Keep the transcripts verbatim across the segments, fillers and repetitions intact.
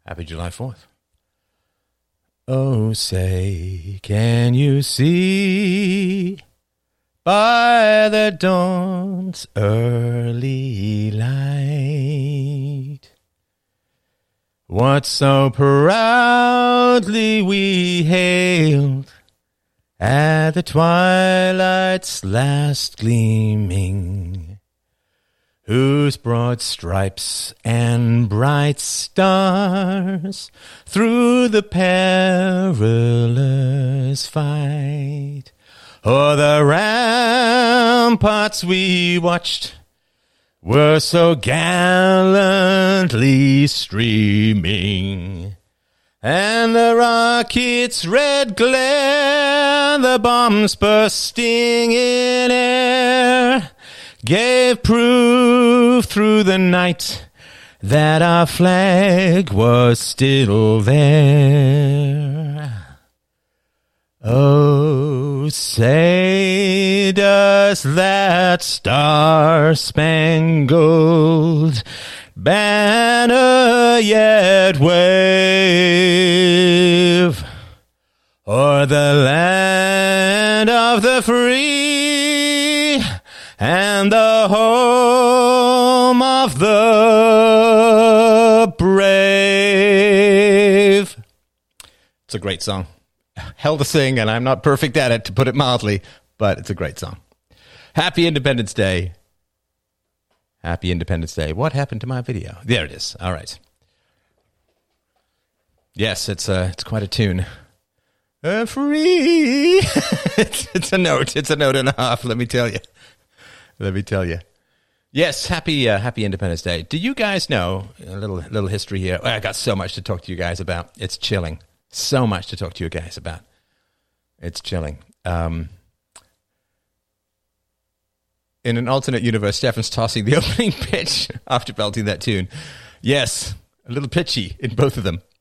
Happy July fourth. Oh, say, can you see by the dawn's early light what so proudly we hailed at the twilight's last gleaming, whose broad stripes and bright stars through the perilous fight o'er the ramparts we watched were so gallantly streaming, and the rocket's red glare, the bombs bursting in air, gave proof through the night that our flag was still there. Oh, say, does that star-spangled banner yet wave o'er the land of the free and the home of the brave? It's a great song. Hell to sing, and I'm not perfect at it, to put it mildly, but it's a great song. Happy Independence Day. Happy Independence Day. What happened to my video? There it is. All right. Yes, it's a, it's quite a tune. Uh, free. it's, it's a note. It's a note and a half, let me tell you. Let me tell you. Yes, happy uh, happy Independence Day. Do you guys know, a little little history here. Oh, I got so much to talk to you guys about. It's chilling. So much to talk to you guys about. It's chilling. Um, in an alternate universe, Stefan's tossing the opening pitch after belting that tune. Yes, a little pitchy in both of them.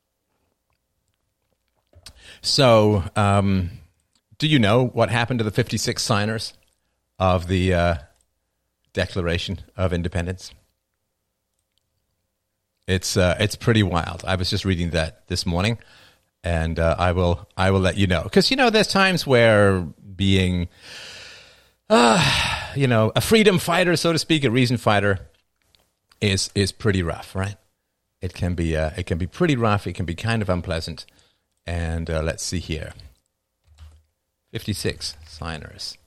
So, um, do you know what happened to the fifty-six signers of the uh, Declaration of Independence? It's uh, it's pretty wild. I was just reading that this morning, and uh, I will I will let you know. Because, you know, there's times where being, uh, you know, a freedom fighter, so to speak, a reason fighter, is is pretty rough, right? It can be uh, it can be pretty rough. It can be kind of unpleasant. And uh, let's see here. fifty-six signers.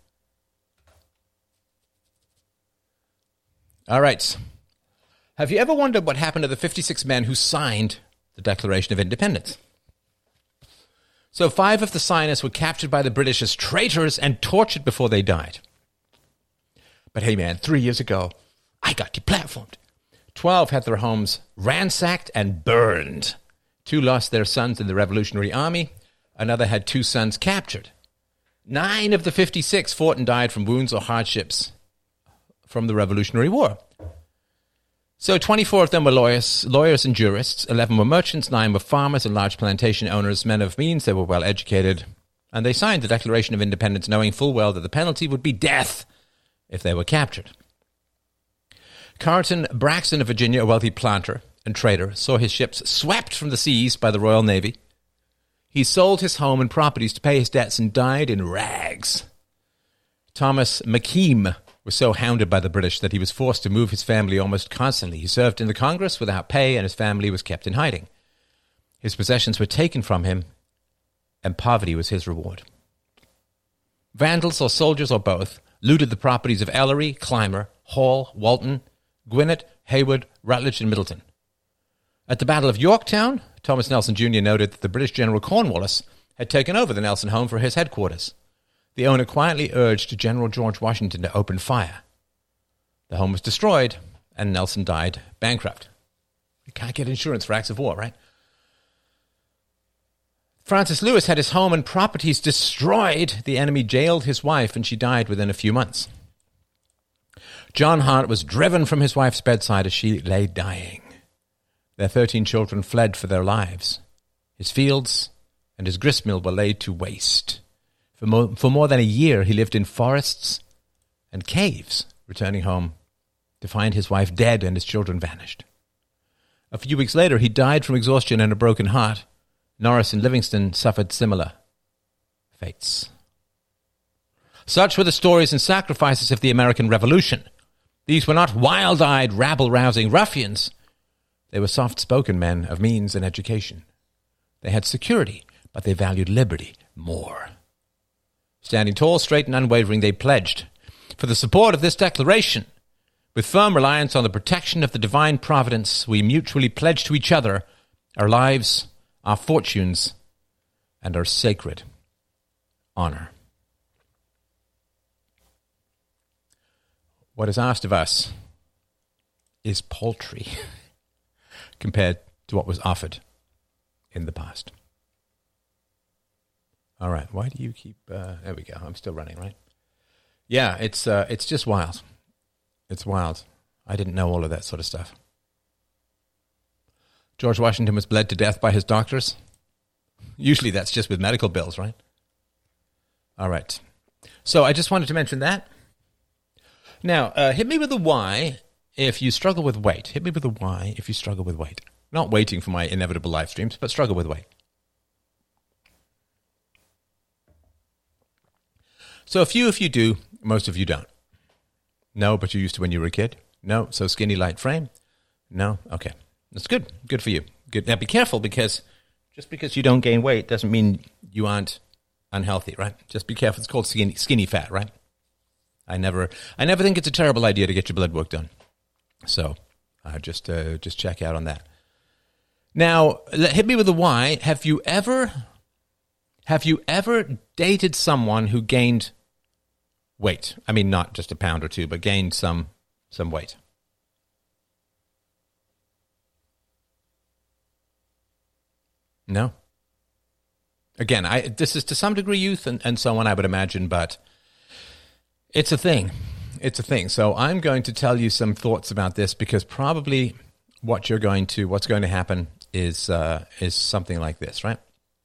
All right. Have you ever wondered what happened to the fifty-six men who signed the Declaration of Independence? So five of the signers were captured by the British as traitors and tortured before they died. But hey, man, three years ago, I got deplatformed. Twelve had their homes ransacked and burned. Two lost their sons in the Revolutionary Army. Another had two sons captured. Nine of the fifty-six fought and died from wounds or hardships from the Revolutionary War. So twenty-four of them were lawyers, lawyers and jurists. eleven were merchants. Nine were farmers and large plantation owners, men of means. They were well educated. And they signed the Declaration of Independence knowing full well that the penalty would be death if they were captured. Carleton Braxton of Virginia, a wealthy planter and trader, saw his ships swept from the seas by the Royal Navy. He sold his home and properties to pay his debts and died in rags. Thomas McKean was so hounded by the British that he was forced to move his family almost constantly. He served in the Congress without pay, and his family was kept in hiding. His possessions were taken from him, and poverty was his reward. Vandals or soldiers or both looted the properties of Ellery, Clymer, Hall, Walton, Gwinnett, Hayward, Rutledge, and Middleton. At the Battle of Yorktown, Thomas Nelson Junior noted that the British General Cornwallis had taken over the Nelson home for his headquarters. The owner quietly urged General George Washington to open fire. The home was destroyed, and Nelson died bankrupt. You can't get insurance for acts of war, right? Francis Lewis had his home and properties destroyed. The enemy jailed his wife, and she died within a few months. John Hart was driven from his wife's bedside as she lay dying. Their thirteen children fled for their lives. His fields and his gristmill were laid to waste. For more, for more than a year, he lived in forests and caves, returning home to find his wife dead and his children vanished. A few weeks later, he died from exhaustion and a broken heart. Norris and Livingston suffered similar fates. Such were the stories and sacrifices of the American Revolution. These were not wild-eyed, rabble-rousing ruffians. They were soft-spoken men of means and education. They had security, but they valued liberty more. Standing tall, straight, and unwavering, they pledged for the support of this declaration. With firm reliance on the protection of the divine providence, we mutually pledge to each other our lives, our fortunes, and our sacred honor. What is asked of us is paltry compared to what was offered in the past. All right, why do you keep... Uh, there we go, I'm still running, right? Yeah, it's uh, it's just wild. It's wild. I didn't know all of that sort of stuff. George Washington was bled to death by his doctors. Usually that's just with medical bills, right? All right. So I just wanted to mention that. Now, uh, hit me with a Y if you struggle with weight. Hit me with a Y if you struggle with weight. Not waiting for my inevitable live streams, but struggle with weight. So a few if you do, most of you don't. No, but you used to when you were a kid? No, so skinny, light frame? No? Okay. That's good. Good for you. Good. Now be careful, because just because you don't gain weight doesn't mean you aren't unhealthy, right? Just be careful. It's called skinny, skinny fat, right? I never, I never think it's a terrible idea to get your blood work done. So, uh, just, uh, just check out on that. Now, hit me with a Y. Have you ever, have you ever dated someone who gained weight? I mean, not just a pound or two, but gained some, some weight. No. Again, I, this is to some degree youth and, and so on, I would imagine, but it's a thing. It's a thing. So I'm going to tell you some thoughts about this, because probably what you're going to, what's going to happen is uh, is something like this, right?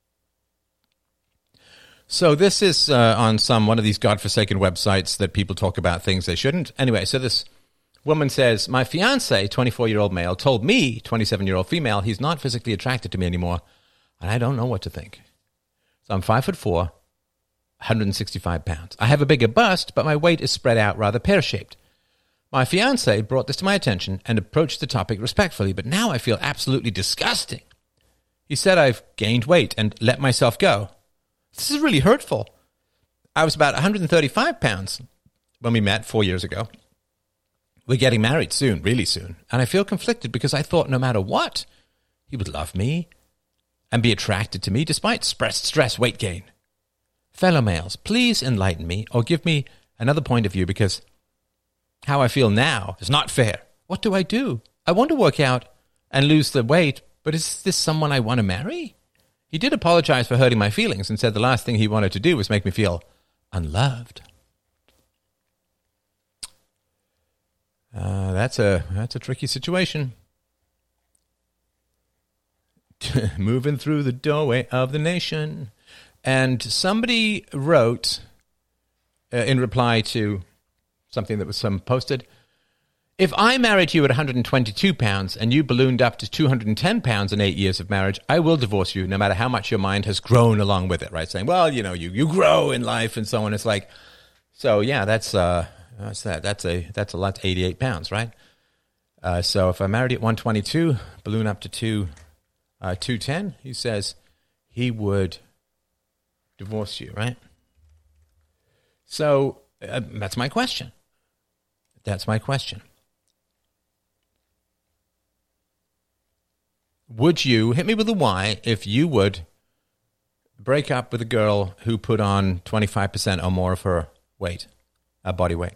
So this is uh, on some one of these godforsaken websites that people talk about things they shouldn't. Anyway, so this woman says, my fiance, twenty-four-year-old male, told me, twenty-seven-year-old female, he's not physically attracted to me anymore, and I don't know what to think. So I'm five foot four, one hundred sixty-five pounds. I have a bigger bust, but my weight is spread out rather pear-shaped. My fiance brought this to my attention and approached the topic respectfully, but now I feel absolutely disgusting. He said I've gained weight and let myself go. This is really hurtful. I was about one hundred thirty-five pounds when we met four years ago. We're getting married soon, really soon, and I feel conflicted because I thought no matter what, he would love me and be attracted to me despite stress, stress weight gain. Fellow males, please enlighten me or give me another point of view, because how I feel now is not fair. What do I do? I want to work out and lose the weight, but is this someone I want to marry? He did apologize for hurting my feelings and said the last thing he wanted to do was make me feel unloved. Uh, that's a that's a tricky situation. Moving through the doorway of the nation. And somebody wrote, uh, in reply to something that was some posted, if I married you at one hundred twenty-two pounds and you ballooned up to two hundred ten pounds in eight years of marriage, I will divorce you no matter how much your mind has grown along with it, right? Saying, well, you know, you, you grow in life and so on. It's like, so yeah, that's, uh, that's that. That's a, that's a lot, eighty-eight pounds, right? Uh, so if I married you at one twenty-two, balloon up to two, uh, two ten, he says he would divorce you, right? So uh, that's my question. That's my question. Would you, hit me with a Y, if you would break up with a girl who put on twenty-five percent or more of her weight, uh, body weight?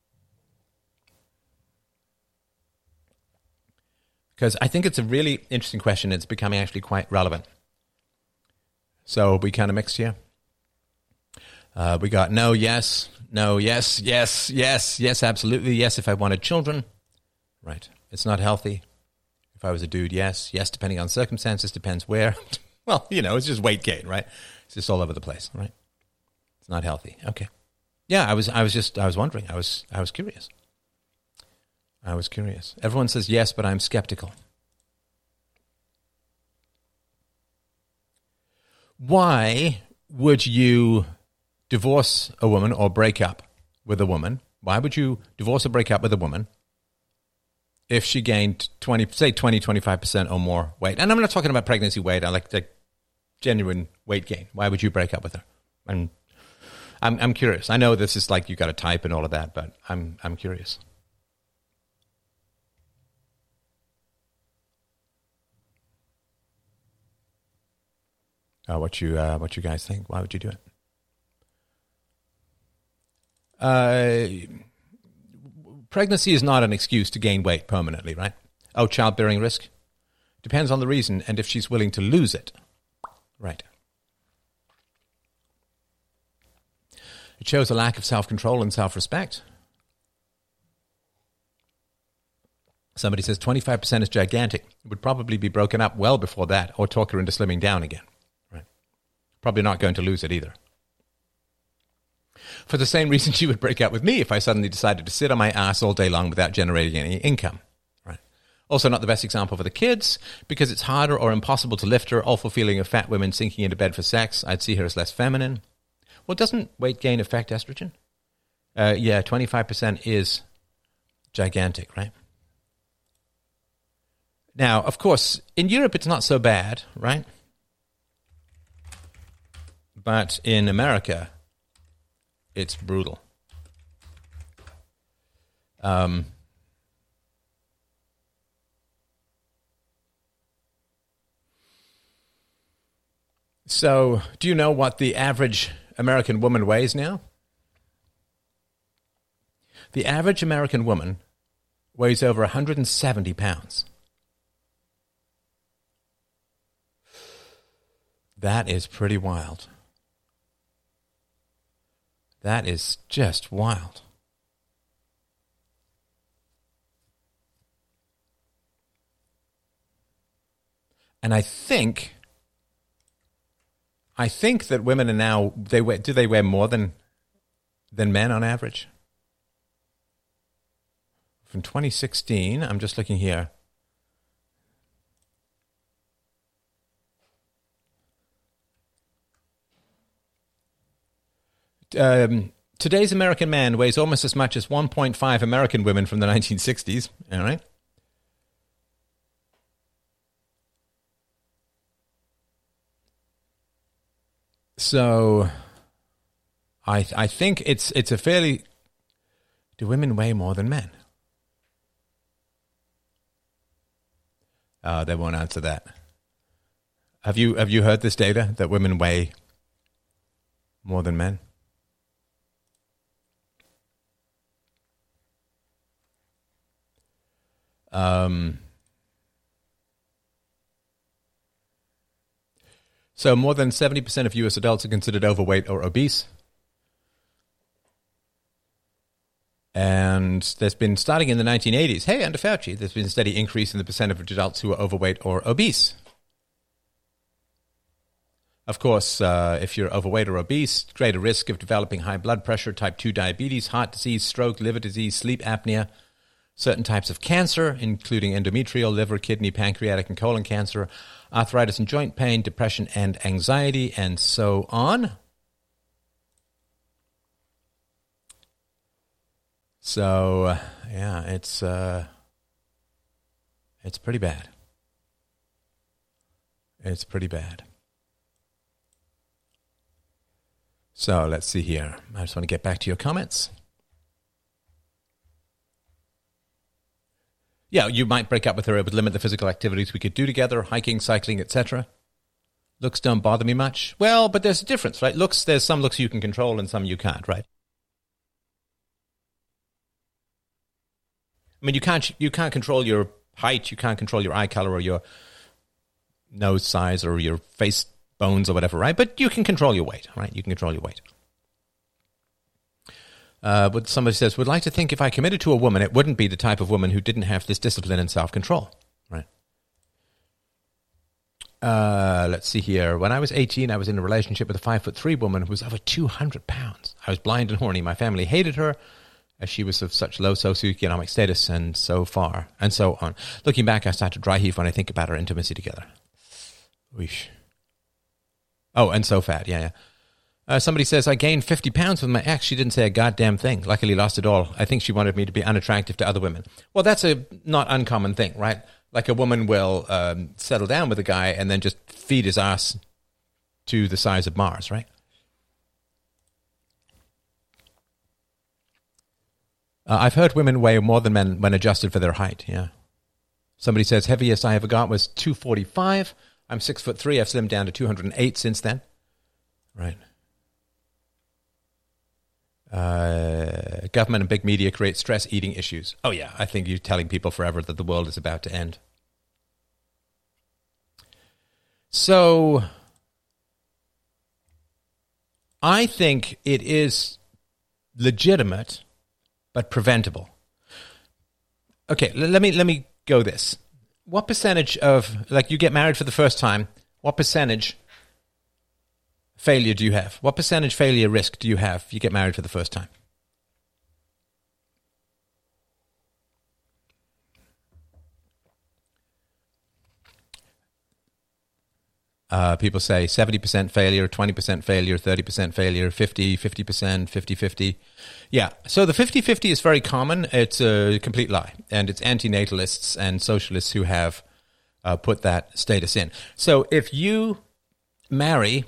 Because I think it's a really interesting question. It's becoming actually quite relevant. So we kind of mixed here. Uh, we got no, yes, no, yes, yes, yes, yes, absolutely, yes if I wanted children. Right. It's not healthy. If I was a dude, yes. Yes, depending on circumstances, depends where. Well, you know, it's just weight gain, right? It's just all over the place, right? It's not healthy. Okay. Yeah, I was I was just I was wondering. I was I was curious. I was curious. Everyone says yes, but I'm skeptical. Why would you divorce a woman or break up with a woman? Why would you divorce or break up with a woman if she gained twenty, say twenty, twenty-five percent or more weight? And I'm not talking about pregnancy weight. I like like genuine weight gain. Why would you break up with her? And I'm I'm curious. I know this is like you got to type and all of that, but I'm I'm curious. Uh, what you uh, what you guys think? Why would you do it? Uh, pregnancy is not an excuse to gain weight permanently, right? Oh, childbearing risk? Depends on the reason and if she's willing to lose it. Right. It shows a lack of self-control and self-respect. Somebody says twenty-five percent is gigantic. It would probably be broken up well before that or talk her into slimming down again. Right. Probably not going to lose it either. For the same reason she would break up with me if I suddenly decided to sit on my ass all day long without generating any income. Right. Also not the best example for the kids because it's harder or impossible to lift her, awful feeling of fat women sinking into bed for sex. I'd see her as less feminine. Well, doesn't weight gain affect estrogen? Uh, yeah, twenty-five percent is gigantic, right? Now, of course, in Europe it's not so bad, right? But in America, it's brutal. Um, so, do you know what the average American woman weighs now? The average American woman weighs over one hundred seventy pounds. That is pretty wild. That is just wild. And I think, I think that women are now, they wear, do they wear more than, than men on average? From twenty sixteen, I'm just looking here. Um, today's American man weighs almost as much as one point five American women from the nineteen sixties. All right. So, I I think it's it's a fairly. Do women weigh more than men? Uh, they won't answer that. Have you have you heard this data that women weigh more than men? Um, so more than seventy percent of U S adults are considered overweight or obese. And there's been, starting in the nineteen eighties, hey, under Fauci, there's been a steady increase in the percent of adults who are overweight or obese. Of course, uh, if you're overweight or obese, greater risk of developing high blood pressure, type two diabetes, heart disease, stroke, liver disease, sleep apnea, certain types of cancer, including endometrial, liver, kidney, pancreatic, and colon cancer, arthritis and joint pain, depression and anxiety, and so on. So, uh, yeah, it's uh, it's pretty bad. It's pretty bad. So, let's see here. I just want to get back to your comments. Yeah, you might break up with her. It would limit the physical activities we could do together, hiking, cycling, et cetera. Looks don't bother me much. Well, but there's a difference, right? Looks, there's some looks you can control and some you can't, right? I mean, you can't you can't control your height, you can't control your eye color or your nose size or your face bones or whatever, right? But you can control your weight, right? You can control your weight. Uh, but somebody says, would like to think if I committed to a woman, it wouldn't be the type of woman who didn't have this discipline and self-control. Right. Uh, let's see here. When I was eighteen, I was in a relationship with a five foot three woman who was over two hundred pounds. I was blind and horny. My family hated her as she was of such low socioeconomic status and so far and so on. Looking back, I start to dry heave when I think about our intimacy together. Weesh. Oh, and so fat. Yeah, yeah. Uh, somebody says, I gained fifty pounds with my ex. She didn't say a goddamn thing. Luckily lost it all. I think she wanted me to be unattractive to other women. Well, that's a not uncommon thing, right? Like a woman will um, settle down with a guy and then just feed his ass to the size of Mars, right? Uh, I've heard women weigh more than men when adjusted for their height, yeah. Somebody says, heaviest I ever got was two forty-five. I'm six foot three. I've slimmed down to two hundred eight since then. Right. Uh, government and big media create stress eating issues. Oh, yeah. I think you're telling people forever that the world is about to end. So, I think it is legitimate, but preventable. Okay, l- let me let me go this. What percentage of, like, you get married for the first time, what percentage failure do you have? What percentage failure risk do you have if you get married for the first time? Uh, people say seventy percent failure, twenty percent failure, thirty percent failure, fifty, fifty percent, fifty, fifty. Yeah, so the fifty fifty is very common. It's a complete lie. And it's antinatalists and socialists who have uh, put that status in. So if you marry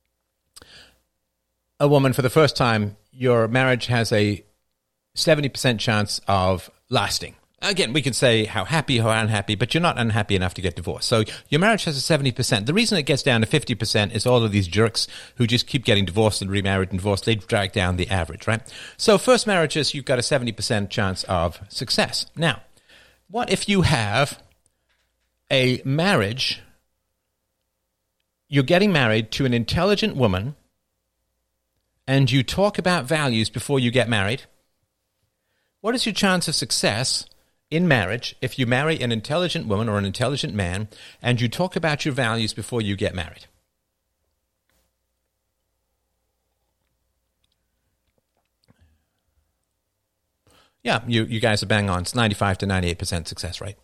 a woman for the first time, your marriage has a seventy percent chance of lasting. Again, we can say how happy, how unhappy, but you're not unhappy enough to get divorced. So your marriage has a seventy percent. The reason it gets down to fifty percent is all of these jerks who just keep getting divorced and remarried and divorced. They drag down the average, right? So first marriages, you've got a seventy percent chance of success. Now, what if you have a marriage, you're getting married to an intelligent woman, and you talk about values before you get married? What is your chance of success in marriage if you marry an intelligent woman or an intelligent man and you talk about your values before you get married? Yeah, you, you guys are bang on. It's ninety-five to ninety-eight percent success rate.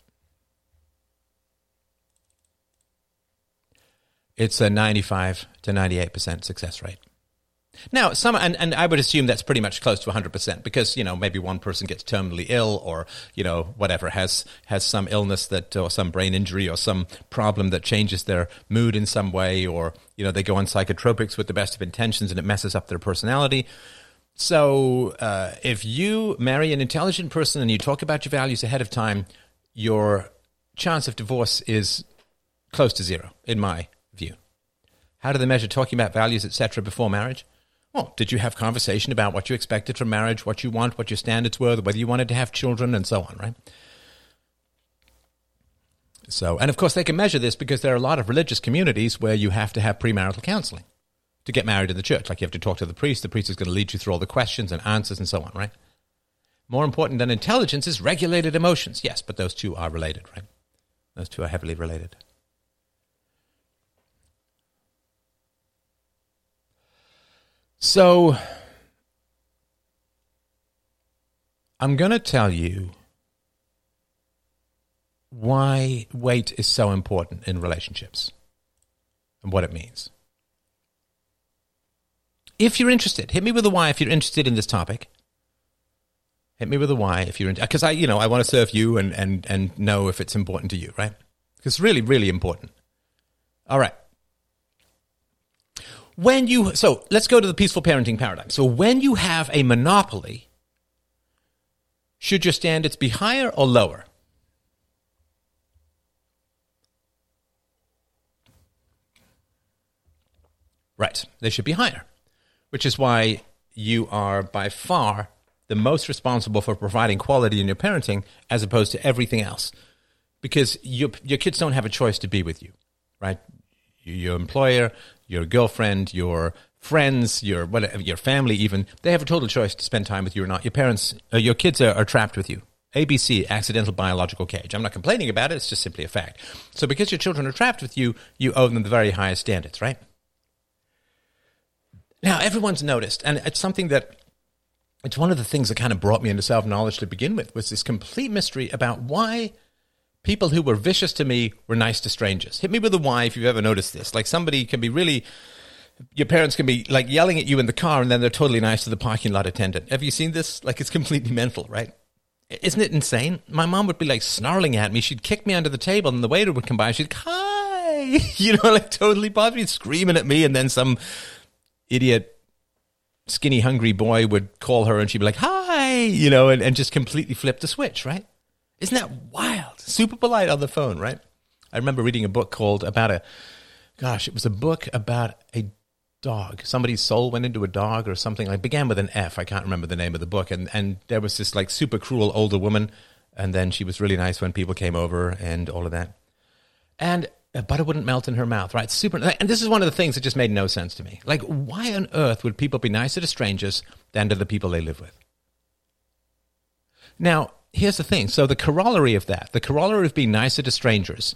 It's a ninety-five to ninety-eight percent success rate. Now, some, and, and I would assume that's pretty much close to one hundred percent because, you know, maybe one person gets terminally ill or, you know, whatever, has has some illness that, or some brain injury or some problem that changes their mood in some way, or, you know, they go on psychotropics with the best of intentions and it messes up their personality. So uh, if you marry an intelligent person and you talk about your values ahead of time, your chance of divorce is close to zero, in my view. How do they measure talking about values, et cetera, before marriage? Well, did you have conversation about what you expected from marriage, what you want, what your standards were, whether you wanted to have children, and so on, right? So, and of course, they can measure this because there are a lot of religious communities where you have to have premarital counseling to get married in the church. Like you have to talk to the priest. The priest is going to lead you through all the questions and answers and so on, right? More important than intelligence is regulated emotions. Yes, but those two are related, right? Those two are heavily related. So, I'm going to tell you why weight is so important in relationships and what it means. If you're interested, hit me with a why if you're interested in this topic. Hit me with a why if you're interested. Because I, you know, I want to serve you and, and, and know if it's important to you, right? Because it's really, really important. All right. When you, so let's go to the peaceful parenting paradigm. So when you have a monopoly, should your standards be higher or lower? Right, they should be higher, which is why you are by far the most responsible for providing quality in your parenting as opposed to everything else. Because your your kids don't have a choice to be with you, right? Your employer, your girlfriend, your friends, your whatever, your family even, they have a total choice to spend time with you or not. Your parents, uh, your kids are, are trapped with you. A B C, accidental biological cage. I'm not complaining about it. It's just simply a fact. So because your children are trapped with you, you owe them the very highest standards, right? Now, everyone's noticed, and it's something that, it's one of the things that kind of brought me into self-knowledge to begin with, was this complete mystery about why people who were vicious to me were nice to strangers. Hit me with a why if you've ever noticed this. Like somebody can be really your parents can be like yelling at you in the car and then they're totally nice to the parking lot attendant. Have you seen this? Like, it's completely mental, right? Isn't it insane? My mom would be like snarling at me. She'd kick me under the table and the waiter would come by and she'd, hi, you know, like totally bothered me, screaming at me. And then some idiot, skinny, hungry boy would call her and she'd be like, hi, you know, and, and just completely flip the switch, right? Isn't that wild? Super polite on the phone, right? I remember reading a book called about a, gosh, it was a book about a dog. Somebody's soul went into a dog or something. Like, began with an F. I can't remember the name of the book. And and there was this like super cruel older woman, and then she was really nice when people came over and all of that. And uh, butter wouldn't melt in her mouth, right? Super. And this is one of the things that just made no sense to me. Like, why on earth would people be nicer to strangers than to the people they live with? Now, here's the thing. So the corollary of that, the corollary of being nicer to strangers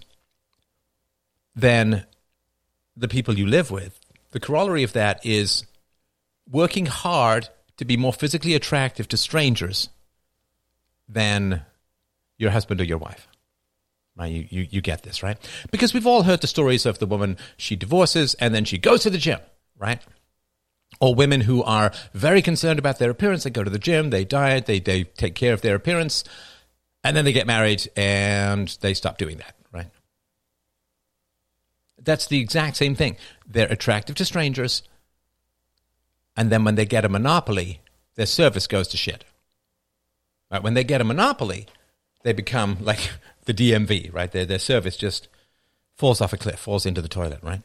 than the people you live with, the corollary of that is working hard to be more physically attractive to strangers than your husband or your wife. Right? You, you, you get this, right? Because we've all heard the stories of the woman, she divorces and then she goes to the gym, right? Or women who are very concerned about their appearance. They go to the gym, they diet, they, they take care of their appearance, and then they get married and they stop doing that, right? That's the exact same thing. They're attractive to strangers, and then when they get a monopoly, their service goes to shit. Right? When they get a monopoly, they become like the D M V, right? Their, their service just falls off a cliff, falls into the toilet, right?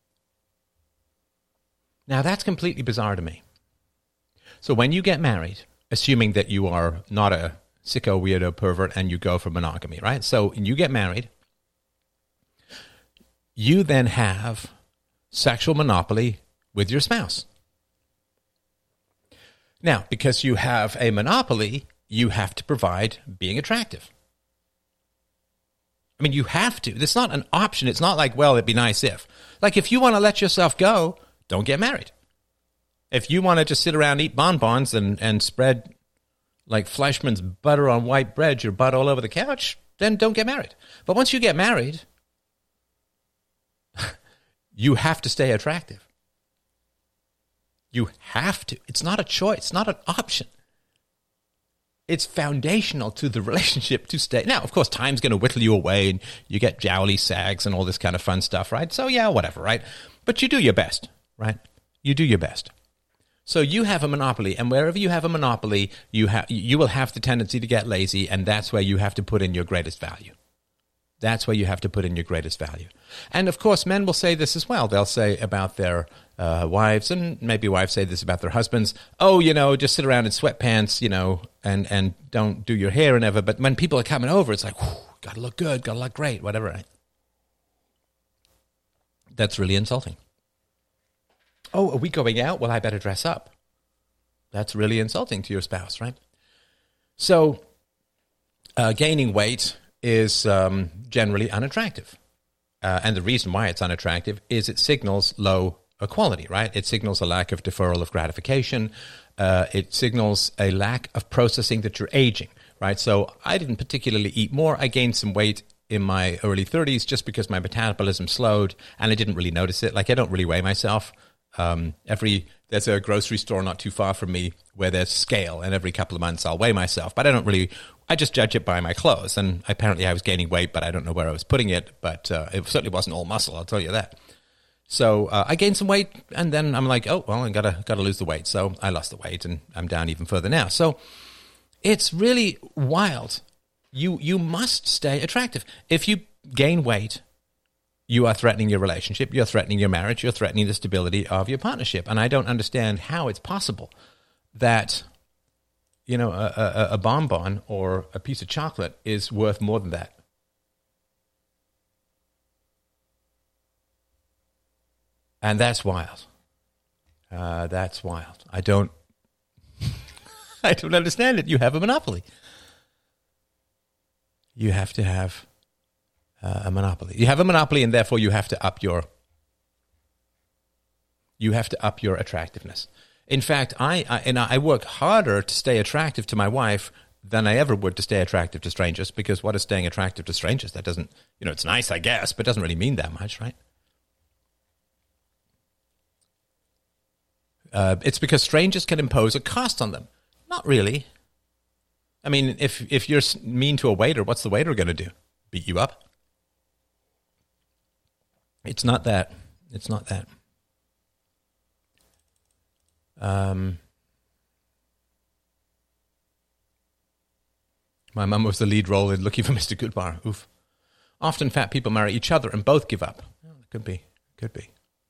Now, that's completely bizarre to me. So when you get married, assuming that you are not a sicko, weirdo, pervert, and you go for monogamy, right? So you get married, you then have sexual monopoly with your spouse. Now, because you have a monopoly, you have to provide being attractive. I mean, you have to. It's not an option. It's not like, well, it'd be nice if. Like, if you want to let yourself go, don't get married. If you want to just sit around, eat bonbons, and, and spread like Fleischmann's butter on white bread, your butt all over the couch, then don't get married. But once you get married, you have to stay attractive. You have to. It's not a choice. It's not an option. It's foundational to the relationship to stay. Now, of course, time's going to whittle you away and you get jowly sags and all this kind of fun stuff, right? So, yeah, whatever, right? But you do your best, right? You do your best. So you have a monopoly, and wherever you have a monopoly, you have you will have the tendency to get lazy, and that's where you have to put in your greatest value. That's where you have to put in your greatest value. And, of course, men will say this as well. They'll say about their uh, wives, and maybe wives say this about their husbands, oh, you know, just sit around in sweatpants, you know, and, and don't do your hair and ever. But when people are coming over, it's like, whew, got to look good, got to look great, whatever. Right? That's really insulting. Oh, are we going out? Well, I better dress up. That's really insulting to your spouse, right? So uh, gaining weight is um, generally unattractive. Uh, and the reason why it's unattractive is it signals low quality, right? It signals a lack of deferral of gratification. Uh, it signals a lack of processing that you're aging, right? So I didn't particularly eat more. I gained some weight in my early thirties just because my metabolism slowed, and I didn't really notice it. Like, I don't really weigh myself. Um, every there's a grocery store not too far from me where there's scale, and every couple of months I'll weigh myself, but I don't really, I just judge it by my clothes. And apparently I was gaining weight, but I don't know where I was putting it, but uh, it certainly wasn't all muscle, I'll tell you that. So uh, I gained some weight, and then I'm like, oh, well, I gotta gotta lose the weight. So I lost the weight, and I'm down even further now. So it's really wild. You you must stay attractive. If you gain weight, you are threatening your relationship, you're threatening your marriage, you're threatening the stability of your partnership. And I don't understand how it's possible that, you know, a, a, a bonbon or a piece of chocolate is worth more than that. And that's wild. Uh, that's wild. I don't, I don't understand it. You have a monopoly. You have to have uh, a monopoly. You have a monopoly, and therefore you have to up your, you have to up your attractiveness. In fact, I, I and I work harder to stay attractive to my wife than I ever would to stay attractive to strangers, because what is staying attractive to strangers? That doesn't, you know, it's nice, I guess, but it doesn't really mean that much, right? Uh, it's because strangers can impose a cost on them. Not really. I mean, if if you're mean to a waiter, what's the waiter going to do? Beat you up? It's not that. It's not that. Um, my mum was the lead role in Looking for Mister Goodbar. Oof. Often fat people marry each other and both give up. Oh, could be. Could be.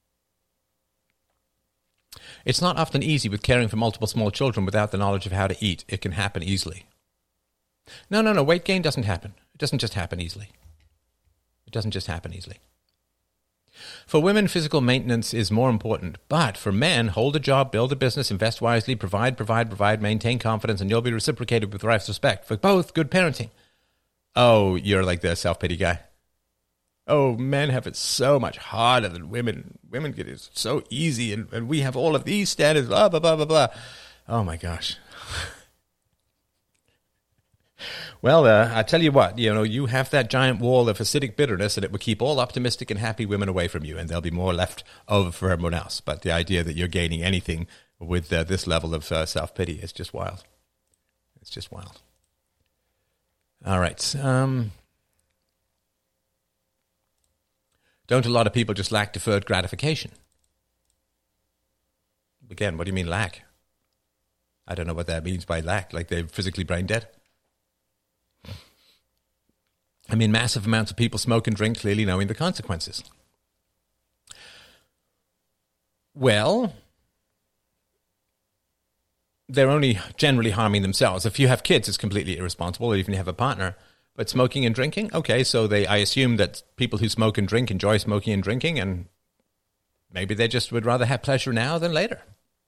It's not often easy with caring for multiple small children without the knowledge of how to eat. It can happen easily. No, no, no. Weight gain doesn't happen. It doesn't just happen easily. It doesn't just happen easily. For women, physical maintenance is more important. But for men, hold a job, build a business, invest wisely, provide, provide, provide, maintain confidence, and you'll be reciprocated with wife's respect. For both, good parenting. Oh, you're like the self-pity guy. Oh, men have it so much harder than women. Women get it so easy, and, and we have all of these standards, blah, blah, blah, blah, blah. Oh, my gosh. Well, uh, I tell you what, you know, you have that giant wall of acidic bitterness, and it will keep all optimistic and happy women away from you, and there'll be more left over for everyone else. But the idea that you're gaining anything with uh, this level of uh, self-pity is just wild. It's just wild. All right. Um... Don't a lot of people just lack deferred gratification? Again, what do you mean lack? I don't know what that means by lack, like they're physically brain dead. I mean, massive amounts of people smoke and drink, clearly knowing the consequences. Well, they're only generally harming themselves. If you have kids, it's completely irresponsible, or even if you have a partner. But smoking and drinking? Okay, so they I assume that people who smoke and drink enjoy smoking and drinking, and maybe they just would rather have pleasure now than later.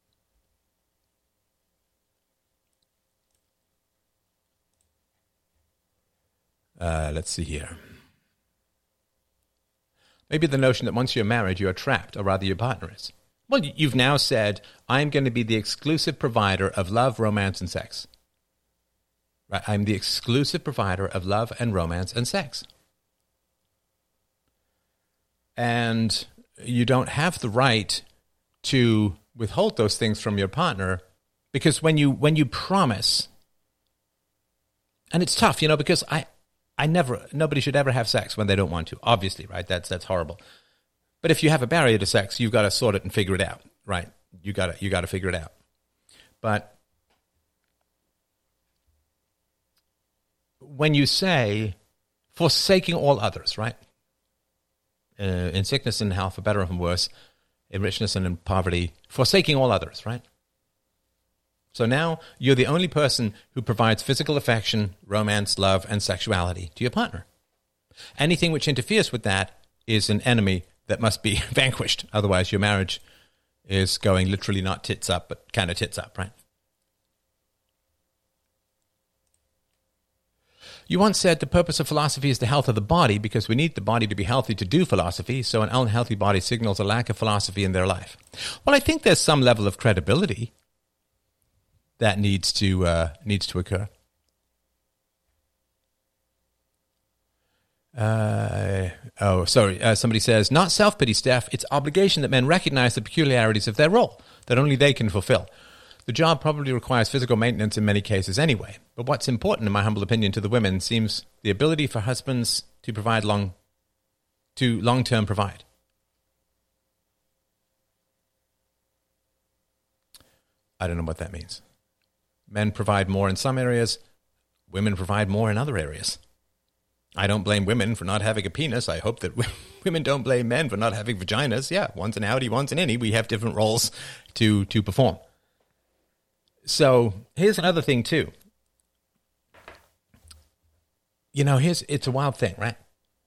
Uh, let's see here. Maybe the notion that once you're married, you're trapped, or rather your partner is. Well, you've now said, I'm going to be the exclusive provider of love, romance, and sex. Right? I'm the exclusive provider of love and romance and sex. And you don't have the right to withhold those things from your partner, because when you when you promise, and it's tough, you know, because I, I never, nobody should ever have sex when they don't want to, obviously, right? That's that's horrible. But if you have a barrier to sex, you've got to sort it and figure it out, right? You got to you got to figure it out. But when you say, forsaking all others, right? Uh, in sickness and health, for better and worse, in richness and in poverty, forsaking all others, right? So now you're the only person who provides physical affection, romance, love, and sexuality to your partner. Anything which interferes with that is an enemy that must be vanquished. Otherwise, your marriage is going literally not tits up, but kind of tits up, right? You once said the purpose of philosophy is the health of the body, because we need the body to be healthy to do philosophy, so an unhealthy body signals a lack of philosophy in their life. Well, I think there's some level of credibility that needs to uh, needs to occur. Uh, oh, sorry. Uh, somebody says, not self-pity, Steph. It's obligation that men recognize the peculiarities of their role, that only they can fulfill. The job probably requires physical maintenance in many cases anyway. But what's important, in my humble opinion, to the women seems the ability for husbands to provide long, to long-term provide. I don't know what that means. Men provide more in some areas. Women provide more in other areas. I don't blame women for not having a penis. I hope that women don't blame men for not having vaginas. Yeah, one's an outie, one's an innie. We have different roles to, to perform. So here's another thing too. You know, here's it's a wild thing, right?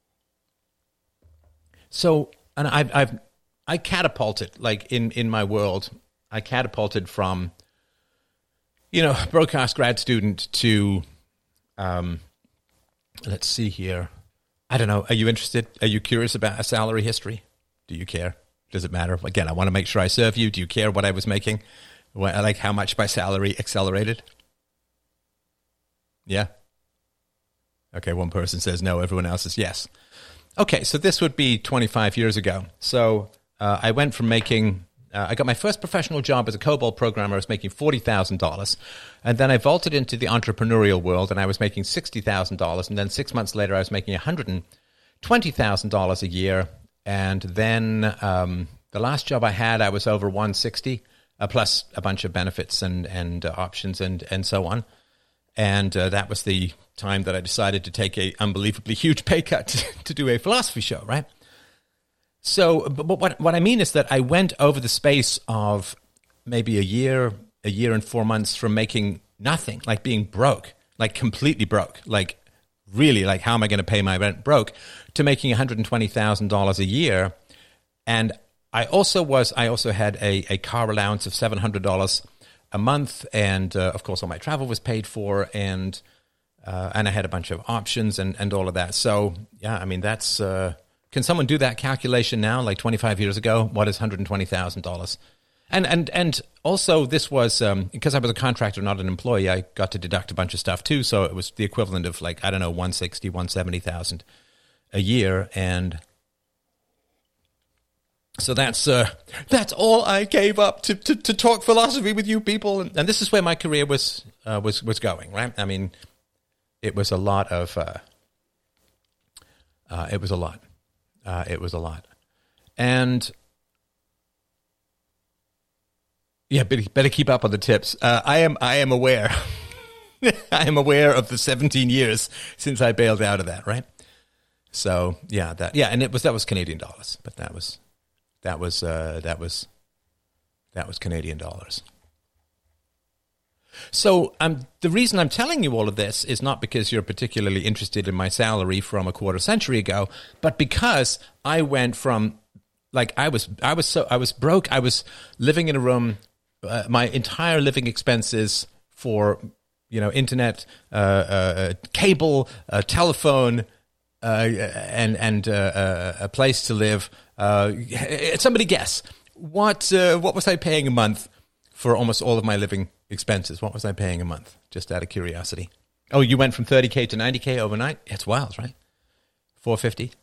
So, and I've I've I catapulted like in in my world. I catapulted from, you know, broadcast grad student to, um, let's see here. I don't know. Are you interested? Are you curious about a salary history? Do you care? Does it matter? Again, I want to make sure I serve you. Do you care what I was making? What, like how much my salary accelerated? Yeah. Okay, one person says no, everyone else says yes. Okay, so this would be twenty-five years ago. So uh, I went from making Uh, I got my first professional job as a COBOL programmer. I was making forty thousand dollars. And then I vaulted into the entrepreneurial world, and I was making sixty thousand dollars. And then six months later, I was making one hundred twenty thousand dollars a year. And then um, the last job I had, I was over one hundred sixty, uh, plus a bunch of benefits and, and uh, options and, and so on. And uh, that was the time that I decided to take a unbelievably huge pay cut to, to do a philosophy show, right? So, but what what I mean is that I went over the space of maybe a year, a year and four months from making nothing, like being broke, like completely broke, like really, like how am I going to pay my rent broke, to making one hundred twenty thousand dollars a year. And I also was, I also had a, a car allowance of seven hundred dollars a month, and uh, of course all my travel was paid for, and uh, and I had a bunch of options and, and all of that. So yeah, I mean that's. Uh, Can someone do that calculation now, like twenty-five years ago? What is one hundred twenty thousand dollars? And and and also this was, um, because I was a contractor, not an employee, I got to deduct a bunch of stuff too. So it was the equivalent of like, I don't know, one hundred sixty thousand, one hundred seventy thousand a year. And so that's uh, that's all I gave up to, to, to talk philosophy with you people. And, and this is where my career was, uh, was, was going, right? I mean, it was a lot of, uh, uh, it was a lot. Uh, it was a lot. And yeah, better, better keep up on the tips. Uh, I am I am aware. I am aware of the seventeen years since I bailed out of that, right? So yeah, that yeah, and it was that was Canadian dollars, but that was that was uh, that was that was Canadian dollars. So um, the reason I'm telling you all of this is not because you're particularly interested in my salary from a quarter century ago, but because I went from, like, I was, I was so, I was broke. I was living in a room. Uh, my entire living expenses for, you know, internet, uh, uh, cable, uh, telephone, uh, and and uh, uh, a place to live. Uh, somebody guess what? Uh, what was I paying a month for almost all of my living expenses? What was I paying a month? Just out of curiosity. Oh, you went from thirty K to ninety K overnight? It's wild, right? four hundred fifty.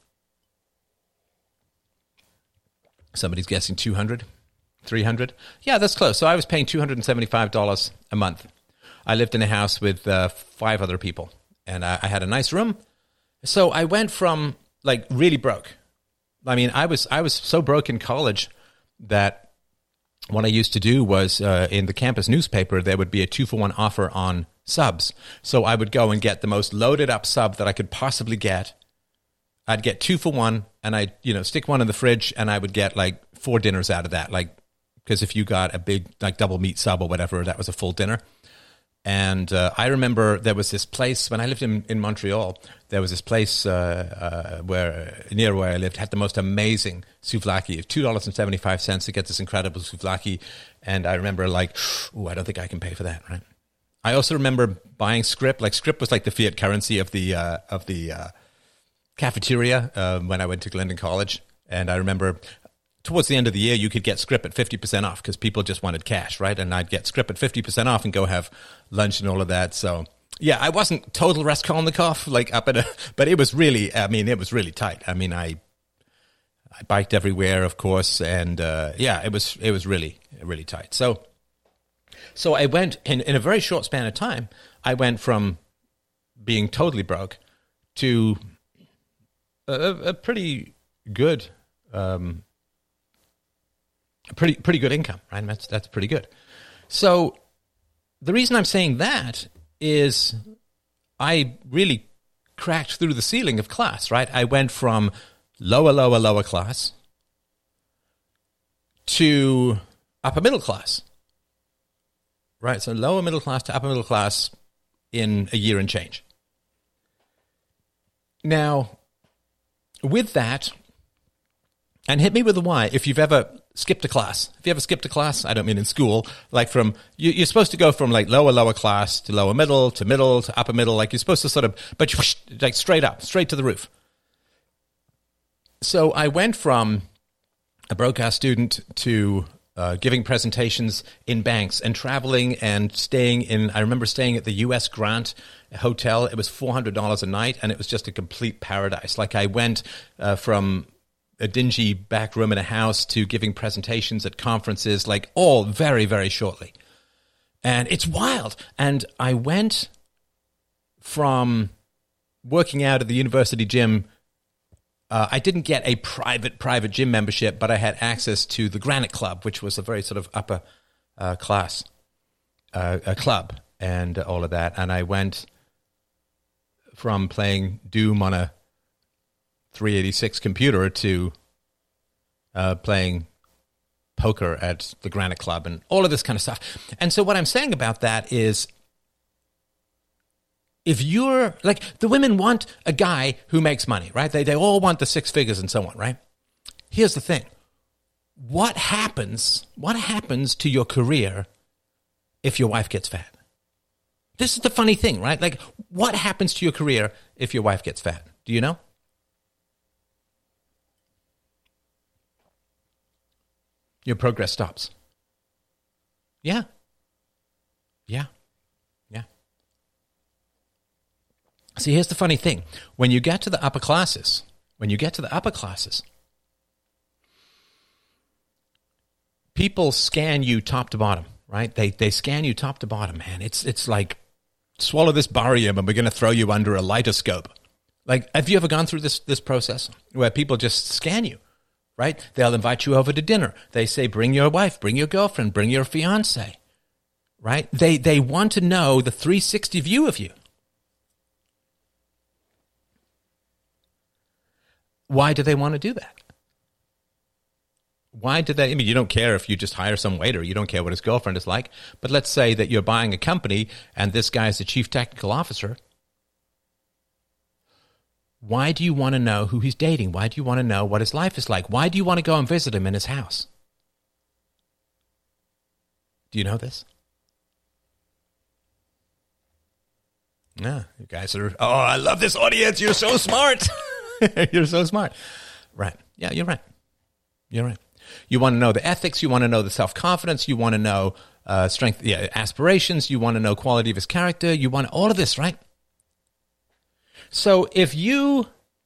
Somebody's guessing two hundred, three hundred. Yeah, that's close. So I was paying two hundred seventy-five dollars a month. I lived in a house with uh, five other people, and I, I had a nice room. So I went from like really broke. I mean, I was I was so broke in college that what I used to do was uh, in the campus newspaper, there would be a two for one offer on subs. So I would go and get the most loaded up sub that I could possibly get. I'd get two for one, and I'd, you know, stick one in the fridge, and I would get like four dinners out of that. Like, because if you got a big like double meat sub or whatever, that was a full dinner. And uh, I remember there was this place when I lived in, in Montreal. There was this place uh, uh, where near where I lived had the most amazing souvlaki. two dollars and seventy-five cents to get this incredible souvlaki. And I remember like, ooh, I don't think I can pay for that, right? I also remember buying script. Like script was like the fiat currency of the uh, of the uh, cafeteria uh, when I went to Glendon College. And I remember towards the end of the year, you could get script at fifty percent off because people just wanted cash, right? And I'd get script at fifty percent off and go have lunch and all of that. So yeah, I wasn't total Raskolnikov, like up at a, but it was really, I mean, it was really tight. I mean, I, I biked everywhere, of course. And uh, yeah, it was, it was really, really tight. So, so I went in, in a very short span of time, I went from being totally broke to a, a pretty good, um, pretty pretty good income, right? That's that's pretty good. So the reason I'm saying that is I really cracked through the ceiling of class, right? I went from lower, lower, lower class to upper middle class, right? So lower middle class to upper middle class in a year and change. Now, with that, and hit me with a why if you've ever skipped a class. If you ever skipped a class, I don't mean in school, like from, you, you're supposed to go from like lower, lower class to lower middle to middle to upper middle. Like you're supposed to sort of, but whoosh, like straight up, straight to the roof. So I went from a broke-ass student to uh, giving presentations in banks and traveling and staying in, I remember staying at the U S Grant Hotel. It was four hundred dollars a night, and it was just a complete paradise. Like I went uh, from a dingy back room in a house to giving presentations at conferences, like all very, very shortly. And it's wild. And I went from working out at the university gym. Uh, I didn't get a private, private gym membership, but I had access to the Granite Club, which was a very sort of upper uh, class uh, a club and all of that. And I went from playing Doom on a three eighty-six computer to uh, playing poker at the Granite Club and all of this kind of stuff. And so what I'm saying about that is, if you're, like, the women want a guy who makes money, right? They, they all want the six figures and so on, right? Here's the thing. What happens, what happens to your career if your wife gets fat? This is the funny thing, right? Like, what happens to your career if your wife gets fat? Do you know? Your progress stops. Yeah. Yeah. Yeah. See, here's the funny thing. When you get to the upper classes, when you get to the upper classes, people scan you top to bottom, right? They they scan you top to bottom, man. It's it's like, swallow this barium and we're going to throw you under a litoscope. Like, have you ever gone through this this process where people just scan you? Right? They'll invite you over to dinner. They say, bring your wife, bring your girlfriend, bring your fiance. Right? They they want to know the three sixty view of you. Why do they want to do that? Why do they? I mean, you don't care if you just hire some waiter. You don't care what his girlfriend is like. But let's say that you're buying a company and this guy is the chief technical officer. Why do you want to know who he's dating? Why do you want to know what his life is like? Why do you want to go and visit him in his house? Do you know this? Yeah, you guys are, oh, I love this audience. You're so smart. You're so smart. Right. Yeah, you're right. You're right. You want to know the ethics. You want to know the self-confidence. You want to know uh, strength, yeah, aspirations. You want to know quality of his character. You want all of this, right? So if you,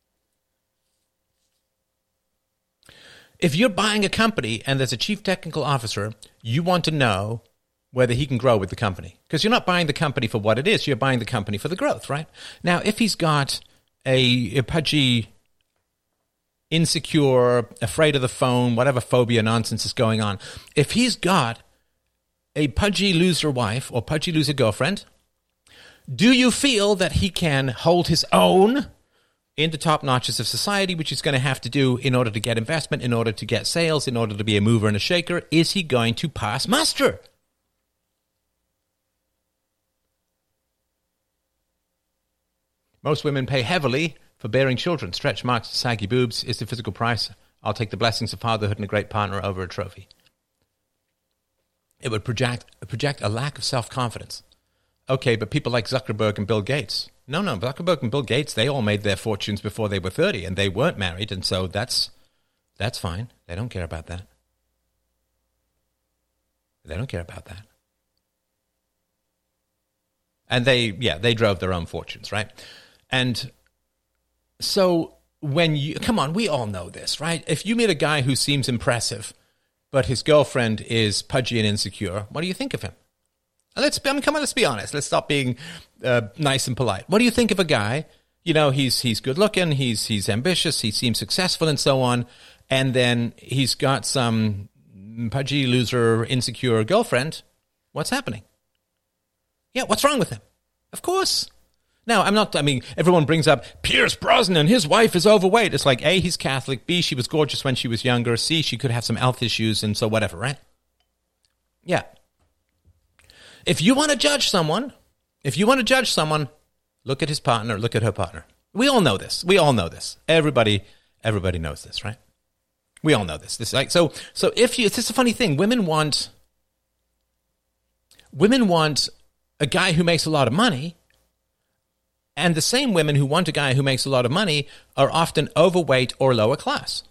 if you're buying a company and there's a chief technical officer, you want to know whether he can grow with the company. Because you're not buying the company for what it is. You're buying the company for the growth, right? Now, if he's got a, a pudgy, insecure, afraid of the phone, whatever phobia nonsense is going on, if he's got a pudgy loser wife or pudgy loser girlfriend, do you feel that he can hold his own in the top notches of society, which he's going to have to do in order to get investment, in order to get sales, in order to be a mover and a shaker? Is he going to pass muster? Most women pay heavily for bearing children. Stretch marks, saggy boobs is the physical price. I'll take the blessings of fatherhood and a great partner over a trophy. It would project, project a lack of self-confidence. Okay, but people like Zuckerberg and Bill Gates. No, no, Zuckerberg and Bill Gates, they all made their fortunes before they were thirty, and they weren't married, and so that's that's fine. They don't care about that. They don't care about that. And they, yeah, they drove their own fortunes, right? And so when you, come on, we all know this, right? If you meet a guy who seems impressive, but his girlfriend is pudgy and insecure, what do you think of him? Let's, I mean, come on, let's be honest. Let's stop being uh, nice and polite. What do you think of a guy? You know, he's he's good looking, he's he's ambitious, he seems successful and so on, and then he's got some pudgy, loser, insecure girlfriend. What's happening? Yeah, what's wrong with him? Of course. Now, I'm not, I mean, everyone brings up Pierce Brosnan, his wife is overweight. It's like, A, he's Catholic, B, she was gorgeous when she was younger, C, she could have some health issues, and so whatever, right? Yeah. If you want to judge someone, if you want to judge someone, look at his partner, look at her partner. We all know this. We all know this. Everybody, everybody knows this, right? We all know this. This like so. So if you, it's just a funny thing. Women want, women want a guy who makes a lot of money, and the same women who want a guy who makes a lot of money are often overweight or lower class.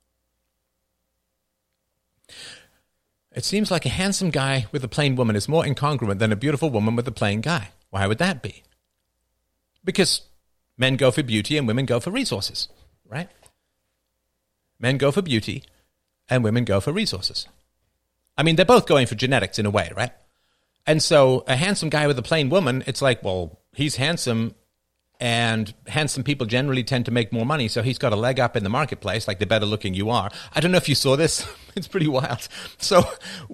It seems like a handsome guy with a plain woman is more incongruent than a beautiful woman with a plain guy. Why would that be? Because men go for beauty and women go for resources, right? Men go for beauty, and women go for resources. I mean, they're both going for genetics in a way, right? And so a handsome guy with a plain woman, it's like, well, he's handsome, and handsome people generally tend to make more money, so he's got a leg up in the marketplace, like the better looking you are. I don't know if you saw this. It's pretty wild. So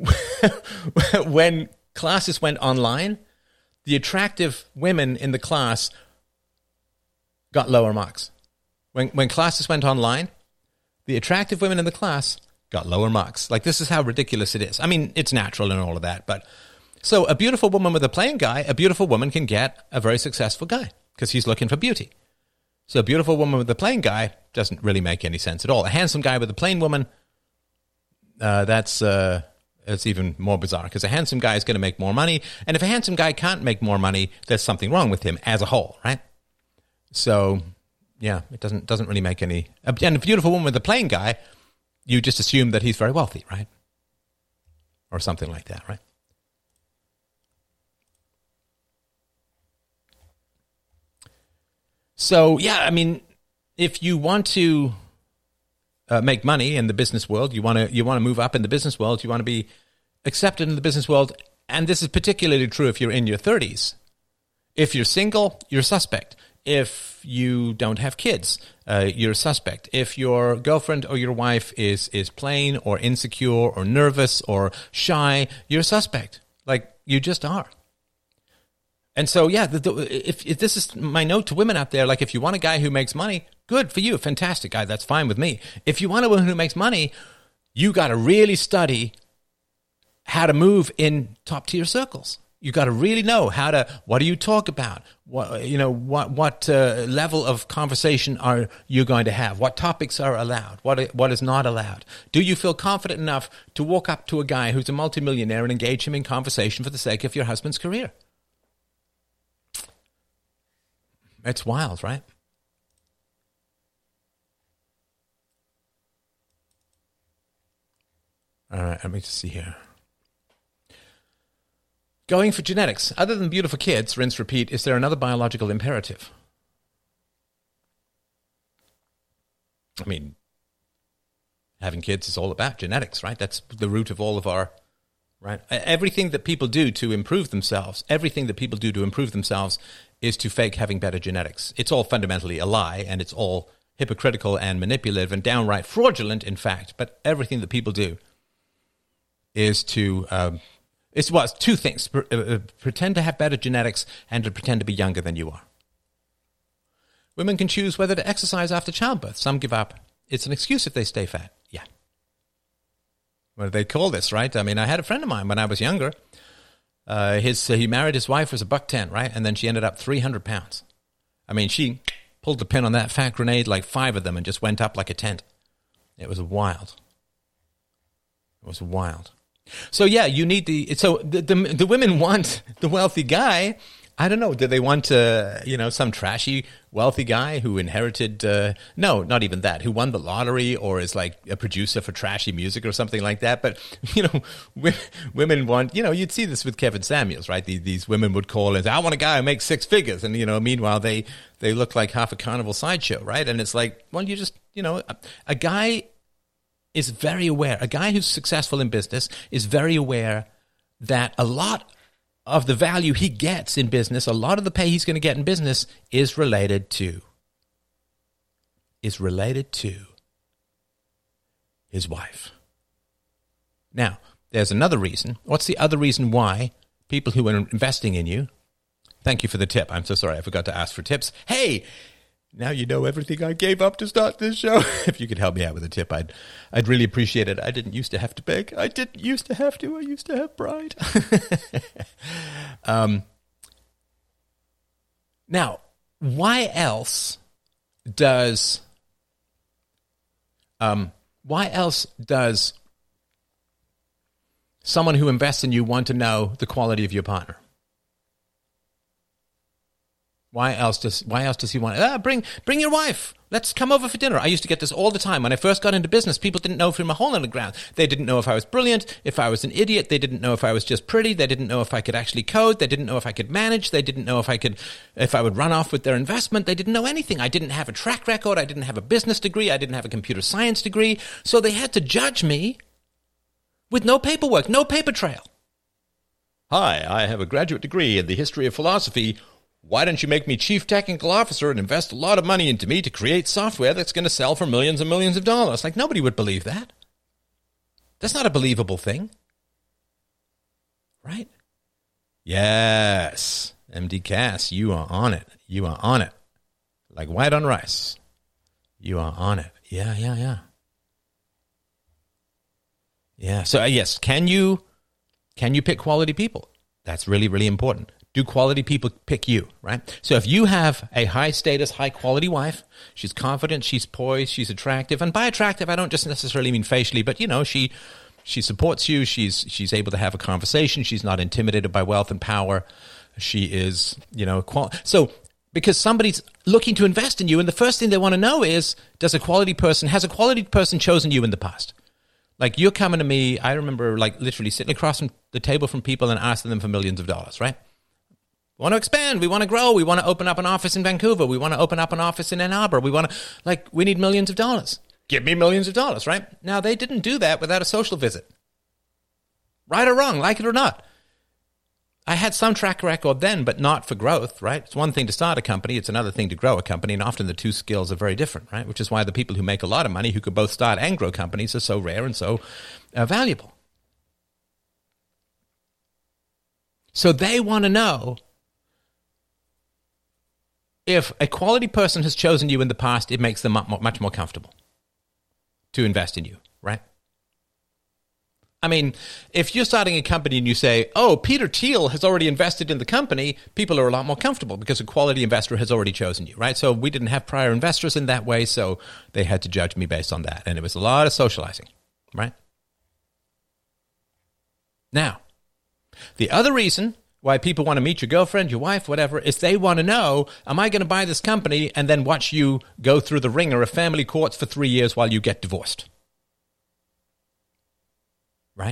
when classes went online, the attractive women in the class got lower marks. When when classes went online, the attractive women in the class got lower marks. Like, this is how ridiculous it is. I mean, it's natural and all of that, but so a beautiful woman with a plain guy, a beautiful woman can get a very successful guy because he's looking for beauty. So a beautiful woman with a plain guy doesn't really make any sense at all. A handsome guy with a plain woman, uh, that's uh, that's even more bizarre because a handsome guy is going to make more money, and if a handsome guy can't make more money, there's something wrong with him as a whole, right? So, yeah, it doesn't doesn't really make any. And a beautiful woman with a plain guy, you just assume that he's very wealthy, right? Or something like that, right? So, yeah, I mean, if you want to uh, make money in the business world, you want to you want to move up in the business world, you want to be accepted in the business world, and this is particularly true if you're in your thirties. If you're single, you're suspect. If you don't have kids, uh, you're suspect. If your girlfriend or your wife is is plain or insecure or nervous or shy, you're suspect. Like, you just are. And so, yeah, the, the, if, if this is my note to women out there, like, if you want a guy who makes money, good for you, fantastic guy, that's fine with me. If you want a woman who makes money, you got to really study how to move in top-tier circles. You got to really know how to, what do you talk about? What, you know, what what uh, level of conversation are you going to have? What topics are allowed? What what is not allowed? Do you feel confident enough to walk up to a guy who's a multimillionaire and engage him in conversation for the sake of your husband's career? It's wild, right? All right, let me just see here. Going for genetics. Other than beautiful kids, rinse, repeat, is there another biological imperative? I mean, having kids is all about genetics, right? That's the root of all of our, right? Everything that people do to improve themselves, everything that people do to improve themselves is to fake having better genetics. It's all fundamentally a lie, and it's all hypocritical and manipulative and downright fraudulent, in fact. But everything that people do is to... Um, It's what two things: pretend to have better genetics and to pretend to be younger than you are. Women can choose whether to exercise after childbirth. Some give up. It's an excuse if they stay fat. Yeah. What do they call this, right? I mean, I had a friend of mine when I was younger. Uh, his uh, he married his wife was a buck ten, right? And then she ended up three hundred pounds. I mean, she pulled the pin on that fat grenade, like five of them, and just went up like a tent. It was wild. It was wild. So yeah, you need the so the, the the women want the wealthy guy. I don't know. Do they want uh, you know some trashy wealthy guy who inherited uh, no, not even that, who won the lottery or is like a producer for trashy music or something like that? But you know, women want you know you'd see this with Kevin Samuels, right? These, these women would call and say, "I want a guy who makes six figures," and you know, meanwhile they they look like half a carnival sideshow, right? And it's like, well, you just you know a, a guy. is very aware, a guy who's successful in business is very aware that a lot of the value he gets in business, a lot of the pay he's going to get in business is related to, is related to his wife. Now, there's another reason. What's the other reason why people who are investing in you, thank you for the tip. I'm so sorry, I forgot to ask for tips. Hey, now you know everything I gave up to start this show. If you could help me out with a tip, I'd I'd really appreciate it. I didn't used to have to beg. I didn't used to have to. I used to have pride. um, now, why else does um, why else does someone who invests in you want to know the quality of your partner? Why else does Why else does he want? Ah, bring bring your wife. Let's come over for dinner. I used to get this all the time. When I first got into business, people didn't know if I'm a hole in the ground. They didn't know if I was brilliant, if I was an idiot. They didn't know if I was just pretty. They didn't know if I could actually code. They didn't know if I could manage. They didn't know if I could, if I would run off with their investment. They didn't know anything. I didn't have a track record. I didn't have a business degree. I didn't have a computer science degree. So they had to judge me with no paperwork, no paper trail. Hi, I have a graduate degree in the history of philosophy. Why don't you make me chief technical officer and invest a lot of money into me to create software that's going to sell for millions and millions of dollars? Like, nobody would believe that. That's not a believable thing. Right? Yes. M D Cass, you are on it. You are on it. Like white on rice. You are on it. Yeah, yeah, yeah. Yeah. So, uh, yes, can you, can you pick quality people? That's really, really important. Do quality people pick you, right? So if you have a high-status, high-quality wife, she's confident, she's poised, she's attractive. And by attractive, I don't just necessarily mean facially, but, you know, she she supports you. She's she's able to have a conversation. She's not intimidated by wealth and power. She is, you know, qual- so because somebody's looking to invest in you, and the first thing they want to know is, does a quality person, has a quality person chosen you in the past? Like, you're coming to me, I remember, like, literally sitting across from the table from people and asking them for millions of dollars, right? We want to expand. We want to grow. We want to open up an office in Vancouver. We want to open up an office in Ann Arbor. We want to, like, we need millions of dollars. Give me millions of dollars, right? Now, they didn't do that without a social visit. Right or wrong, like it or not. I had some track record then, but not for growth, right? It's one thing to start a company. It's another thing to grow a company. And often the two skills are very different, right? Which is why the people who make a lot of money, who could both start and grow companies, are so rare and so uh, valuable. So they want to know, if a quality person has chosen you in the past, it makes them much more comfortable to invest in you, right? I mean, if you're starting a company and you say, oh, Peter Thiel has already invested in the company, people are a lot more comfortable because a quality investor has already chosen you, right? So we didn't have prior investors in that way, so they had to judge me based on that. And it was a lot of socializing, right? Now, the other reason why people want to meet your girlfriend, your wife, whatever, is they want to know, am I going to buy this company and then watch you go through the ringer of family courts for three years while you get divorced? Right?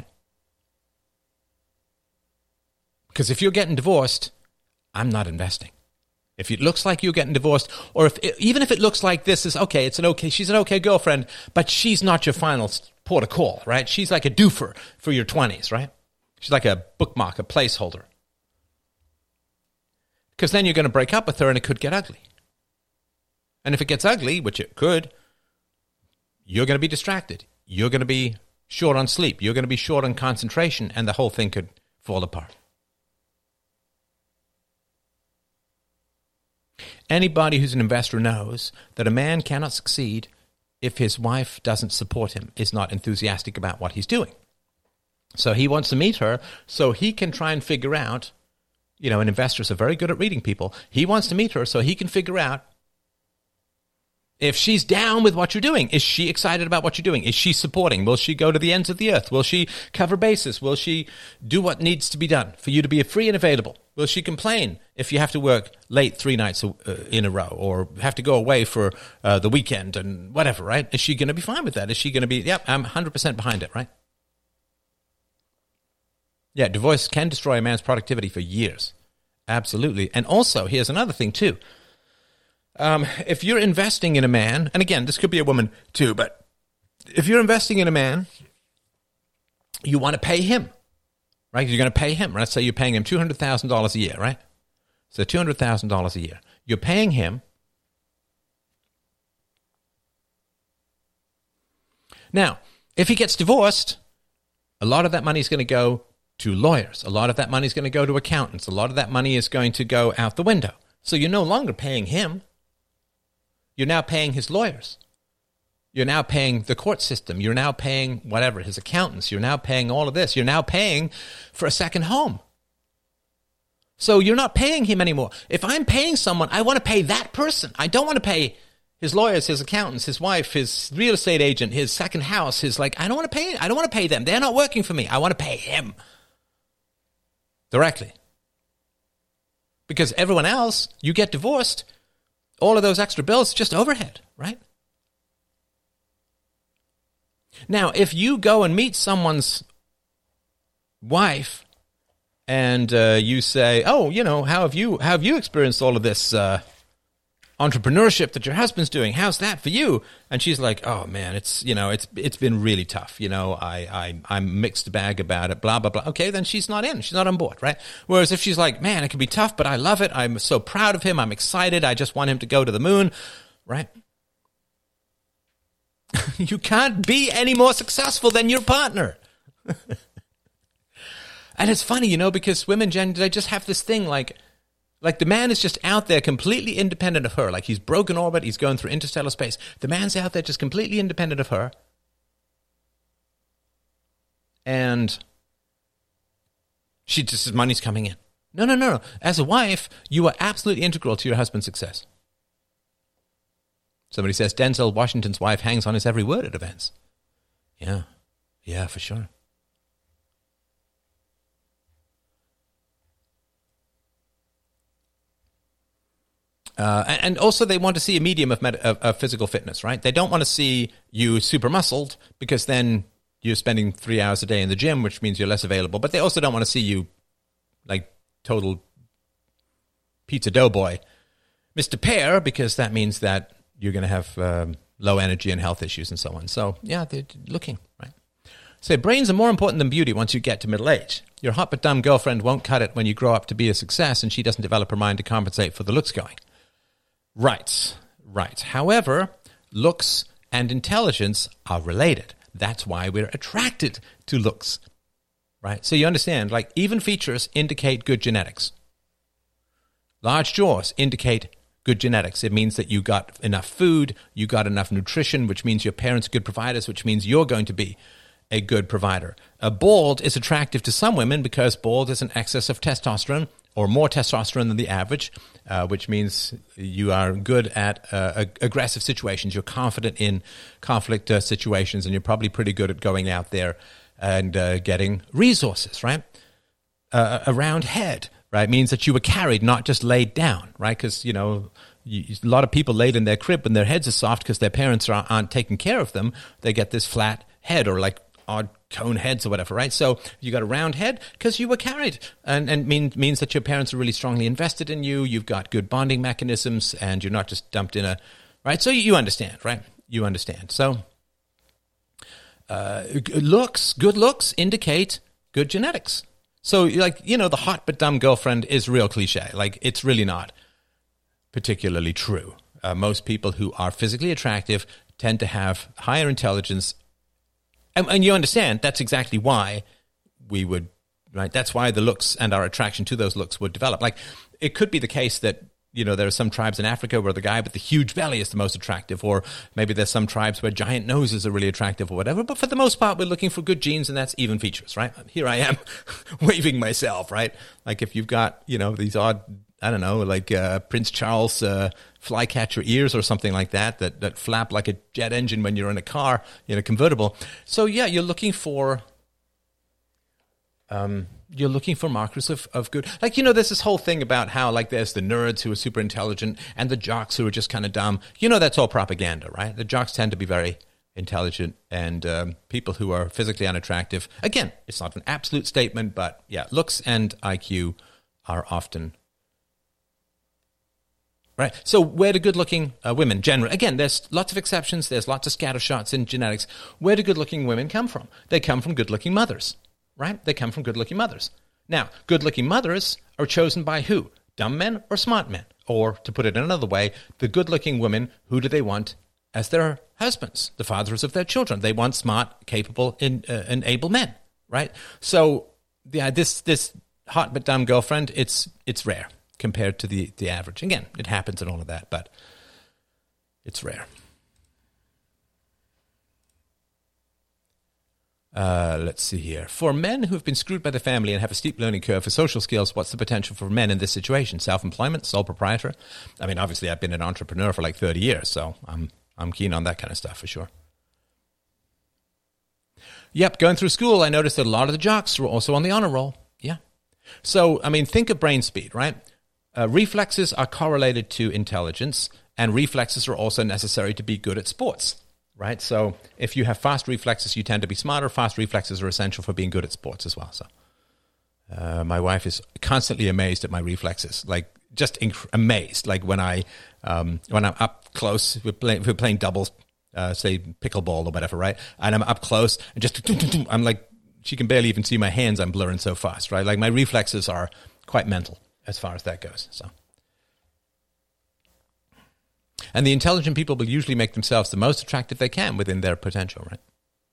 Because if you're getting divorced, I'm not investing. If it looks like you're getting divorced, or if it, even if it looks like this is, okay, it's an okay, she's an okay girlfriend, but she's not your final port of call, right? She's like a doofer for your twenties, right? She's like a bookmark, a placeholder. Because then you're going to break up with her and it could get ugly. And if it gets ugly, which it could, you're going to be distracted. You're going to be short on sleep. You're going to be short on concentration, and the whole thing could fall apart. Anybody who's an investor knows that a man cannot succeed if his wife doesn't support him, is not enthusiastic about what he's doing. So he wants to meet her so he can try and figure out, you know, and investors are very good at reading people. He wants to meet her so he can figure out if she's down with what you're doing. Is she excited about what you're doing? Is she supporting? Will she go to the ends of the earth? Will she cover bases? Will she do what needs to be done for you to be free and available? Will she complain if you have to work late three nights in a row, or have to go away for uh, the weekend and whatever, right? Is she going to be fine with that? Is she going to be, yep, I'm one hundred percent behind it, right? Yeah, divorce can destroy a man's productivity for years. Absolutely. And also, here's another thing too. Um, if you're investing in a man, and again, this could be a woman too, but if you're investing in a man, you want to pay him, right? You're going to pay him. Let's say you're paying him two hundred thousand dollars a year, right? So two hundred thousand dollars a year. You're paying him. Now, if he gets divorced, a lot of that money is going to go to lawyers. A lot of that money is going to go to accountants. A lot of that money is going to go out the window. So you're no longer paying him. You're now paying his lawyers. You're now paying the court system. You're now paying whatever, his accountants. You're now paying all of this. You're now paying for a second home. So you're not paying him anymore. If I'm paying someone, I want to pay that person. I don't want to pay his lawyers, his accountants, his wife, his real estate agent, his second house, his like, I don't want to pay, I don't want to pay them. They're not working for me. I want to pay him directly. Because everyone else, you get divorced, all of those extra bills, just overhead, right? Now, if you go and meet someone's wife and uh, you say, oh, you know, how have you, how have you experienced all of this uh, entrepreneurship that your husband's doing? How's that for you? And she's like, oh man, it's, you know, it's, it's been really tough. You know, I, I, I'm mixed bag about it, blah, blah, blah. Okay, then she's not in, she's not on board, right? Whereas if she's like, man, it can be tough, but I love it. I'm so proud of him. I'm excited. I just want him to go to the moon, right? You can't be any more successful than your partner. And it's funny, you know, because women, Jen, they just have this thing like, like the man is just out there completely independent of her. Like he's broken orbit, he's going through interstellar space. The man's out there just completely independent of her. And she just says money's coming in. No, no, no, no. As a wife, you are absolutely integral to your husband's success. Somebody says Denzel Washington's wife hangs on his every word at events. Yeah, yeah, for sure. Uh, and also they want to see a medium of, med- of, of physical fitness, right? They don't want to see you super muscled because then you're spending three hours a day in the gym, which means you're less available. But they also don't want to see you like total pizza dough boy, Mister Pear, because that means that you're going to have um, low energy and health issues and so on. So, yeah, they're looking, right? So brains are more important than beauty once you get to middle age. Your hot but dumb girlfriend won't cut it when you grow up to be a success and she doesn't develop her mind to compensate for the looks going. Right, right. However, looks and intelligence are related. That's why we're attracted to looks, right? So you understand, like even features indicate good genetics. Large jaws indicate good genetics. It means that you got enough food, you got enough nutrition, which means your parents are good providers, which means you're going to be a good provider. A bald is attractive to some women because bald is an excess of testosterone, or more testosterone than the average, uh, which means you are good at uh, ag- aggressive situations. You're confident in conflict uh, situations, and you're probably pretty good at going out there and uh, getting resources, right? Uh, a round head, right, means that you were carried, not just laid down, right? Because, you know, you, a lot of people laid in their crib and their heads are soft because their parents are, aren't taking care of them. They get this flat head or like odd cone heads or whatever, right? So you got a round head because you were carried, and and mean, means that your parents are really strongly invested in you. You've got good bonding mechanisms, and you're not just dumped in a, right? So you, you understand, right? You understand. So uh, looks, good looks indicate good genetics. So like, you know, the hot but dumb girlfriend is real cliche. Like it's really not particularly true. Uh, most people who are physically attractive tend to have higher intelligence. And, and you understand that's exactly why we would, right? That's why the looks and our attraction to those looks would develop. Like it could be the case that, you know, there are some tribes in Africa where the guy with the huge belly is the most attractive, or maybe there's some tribes where giant noses are really attractive or whatever. But for the most part, we're looking for good genes, and that's even features, right? Here I am waving myself, right? Like if you've got, you know, these odd, I don't know, like uh, Prince Charles uh, flycatcher ears or something like that, that that flap like a jet engine when you're in a car, in a convertible. So yeah, you're looking for, um, you're looking for markers of, of good. Like, you know, there's this whole thing about how like there's the nerds who are super intelligent and the jocks who are just kind of dumb. You know, that's all propaganda, right? The jocks tend to be very intelligent, and um, people who are physically unattractive. Again, it's not an absolute statement, but yeah, looks and I Q are often. Right. So where do good-looking uh, women generally, again, there's lots of exceptions. There's lots of scattershots in genetics. Where do good-looking women come from? They come from good-looking mothers, right? They come from good-looking mothers. Now, good-looking mothers are chosen by who? Dumb men or smart men? Or to put it another way, the good-looking women, who do they want as their husbands, the fathers of their children? They want smart, capable, and, uh, and able men, right? So yeah, this this hot but dumb girlfriend, it's it's rare compared to the, the average. Again, it happens and all of that, but it's rare. Uh, let's see here. For men who have been screwed by the family and have a steep learning curve for social skills, what's the potential for men in this situation? Self-employment, sole proprietor? I mean, obviously, I've been an entrepreneur for like thirty years, so I'm I'm keen on that kind of stuff for sure. Yep, going through school, I noticed that a lot of the jocks were also on the honor roll. Yeah. So, I mean, think of brain speed, right? uh, reflexes are correlated to intelligence, and reflexes are also necessary to be good at sports, right? So if you have fast reflexes, you tend to be smarter. Fast reflexes are essential for being good at sports as well. So uh, my wife is constantly amazed at my reflexes, like just inc- amazed. Like when I um, when I'm up close, we're playing, we're playing doubles, uh, say pickleball or whatever, right? And I'm up close and just I'm like, she can barely even see my hands. I'm blurring so fast, right? Like my reflexes are quite mental as far as that goes. So. And the intelligent people will usually make themselves the most attractive they can within their potential, right?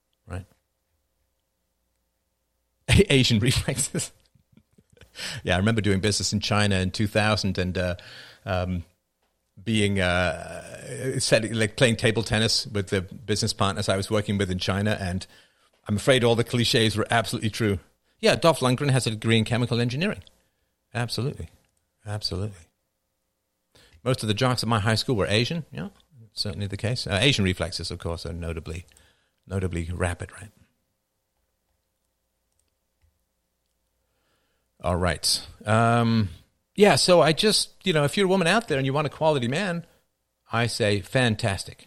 Right. Asian reflexes. Yeah, I remember doing business in China in two thousand and uh, um, being uh, set, like playing table tennis with the business partners I was working with in China, and I'm afraid all the cliches were absolutely true. Yeah, Dolph Lundgren has a degree in chemical engineering. Absolutely, absolutely. Most of the jocks at my high school were Asian. Yeah, certainly the case. Uh, Asian reflexes, of course, are notably, notably rapid, right? All right. Um, yeah, so I just, you know, if you're a woman out there and you want a quality man, I say fantastic.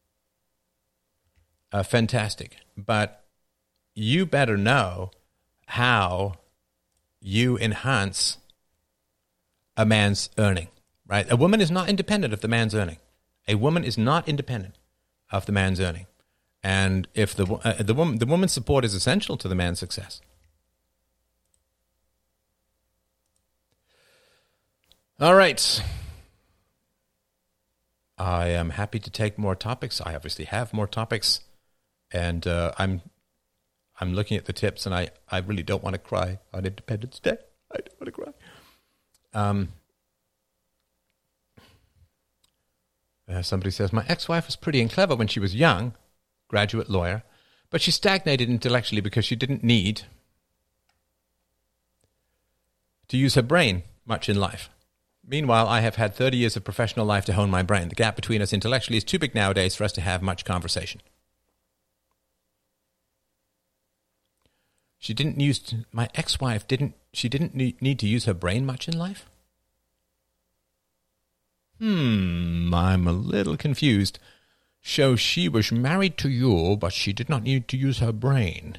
Uh, fantastic. But you better know how you enhance a man's earning. Right? A woman is not independent of the man's earning. A woman is not independent of the man's earning. And if the uh, the woman the woman's support is essential to the man's success. All right. I am happy to take more topics. I obviously have more topics, and uh, I'm I'm looking at the tips, and I, I really don't want to cry on Independence Day. I don't want to cry. Um. Uh, somebody says, my ex-wife was pretty and clever when she was young, graduate lawyer, but she stagnated intellectually because she didn't need to use her brain much in life. Meanwhile, I have had thirty years of professional life to hone my brain. The gap between us intellectually is too big nowadays for us to have much conversation. She didn't use, to, my ex-wife didn't, she didn't need, need to use her brain much in life? Hmm, I'm a little confused. So she was married to you, but she did not need to use her brain.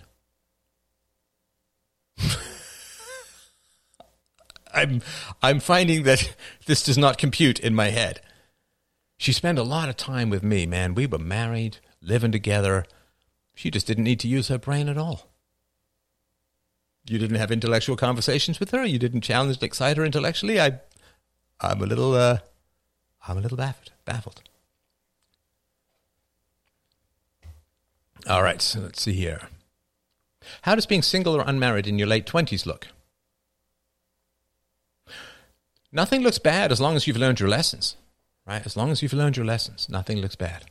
I'm I'm finding that this does not compute in my head. She spent a lot of time with me, man. We were married, living together. She just didn't need to use her brain at all. You didn't have intellectual conversations with her? You didn't challenge and excite her intellectually? I, I'm a little... Uh, I'm a little baffled. baffled. All right, so let's see here. How does being single or unmarried in your late twenties look? Nothing looks bad as long as you've learned your lessons, right? As long as you've learned your lessons, nothing looks bad.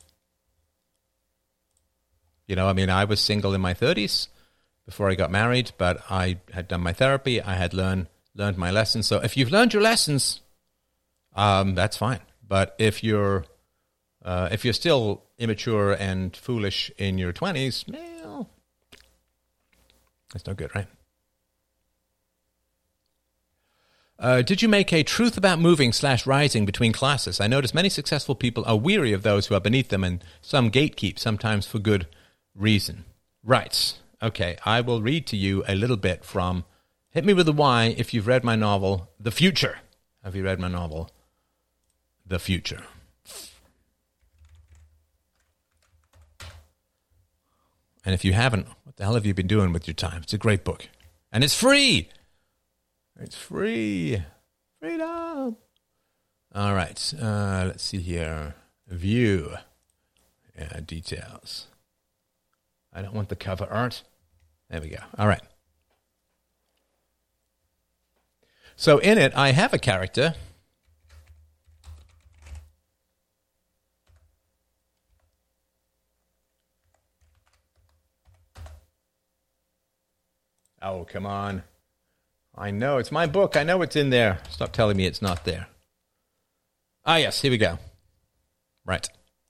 You know, I mean, I was single in my thirties before I got married, but I had done my therapy. I had learned learned my lessons. So if you've learned your lessons, um, that's fine. But if you're uh, if you're still immature and foolish in your twenties, well, that's no good, right? Uh, did you make a truth about moving slash rising between classes? I notice many successful people are weary of those who are beneath them, and some gatekeep, sometimes for good reason. Right. Okay, I will read to you a little bit from Hit Me With a Y if you've read my novel, The Future. Have you read my novel, The Future? And if you haven't, what the hell have you been doing with your time? It's a great book. And it's free! It's free. Freedom! All right, uh, let's see here. View. Yeah, details. I don't want the cover art. There we go. All right. So in it, I have a character. Oh, come on. I know. It's my book. I know it's in there. Stop telling me it's not there. Ah, yes. Here we go. Right.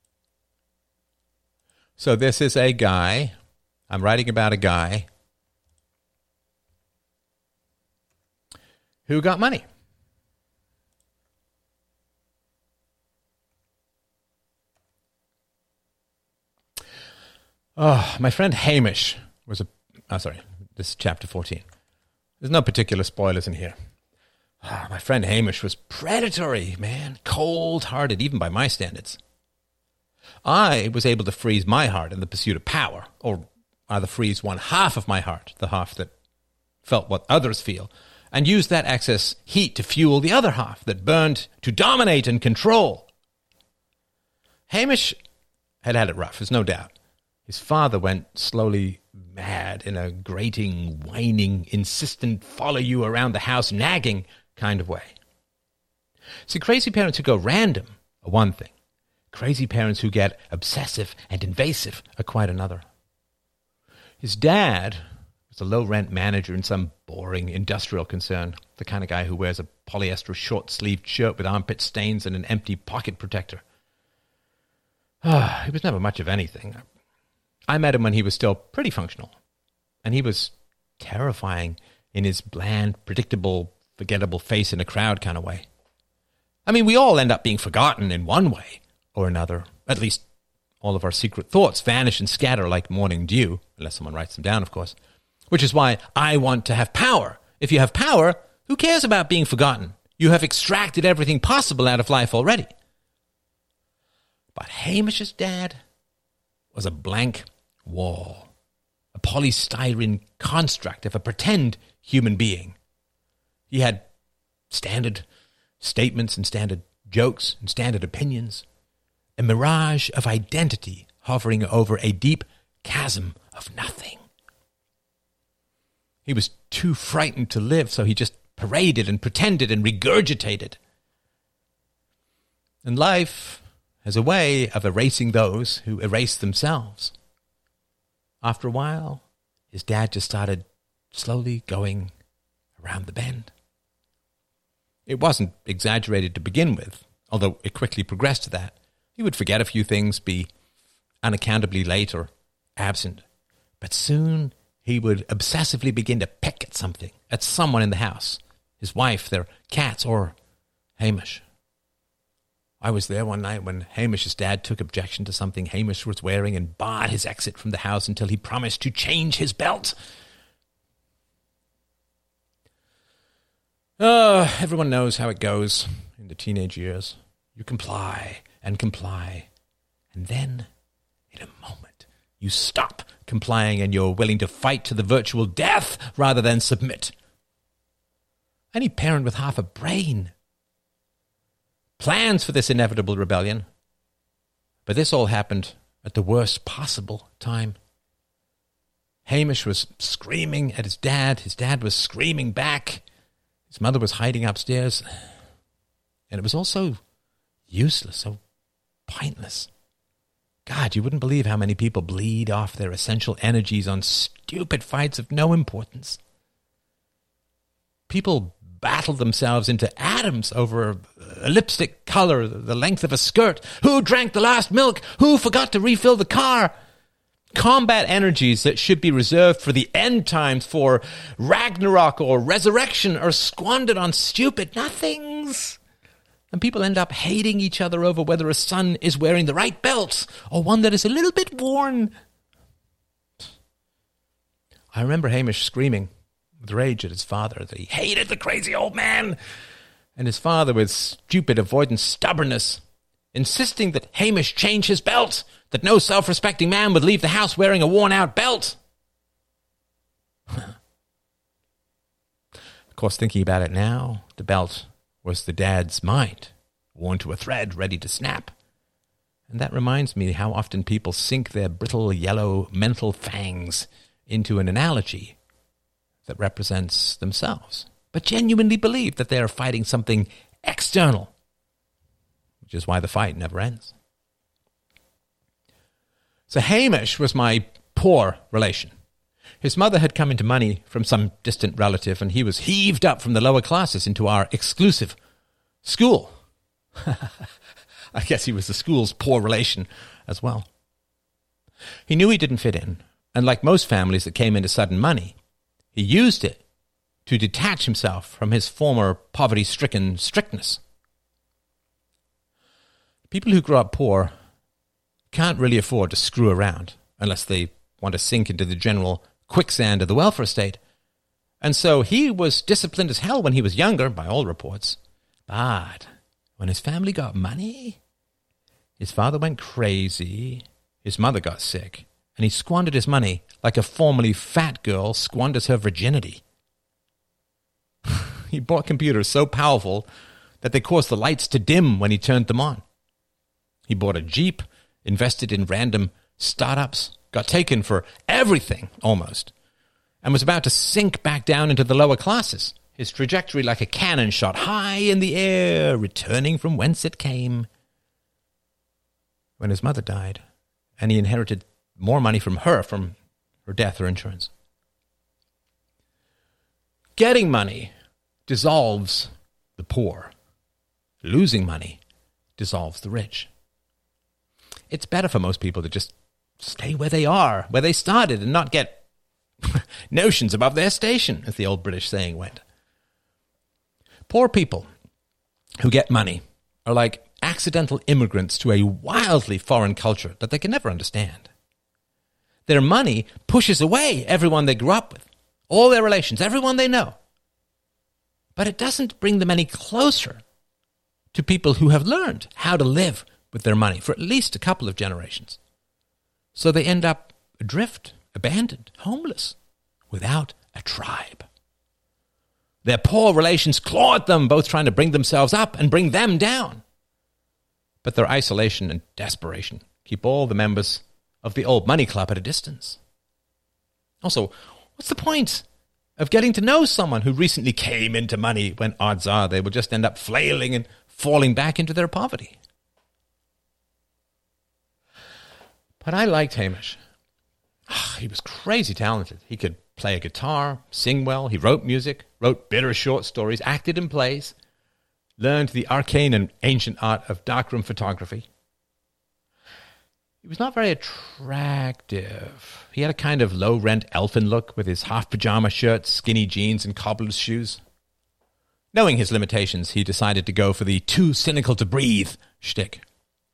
So this is a guy. I'm writing about a guy who got money. Oh, my friend Hamish was a... Oh, sorry. This is chapter fourteen. There's no particular spoilers in here. Oh, my friend Hamish was predatory, man. Cold-hearted, even by my standards. I was able to freeze my heart in the pursuit of power, or rather freeze one half of my heart, the half that felt what others feel, and use that excess heat to fuel the other half that burned to dominate and control. Hamish had had it rough, there's no doubt. His father went slowly mad in a grating, whining, insistent, follow-you-around-the-house, nagging kind of way. See, crazy parents who go random are one thing. Crazy parents who get obsessive and invasive are quite another. His dad was a low-rent manager in some boring industrial concern, the kind of guy who wears a polyester short-sleeved shirt with armpit stains and an empty pocket protector. Ah, he was never much of anything. I met him when he was still pretty functional, and he was terrifying in his bland, predictable, forgettable face in a crowd kind of way. I mean, we all end up being forgotten in one way or another. At least all of our secret thoughts vanish and scatter like morning dew, unless someone writes them down, of course. Which is why I want to have power. If you have power, who cares about being forgotten? You have extracted everything possible out of life already. But Hamish's dad was a blank wall, a polystyrene construct of a pretend human being. He had standard statements and standard jokes and standard opinions, a mirage of identity hovering over a deep chasm of nothing. He was too frightened to live, so he just paraded and pretended and regurgitated. And life has a way of erasing those who erase themselves. After a while, his dad just started slowly going around the bend. It wasn't exaggerated to begin with, although it quickly progressed to that. He would forget a few things, be unaccountably late or absent. But soon he would obsessively begin to pick at something, at someone in the house, his wife, their cats, or Hamish. I was there one night when Hamish's dad took objection to something Hamish was wearing and barred his exit from the house until he promised to change his belt. Oh, everyone knows how it goes in the teenage years. You comply and comply, and then, in a moment, you stop complying and you're willing to fight to the virtual death rather than submit. Any parent with half a brain plans for this inevitable rebellion, but this all happened at the worst possible time. Hamish was screaming at his dad. His dad was screaming back. His mother was hiding upstairs. And it was all so useless, so pointless. God, you wouldn't believe how many people bleed off their essential energies on stupid fights of no importance. People battle themselves into atoms over a lipstick color, the length of a skirt, who drank the last milk, who forgot to refill the car. Combat energies that should be reserved for the end times, for Ragnarok or resurrection, are squandered on stupid nothings. And people end up hating each other over whether a son is wearing the right belt or one that is a little bit worn. I remember Hamish screaming with rage at his father that he hated the crazy old man, and his father with stupid avoidant stubbornness, insisting that Hamish change his belt, that no self-respecting man would leave the house wearing a worn-out belt. Of course, thinking about it now, the belt was the dad's mind, worn to a thread, ready to snap. And that reminds me how often people sink their brittle yellow mental fangs into an analogy that represents themselves, but genuinely believe that they are fighting something external, which is why the fight never ends. So Hamish was my poor relation. His mother had come into money from some distant relative, and he was heaved up from the lower classes into our exclusive school. I guess he was the school's poor relation as well. He knew he didn't fit in, and like most families that came into sudden money, he used it to detach himself from his former poverty-stricken strictness. People who grow up poor can't really afford to screw around unless they want to sink into the general quicksand of the welfare state. And so he was disciplined as hell when he was younger, by all reports. But when his family got money, his father went crazy, his mother got sick, and he squandered his money like a formerly fat girl squanders her virginity. He bought computers so powerful that they caused the lights to dim when he turned them on. He bought a Jeep, invested in random startups, got taken for everything, almost, and was about to sink back down into the lower classes, his trajectory like a cannon shot high in the air, returning from whence it came. When his mother died, and he inherited more money from her, from her death or insurance. Getting money dissolves the poor. Losing money dissolves the rich. It's better for most people to just stay where they are, where they started, and not get notions above their station, as the old British saying went. Poor people who get money are like accidental immigrants to a wildly foreign culture that they can never understand. Their money pushes away everyone they grew up with, all their relations, everyone they know. But it doesn't bring them any closer to people who have learned how to live with their money for at least a couple of generations. So they end up adrift, abandoned, homeless, without a tribe. Their poor relations claw at them, both trying to bring themselves up and bring them down. But their isolation and desperation keep all the members of the old money club at a distance. Also, what's the point of getting to know someone who recently came into money when odds are they will just end up flailing and falling back into their poverty? But I liked Hamish. He was crazy talented. He could play a guitar, sing well, he wrote music, wrote bitter short stories, acted in plays, learned the arcane and ancient art of darkroom photography. He was not very attractive. He had a kind of low-rent elfin look with his half-pajama shirt, skinny jeans, and cobbler's shoes. Knowing his limitations, he decided to go for the too cynical to breathe shtick.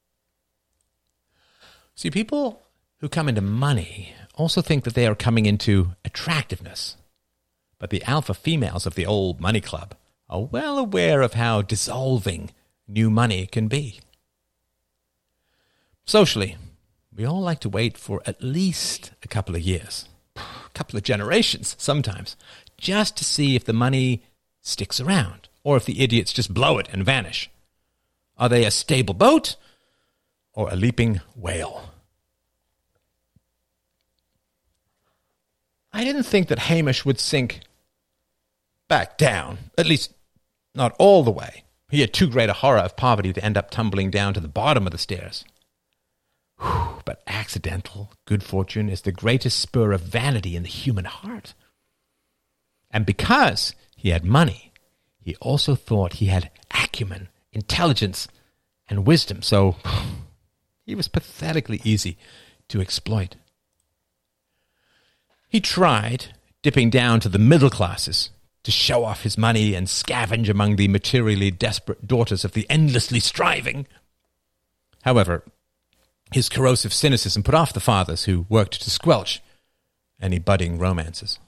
See, people who come into money also think that they are coming into attractiveness. But the alpha females of the old money club are well aware of how dissolving new money can be. Socially, we all like to wait for at least a couple of years, a couple of generations sometimes, just to see if the money sticks around or if the idiots just blow it and vanish. Are they a stable boat or a leaping whale? I didn't think that Hamish would sink back down, at least not all the way. He had too great a horror of poverty to end up tumbling down to the bottom of the stairs. Whew, but accidental good fortune is the greatest spur of vanity in the human heart. And because he had money, he also thought he had acumen, intelligence, and wisdom, so he was pathetically easy to exploit. He tried dipping down to the middle classes to show off his money and scavenge among the materially desperate daughters of the endlessly striving. However, his corrosive cynicism put off the fathers who worked to squelch any budding romances.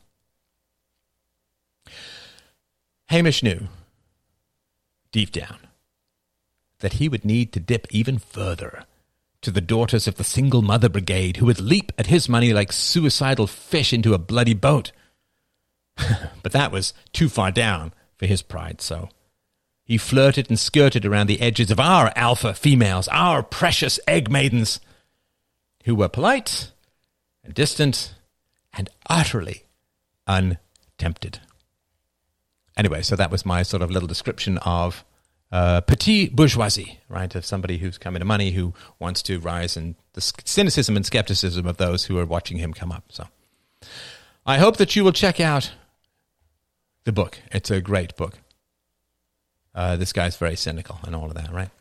Hamish knew, deep down, that he would need to dip even further to the daughters of the single mother brigade who would leap at his money like suicidal fish into a bloody boat. But that was too far down for his pride, so he flirted and skirted around the edges of our alpha females, our precious egg maidens, who were polite and distant and utterly untempted. Anyway, so that was my sort of little description of uh, petite bourgeoisie, right, of somebody who's come into money who wants to rise in the cynicism and skepticism of those who are watching him come up. So I hope that you will check out the book. It's a great book. Uh, this guy's very cynical and all of that, right?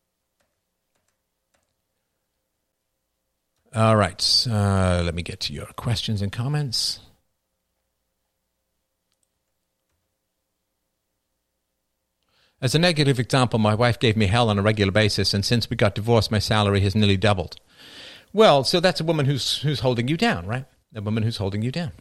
All right. Uh, let me get to your questions and comments. As a negative example, my wife gave me hell on a regular basis, and since we got divorced, my salary has nearly doubled. Well, so that's a woman who's who's holding you down, right? A woman who's holding you down.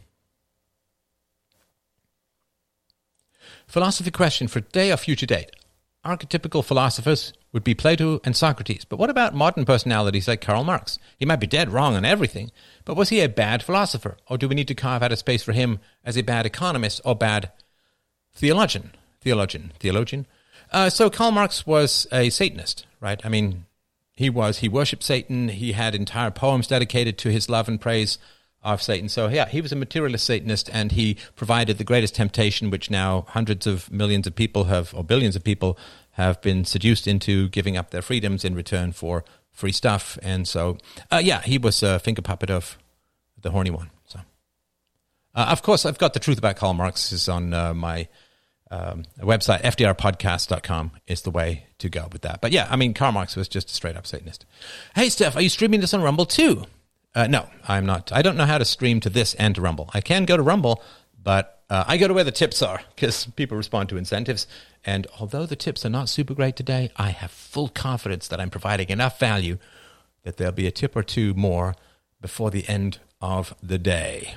Philosophy question for today or future date. Archetypical philosophers would be Plato and Socrates. But what about modern personalities like Karl Marx? He might be dead wrong on everything, but was he a bad philosopher? Or do we need to carve out a space for him as a bad economist or bad theologian? Theologian. Theologian? Uh, so Karl Marx was a Satanist, right? I mean, he was. He worshipped Satan. He had entire poems dedicated to his love and praise of Satan. So yeah, he was a materialist Satanist, and he provided the greatest temptation, which now hundreds of millions of people have, or billions of people have been seduced into giving up their freedoms in return for free stuff. And so, uh, yeah, he was a finger puppet of the horny one. So, uh, of course, I've got the truth about Karl Marx is on uh, my um, website. F D R podcast dot com is the way to go with that. But yeah, I mean, Karl Marx was just a straight up Satanist. Hey, Steph, are you streaming this on Rumble too? Uh, no, I'm not. I don't know how to stream to this and to Rumble. I can go to Rumble, but uh, I go to where the tips are because people respond to incentives. And although the tips are not super great today, I have full confidence that I'm providing enough value that there'll be a tip or two more before the end of the day.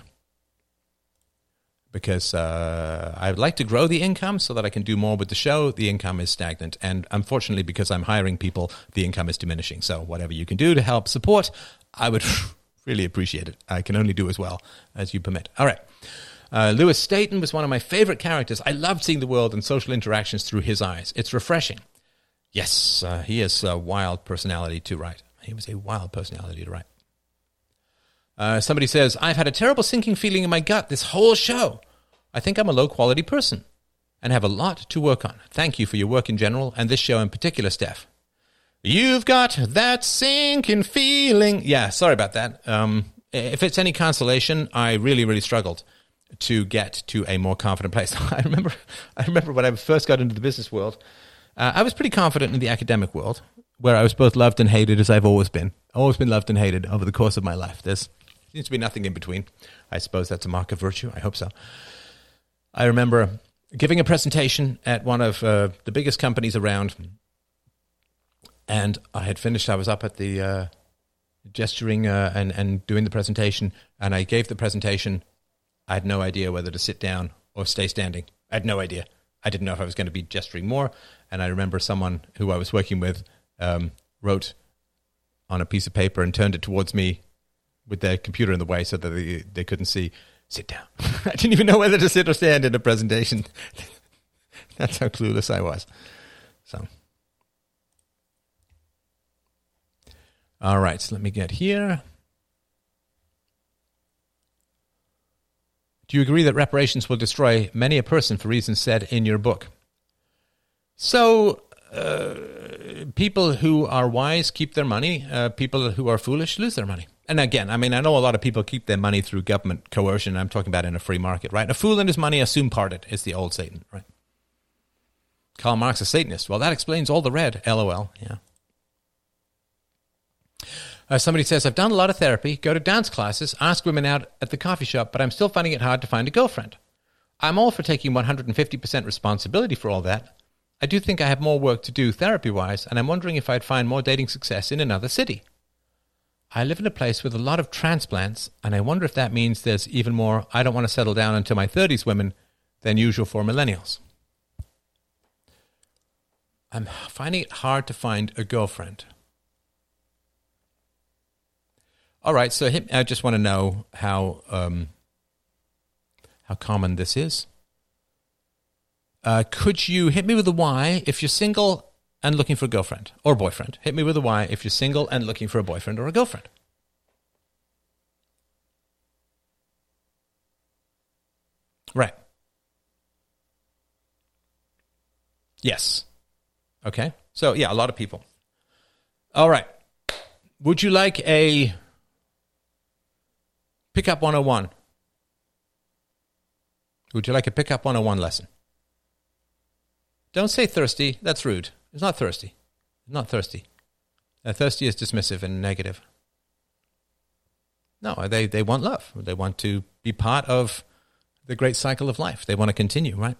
Because uh, I would like to grow the income so that I can do more with the show. The income is stagnant. And unfortunately, because I'm hiring people, the income is diminishing. So whatever you can do to help support, I would really appreciate it. I can only do as well as you permit. All right. Uh, Lewis Staten was one of my favorite characters. I loved seeing the world and social interactions through his eyes. It's refreshing. Yes, uh, he is a wild personality to write. He was a wild personality to write. Uh, somebody says, I've had a terrible sinking feeling in my gut this whole show. I think I'm a low-quality person and have a lot to work on. Thank you for your work in general and this show in particular, Steph. You've got that sinking feeling. Yeah, sorry about that. Um, if it's any consolation, I really, really struggled to get to a more confident place. I remember I remember when I first got into the business world, uh, I was pretty confident in the academic world, where I was both loved and hated, as I've always been. Always been loved and hated over the course of my life. There seems to be nothing in between. I suppose that's a mark of virtue. I hope so. I remember giving a presentation at one of uh, the biggest companies around, and I had finished. I was up at the uh, gesturing uh, and, and doing the presentation, and I gave the presentation. I had no idea whether to sit down or stay standing. I had no idea. I didn't know if I was going to be gesturing more. And I remember someone who I was working with um, wrote on a piece of paper and turned it towards me with their computer in the way so that they, they couldn't see, sit down. I didn't even know whether to sit or stand in a presentation. That's how clueless I was. So, all right, so let me get here. Do you agree that reparations will destroy many a person for reasons said in your book? So, uh, people who are wise keep their money. Uh, people who are foolish lose their money. And again, I mean, I know a lot of people keep their money through government coercion. I'm talking about in a free market, right? A fool and his money are soon parted, is the old Satan, right? Karl Marx, a Satanist. Well, that explains all the red, LOL, yeah. Uh, somebody says, I've done a lot of therapy, go to dance classes, ask women out at the coffee shop, but I'm still finding it hard to find a girlfriend. I'm all for taking one hundred fifty percent responsibility for all that. I do think I have more work to do therapy-wise, and I'm wondering if I'd find more dating success in another city. I live in a place with a lot of transplants, and I wonder if that means there's even more I don't want to settle down until my thirties women than usual for millennials. I'm finding it hard to find a girlfriend. All right, so I just want to know how um, how common this is. Uh, could you hit me with a Y if you're single and looking for a girlfriend or boyfriend? Hit me with a Y if you're single and looking for a boyfriend or a girlfriend. Right. Yes. Okay. So, yeah, a lot of people. All right. Would you like a Pickup one oh one? Would you like a Pickup one oh one lesson? Don't say thirsty. That's rude. It's not thirsty. It's not thirsty. Uh, thirsty is dismissive and negative. No, they, they want love. They want to be part of the great cycle of life. They want to continue, right?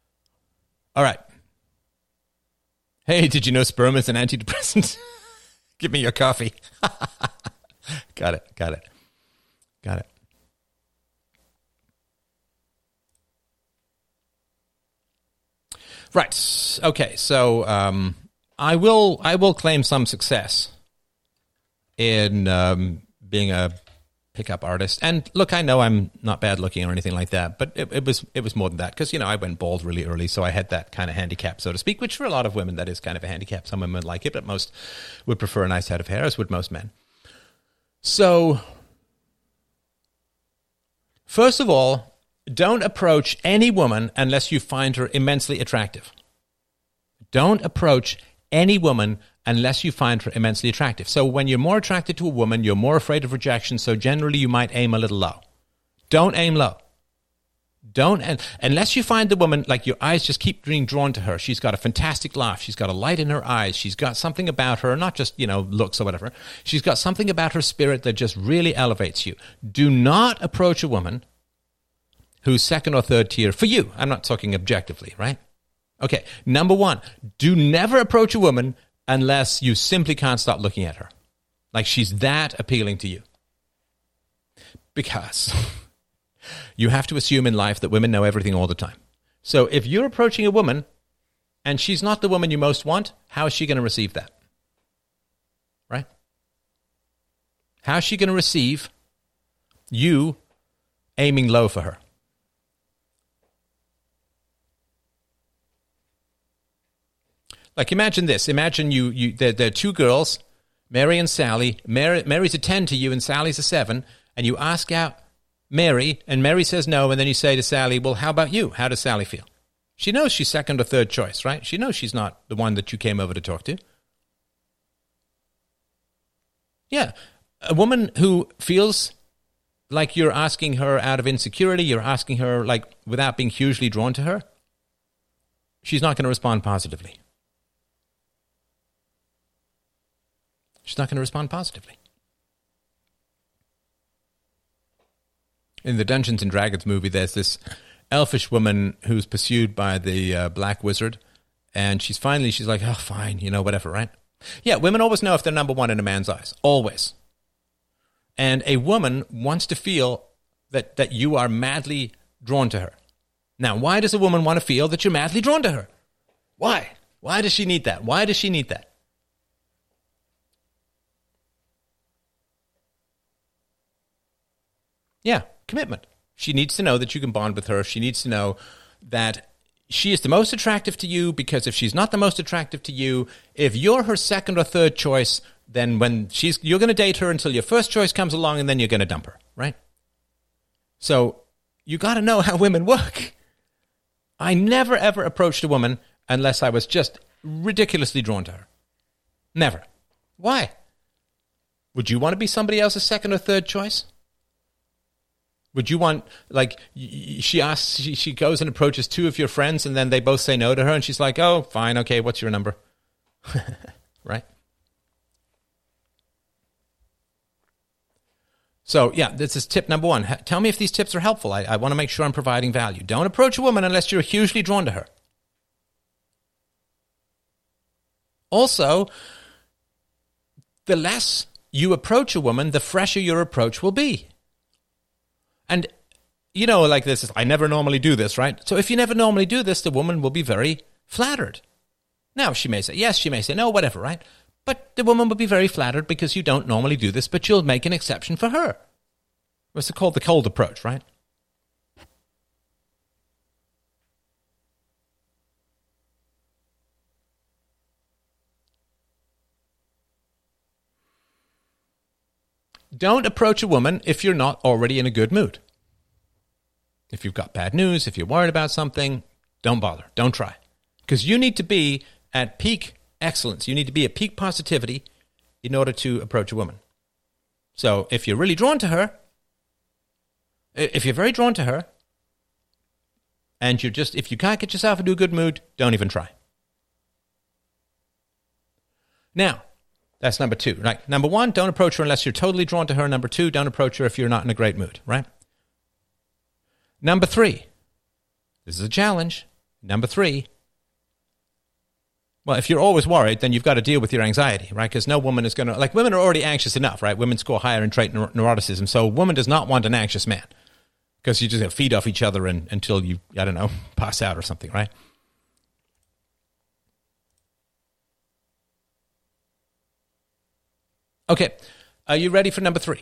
All right. Hey, did you know sperm is an antidepressant? Give me your coffee. Got it. Got it. Got it. Right. Okay. So um, I will. I will claim some success in um, being a pickup artist. And look, I know I'm not bad looking or anything like that, but it, it was it was more than that because you know I went bald really early, so I had that kind of handicap, so to speak. Which for a lot of women that is kind of a handicap. Some women like it, but most would prefer a nice head of hair, as would most men. So, first of all, don't approach any woman unless you find her immensely attractive. Don't approach any woman unless you find her immensely attractive. So when you're more attracted to a woman, you're more afraid of rejection, so generally you might aim a little low. Don't aim low. Don't, and unless you find the woman, like your eyes just keep being drawn to her. She's got a fantastic laugh. She's got a light in her eyes. She's got something about her, not just, you know, looks or whatever. She's got something about her spirit that just really elevates you. Do not approach a woman who's second or third tier for you. I'm not talking objectively, right? Okay, number one, do never approach a woman unless you simply can't stop looking at her. Like she's that appealing to you. Because you have to assume in life that women know everything all the time. So if you're approaching a woman and she's not the woman you most want, how is she going to receive that? Right? How is she going to receive you aiming low for her? Like imagine this. Imagine you, you there, there are two girls, Mary and Sally. Mary, Mary's a ten to you and Sally's a seven. And you ask out Mary and Mary says no. And then you say to Sally, well, how about you? How does Sally feel? She knows she's second or third choice, right? She knows she's not the one that you came over to talk to. Yeah. A woman who feels like you're asking her out of insecurity, you're asking her like without being hugely drawn to her, she's not going to respond positively. She's not going to respond positively. In the Dungeons and Dragons movie, there's this elfish woman who's pursued by the uh, black wizard, and she's finally, she's like, oh, fine, you know, whatever, right? Yeah, women always know if they're number one in a man's eyes. Always. And a woman wants to feel that, that you are madly drawn to her. Now, why does a woman want to feel that you're madly drawn to her? Why? Why does she need that? Why does she need that? Yeah, commitment. She needs to know that you can bond with her. She needs to know that she is the most attractive to you, because if she's not the most attractive to you, if you're her second or third choice, then when she's you're going to date her until your first choice comes along, and then you're going to dump her, right? So you got to know how women work. I never, ever approached a woman unless I was just ridiculously drawn to her. Never. Why? Would you want to be somebody else's second or third choice? Would you want, like, she asks, she, she goes and approaches two of your friends, and then they both say no to her, and she's like, oh, fine, okay, what's your number? Right? So, yeah, this is tip number one. Tell me if these tips are helpful. I, I want to make sure I'm providing value. Don't approach a woman unless you're hugely drawn to her. Also, the less you approach a woman, the fresher your approach will be. And, you know, like this, is, I never normally do this, right? So if you never normally do this, the woman will be very flattered. Now, she may say yes, she may say no, whatever, right? But the woman will be very flattered because you don't normally do this, but you'll make an exception for her. What's it called? The cold approach, right? Don't approach a woman if you're not already in a good mood. If you've got bad news, if you're worried about something, don't bother. Don't try. Because you need to be at peak excellence. You need to be at peak positivity in order to approach a woman. So if you're really drawn to her, if you're very drawn to her, and you're just, if you can't get yourself into a good mood, don't even try. Now, that's number two, right? Number one, don't approach her unless you're totally drawn to her. Number two, don't approach her if you're not in a great mood, right? Number three, this is a challenge. Number three, Well, if you're always worried, then you've got to deal with your anxiety, right? Because no woman is going to, like, women are already anxious enough, right? Women score higher in trait neur- neuroticism. So a woman does not want an anxious man because you just going to feed off each other and, until you, I don't know, pass out or something, right? Okay. Are you ready for number three?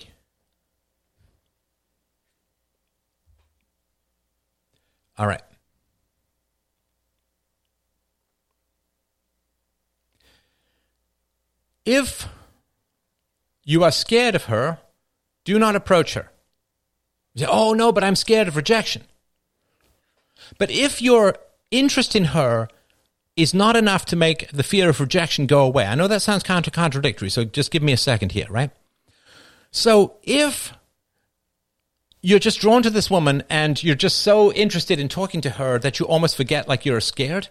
All right. If you are scared of her, do not approach her. You say, oh, no, but I'm scared of rejection. But if your interest in her is not enough to make the fear of rejection go away, I know that sounds counter contradictory, so just give me a second here, right? So if you're just drawn to this woman and you're just so interested in talking to her that you almost forget like you're scared,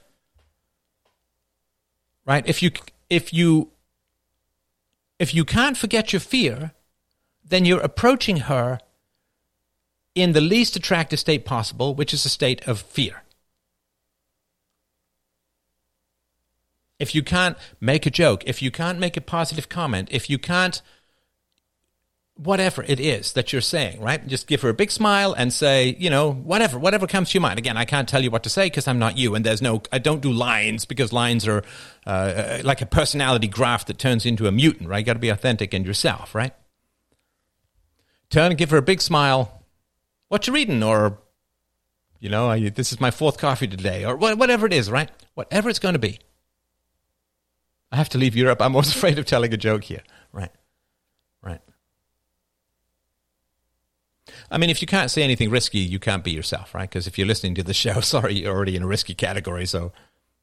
right? If you if you If you can't forget your fear, then you're approaching her in the least attractive state possible, which is a state of fear. If you can't make a joke, if you can't make a positive comment, if you can't, whatever it is that you're saying, right? Just give her a big smile and say, you know, whatever, whatever comes to your mind. Again, I can't tell you what to say because I'm not you. And there's no, I don't do lines because lines are uh, like a personality graph that turns into a mutant, right? You got to be authentic in yourself, right? Turn and give her a big smile. What you reading? Or, you know, I, this is my fourth coffee today, or whatever it is, right? Whatever it's going to be. I have to leave Europe. I'm always afraid of telling a joke here, right? Right. I mean, if you can't say anything risky, you can't be yourself, right? Because if you're listening to the show, sorry, you're already in a risky category. So,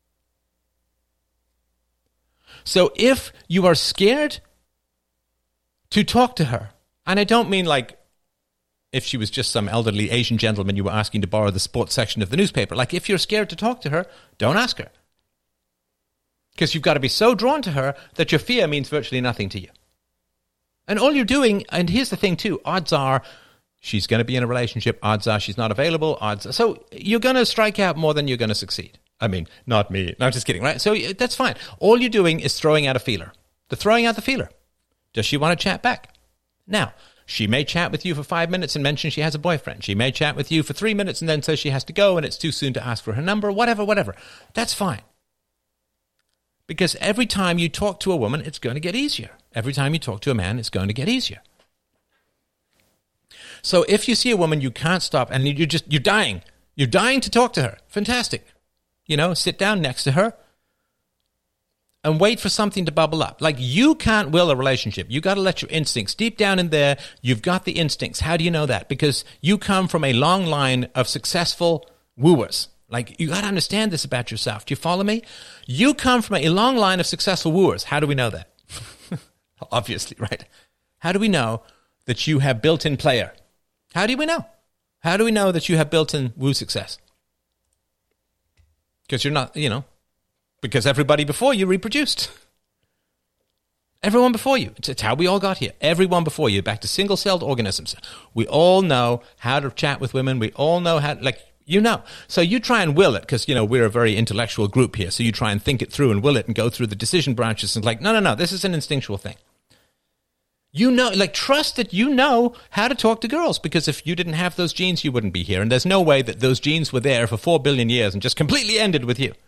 so if you are scared to talk to her, and I don't mean like if she was just some elderly Asian gentleman you were asking to borrow the sports section of the newspaper. Like if you're scared to talk to her, don't ask her. Because you've got to be so drawn to her that your fear means virtually nothing to you. And all you're doing, and here's the thing too, odds are she's going to be in a relationship. Odds are she's not available. Odds are, so you're going to strike out more than you're going to succeed. I mean, not me. No, I'm just kidding, right? So that's fine. All you're doing is throwing out a feeler. The throwing out the feeler. Does she want to chat back? Now, she may chat with you for five minutes and mention she has a boyfriend. She may chat with you for three minutes and then says she has to go and it's too soon to ask for her number. Whatever, whatever. That's fine. Because every time you talk to a woman, it's going to get easier. Every time you talk to a man, it's going to get easier. So if you see a woman you can't stop and you're just, you're dying. You're dying to talk to her. Fantastic. You know, sit down next to her and wait for something to bubble up. Like you can't will a relationship. You got to let your instincts deep down in there. You've got the instincts. How do you know that? Because you come from a long line of successful wooers. Like, you got to understand this about yourself. Do you follow me? You come from a long line of successful wooers. How do we know that? Obviously, right? How do we know that you have built-in player? How do we know? How do we know that you have built-in woo success? Because you're not, you know, because everybody before you reproduced. Everyone before you. It's, it's how we all got here. Everyone before you, back to single-celled organisms. We all know how to chat with women. We all know how, like, you know. So you try and will it because, you know, we're a very intellectual group here. So you try and think it through and will it and go through the decision branches and like, no, no, no, this is an instinctual thing. You know, like trust that you know how to talk to girls because if you didn't have those genes, you wouldn't be here. And there's no way that those genes were there for four billion years and just completely ended with you.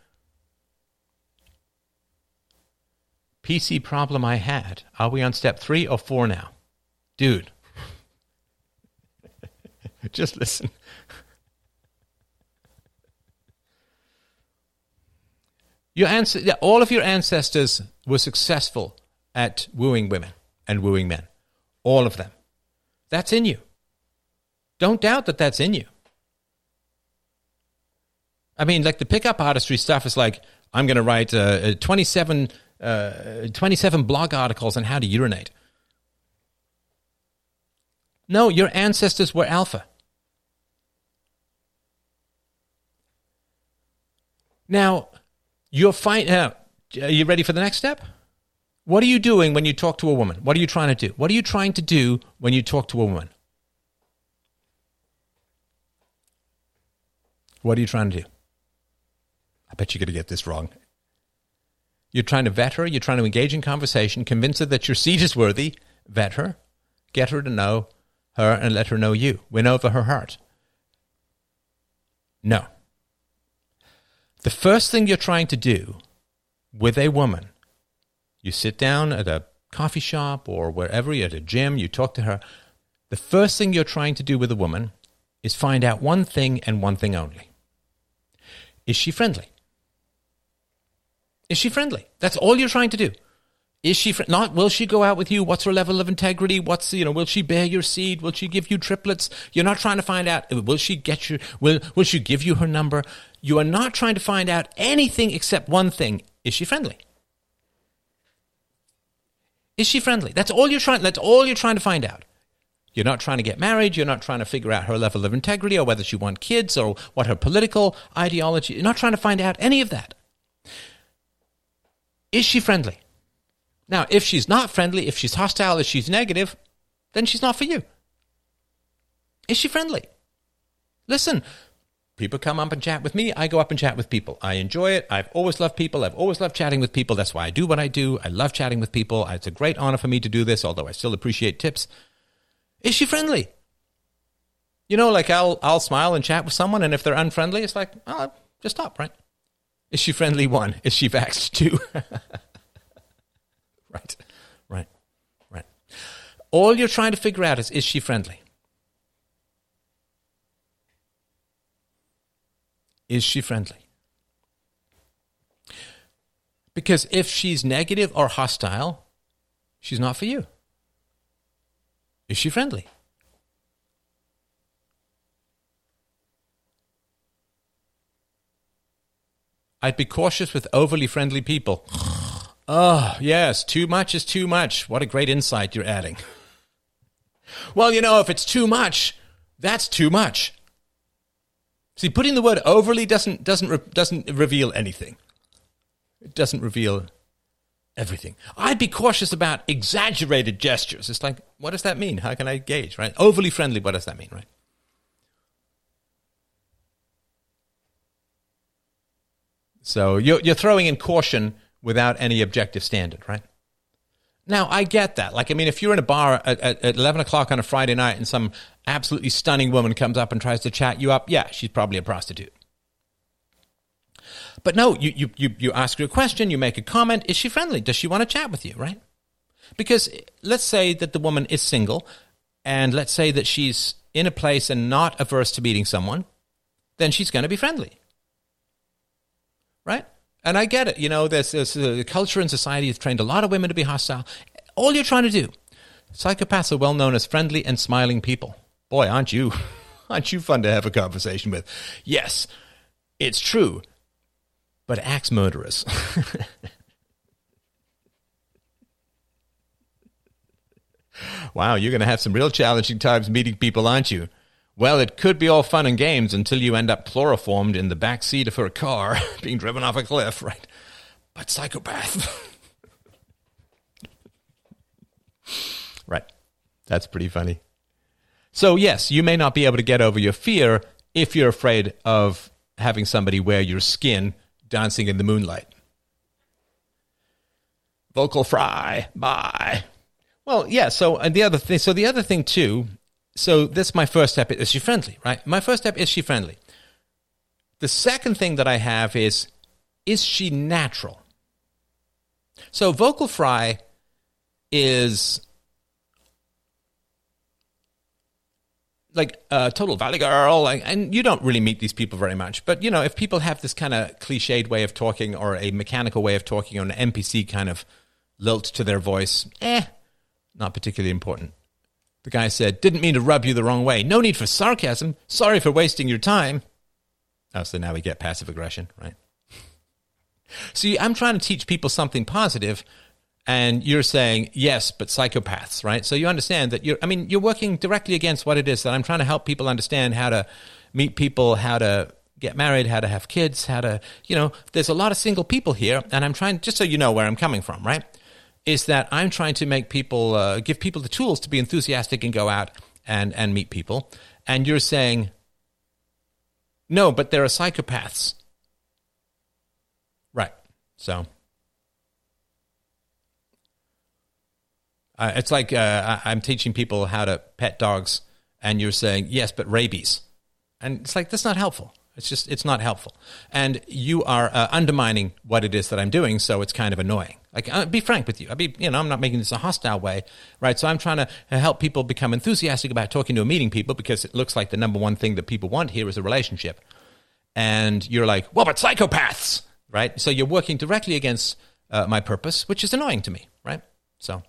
P C problem I had. Are we on step three or four now? Dude. Just listen. Your ancestors, all of your ancestors were successful at wooing women and wooing men. All of them. That's in you. Don't doubt that that's in you. I mean, like the pickup artistry stuff is like, I'm going to write uh, twenty-seven, uh, twenty-seven blog articles on how to urinate. No, your ancestors were alpha. Now, You're fine. Uh, are you ready for the next step? What are you doing when you talk to a woman? What are you trying to do? What are you trying to do when you talk to a woman? What are you trying to do? I bet you're going to get this wrong. You're trying to vet her. You're trying to engage in conversation, convince her that your seat is worthy, vet her, get her to know her and let her know you. Win over her heart. No. The first thing you're trying to do with a woman, you sit down at a coffee shop or wherever, you're at a gym, you talk to her. The first thing you're trying to do with a woman is find out one thing and one thing only. Is she friendly? Is she friendly? That's all you're trying to do. Is she fr- not? Will she go out with you? What's her level of integrity? What's, you know? Will she bear your seed? Will she give you triplets? You're not trying to find out. Will she get you? Will Will she give you her number? You are not trying to find out anything except one thing: is she friendly? Is she friendly? That's all you're trying. That's all you're trying to find out. You're not trying to get married. You're not trying to figure out her level of integrity or whether she wants kids or what her political ideology. You're not trying to find out any of that. Is she friendly? Now, if she's not friendly, if she's hostile, if she's negative, then she's not for you. Is she friendly? Listen, people come up and chat with me. I go up and chat with people. I enjoy it. I've always loved people. I've always loved chatting with people. That's why I do what I do. I love chatting with people. It's a great honor for me to do this, although I still appreciate tips. Is she friendly? You know, like I'll I'll smile and chat with someone, and if they're unfriendly, it's like, oh, just stop, right? Is she friendly? One. Is she vaxxed? Two. Right, right, right. All you're trying to figure out is, is she friendly? Is she friendly? Because if she's negative or hostile, she's not for you. Is she friendly? I'd be cautious with overly friendly people. Oh, yes, too much is too much. What a great insight you're adding. Well, you know, if it's too much, that's too much. See, putting the word overly doesn't doesn't re- doesn't reveal anything. It doesn't reveal everything. I'd be cautious about exaggerated gestures. It's like, what does that mean? How can I gauge, right? Overly friendly, what does that mean, right? So you're you're throwing in caution without any objective standard, right? Now, I get that. Like, I mean, if you're in a bar at, at, at eleven o'clock on a Friday night and some absolutely stunning woman comes up and tries to chat you up, yeah, she's probably a prostitute. But no, you, you, you, you ask her a question, you make a comment. Is she friendly? Does she want to chat with you, right? Because let's say that the woman is single, and let's say that she's in a place and not averse to meeting someone, then she's going to be friendly, right? And I get it. You know, there's, there's a culture and society has trained a lot of women to be hostile. All you're trying to do, psychopaths are well known as friendly and smiling people. Boy, aren't you, aren't you fun to have a conversation with? Yes, it's true, but axe murderers. Wow, you're going to have some real challenging times meeting people, aren't you? Well, it could be all fun and games until you end up chloroformed in the back seat of her car, being driven off a cliff, right? But psychopath. Right. That's pretty funny. So, yes, you may not be able to get over your fear if you're afraid of having somebody wear your skin dancing in the moonlight. Vocal fry. Bye. Well, yeah, so and the other thing, so the other thing too, so this my first step, is she friendly, right? My first step, is she friendly? The second thing that I have is, is she natural? So vocal fry is like a total valley girl, like, and you don't really meet these people very much. But, you know, if people have this kind of cliched way of talking or a mechanical way of talking or an N P C kind of lilt to their voice, eh, not particularly important. The guy said, didn't mean to rub you the wrong way. No need for sarcasm. Sorry for wasting your time. Oh, so now we get passive aggression, right? See, I'm trying to teach people something positive, and you're saying, yes, but psychopaths, right? So you understand that you're, I mean, you're working directly against what it is that I'm trying to help people understand: how to meet people, how to get married, how to have kids, how to, you know, there's a lot of single people here, and I'm trying, just so you know where I'm coming from, right? Is that I'm trying to make people, uh, give people the tools to be enthusiastic and go out and, and meet people. And you're saying, no, but there are psychopaths. Right. So Uh, it's like uh, I- I'm teaching people how to pet dogs, and you're saying, yes, but rabies. And it's like, that's not helpful. It's just, it's not helpful. And you are uh, undermining what it is that I'm doing, so it's kind of annoying. Like, I'll be frank with you. I'll be, you know, I'm not making this a hostile way, right? So I'm trying to help people become enthusiastic about talking to and meeting people, because it looks like the number one thing that people want here is a relationship. And you're like, well, but psychopaths, right? So you're working directly against uh, my purpose, which is annoying to me, right? So,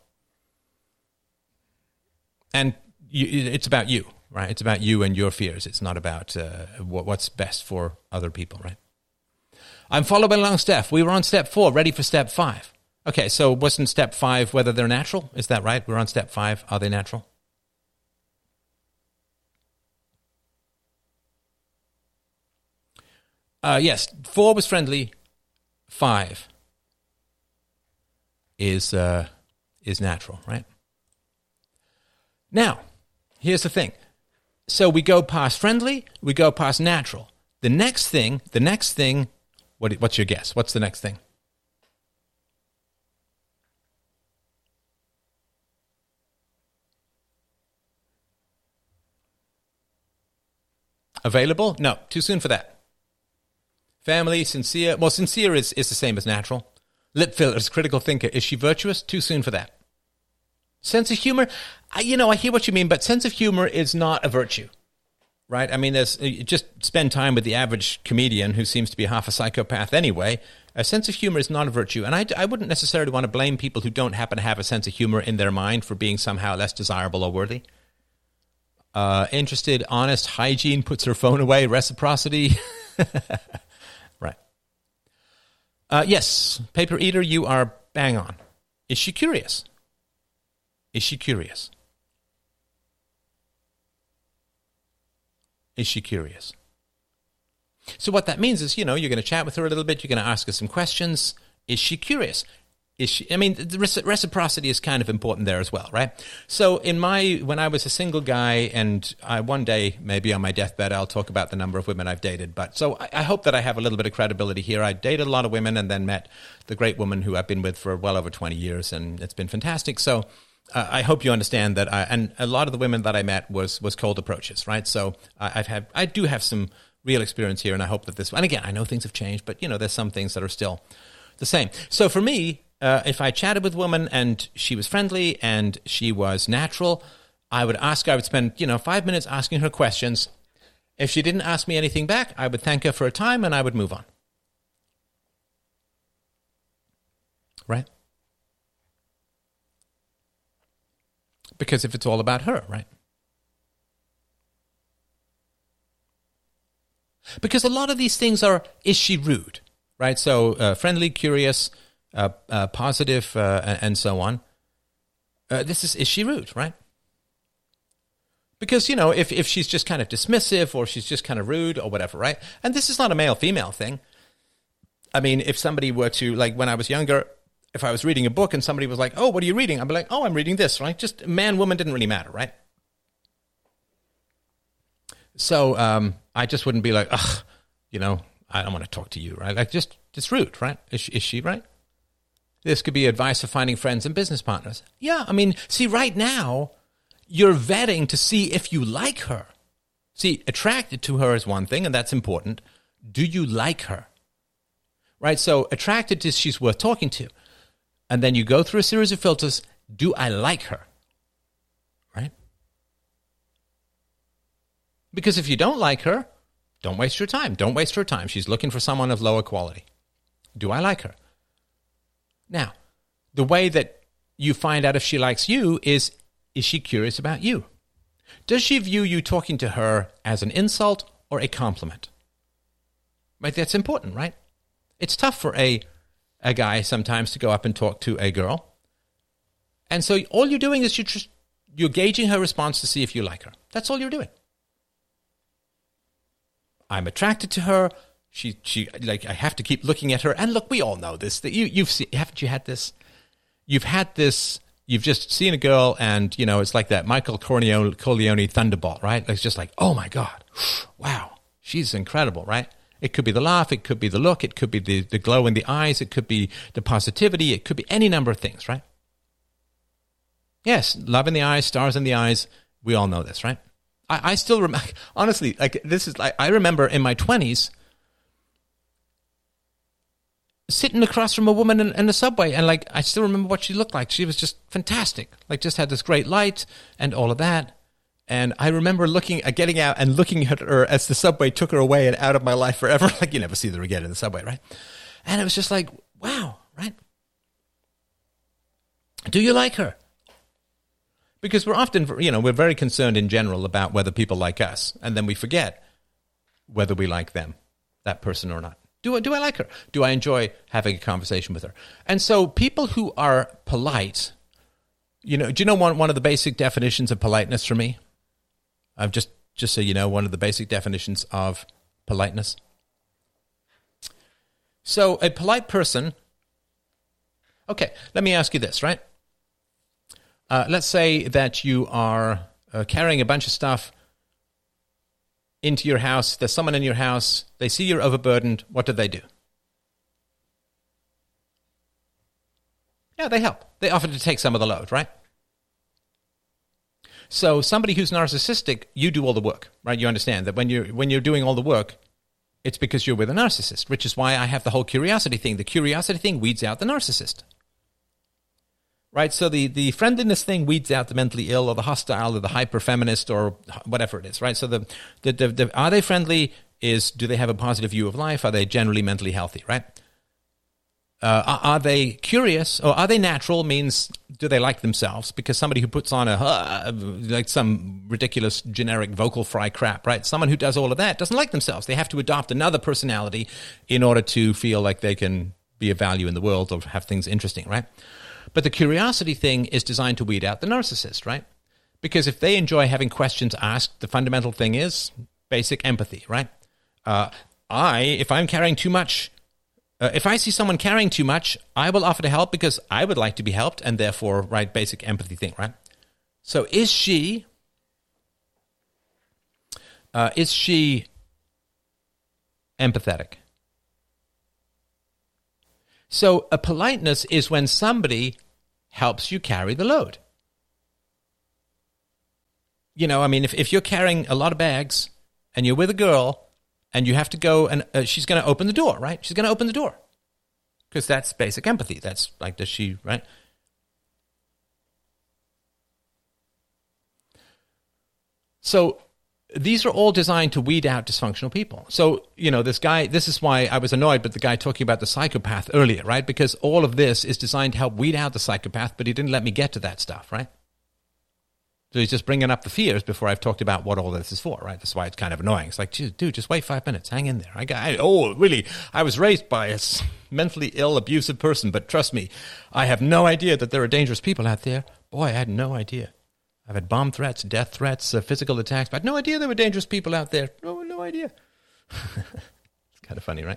and you, it's about you. Right, it's about you and your fears. It's not about uh, what, what's best for other people, right? I'm following along step. We were on step four, ready for step five. Okay, so wasn't step five whether they're natural? Is that right? We're on step five. Are they natural? Uh, yes, four was friendly. Five is uh, is natural, right? Now, here's the thing. So we go past friendly, we go past natural. The next thing, the next thing, what, what's your guess? What's the next thing? Available? No, too soon for that. Family, sincere. Well, sincere is, is the same as natural. Lip fillers, critical thinker. Is she virtuous? Too soon for that. Sense of humor, I, you know, I hear what you mean, but sense of humor is not a virtue, right? I mean, there's just spend time with the average comedian who seems to be half a psychopath anyway. A sense of humor is not a virtue, and I, I wouldn't necessarily want to blame people who don't happen to have a sense of humor in their mind for being somehow less desirable or worthy. Uh, interested, honest, hygiene, puts her phone away, reciprocity. Right. Uh, yes, paper eater, you are bang on. Is she curious? Is she curious? Is she curious? So what that means is, you know, you're going to chat with her a little bit. You're going to ask her some questions. Is she curious? Is she? I mean, the reciprocity is kind of important there as well, right? So in my, when I was a single guy, and I, one day, maybe on my deathbed, I'll talk about the number of women I've dated. But so I, I hope that I have a little bit of credibility here. I dated a lot of women and then met the great woman who I've been with for well over twenty years, and it's been fantastic. So Uh, I hope you understand that, I, and a lot of the women that I met was was cold approaches, right? So I, I've had, I do have some real experience here, and I hope that this, and again, I know things have changed, but you know, there's some things that are still the same. So for me, uh, if I chatted with a woman and she was friendly and she was natural, I would ask, I would spend, you know, five minutes asking her questions. If she didn't ask me anything back, I would thank her for her time and I would move on. Right? Because if it's all about her, right? Because a lot of these things are, is she rude, right? So uh, friendly, curious, uh, uh, positive, uh, and so on. Uh, this is, is she rude, right? Because, you know, if, if she's just kind of dismissive or she's just kind of rude or whatever, right? And this is not a male-female thing. I mean, if somebody were to, like when I was younger, if I was reading a book and somebody was like, oh, what are you reading? I'd be like, oh, I'm reading this, right? Just man, woman didn't really matter, right? So um, I just wouldn't be like, ugh, you know, I don't want to talk to you, right? Like just, just rude, right? Is she, is she right? This could be advice for finding friends and business partners. Yeah, I mean, see, right now, you're vetting to see if you like her. See, attracted to her is one thing, and that's important. Do you like her? Right? So attracted to she's worth talking to. And then you go through a series of filters. Do I like her? Right? Because if you don't like her, don't waste your time. Don't waste her time. She's looking for someone of lower quality. Do I like her? Now, the way that you find out if she likes you is, is she curious about you? Does she view you talking to her as an insult or a compliment? Right? That's important, right? It's tough for a a guy sometimes to go up and talk to a girl. And so all you're doing is you're, just, you're gauging her response to see if you like her. That's all you're doing. I'm attracted to her. She, she, like, I have to keep looking at her. And look, we all know this. That you, you've seen, haven't you had this? You've had this, you've just seen a girl and, you know, it's like that Michael Corleone, Corleone thunderbolt, right? It's just like, oh my God, wow, she's incredible, right? It could be the laugh, it could be the look, it could be the, the glow in the eyes, it could be the positivity, it could be any number of things, right? Yes, love in the eyes, stars in the eyes. We all know this, right? I, I still remember, honestly, like this is like, I remember in my twenties sitting across from a woman in, in the subway, and like, I still remember what she looked like. She was just fantastic. Like, just had this great light and all of that. And I remember looking, uh, getting out and looking at her as the subway took her away and out of my life forever. Like, you never see her again in the subway, right? And it was just like, wow, right? Do you like her? Because we're often, you know, we're very concerned in general about whether people like us, and then we forget whether we like them, that person or not. Do I, do I like her? Do I enjoy having a conversation with her? And so people who are polite, you know, do you know one, one of the basic definitions of politeness for me? I've just, just so you know, one of the basic definitions of politeness. So a polite person, okay, let me ask you this, right? Uh, let's say that you are uh, carrying a bunch of stuff into your house. There's someone in your house. They see you're overburdened. What do they do? Yeah, they help. They offer to take some of the load, right? So somebody who's narcissistic, you do all the work, right? You understand that when you're, when you're doing all the work, it's because you're with a narcissist, which is why I have the whole curiosity thing. The curiosity thing weeds out the narcissist. Right, so the, the friendliness thing weeds out the mentally ill or the hostile or the hyper-feminist or whatever it is, right? So the, the, the, the are they friendly is, do they have a positive view of life? Are they generally mentally healthy, right? Uh, are, are they curious, or are they natural means, do they like themselves? Because somebody who puts on a, uh, like some ridiculous generic vocal fry crap, right? Someone who does all of that doesn't like themselves. They have to adopt another personality in order to feel like they can be of value in the world or have things interesting, right? But the curiosity thing is designed to weed out the narcissist, right? Because if they enjoy having questions asked, the fundamental thing is basic empathy, right? Uh, I, if I'm carrying too much, uh, if I see someone carrying too much, I will offer to help because I would like to be helped, and therefore, right, basic empathy thing, right? So is she, uh, is she empathetic? So a politeness is when somebody helps you carry the load. You know, I mean, if, if you're carrying a lot of bags and you're with a girl and you have to go and uh, she's going to open the door, right? She's going to open the door because that's basic empathy. That's like, does she, right? So these are all designed to weed out dysfunctional people. So, you know, this guy, this is why I was annoyed with the guy talking about the psychopath earlier, right? Because all of this is designed to help weed out the psychopath, but he didn't let me get to that stuff, right? So he's just bringing up the fears before I've talked about what all this is for, right? That's why it's kind of annoying. It's like, dude, just wait five minutes. Hang in there. I got, I, oh, really? I was raised by a mentally ill, abusive person, but trust me, I have no idea that there are dangerous people out there. Boy, I had no idea. I've had bomb threats, death threats, uh, physical attacks, but I had no idea there were dangerous people out there. No, no idea. It's kind of funny, right?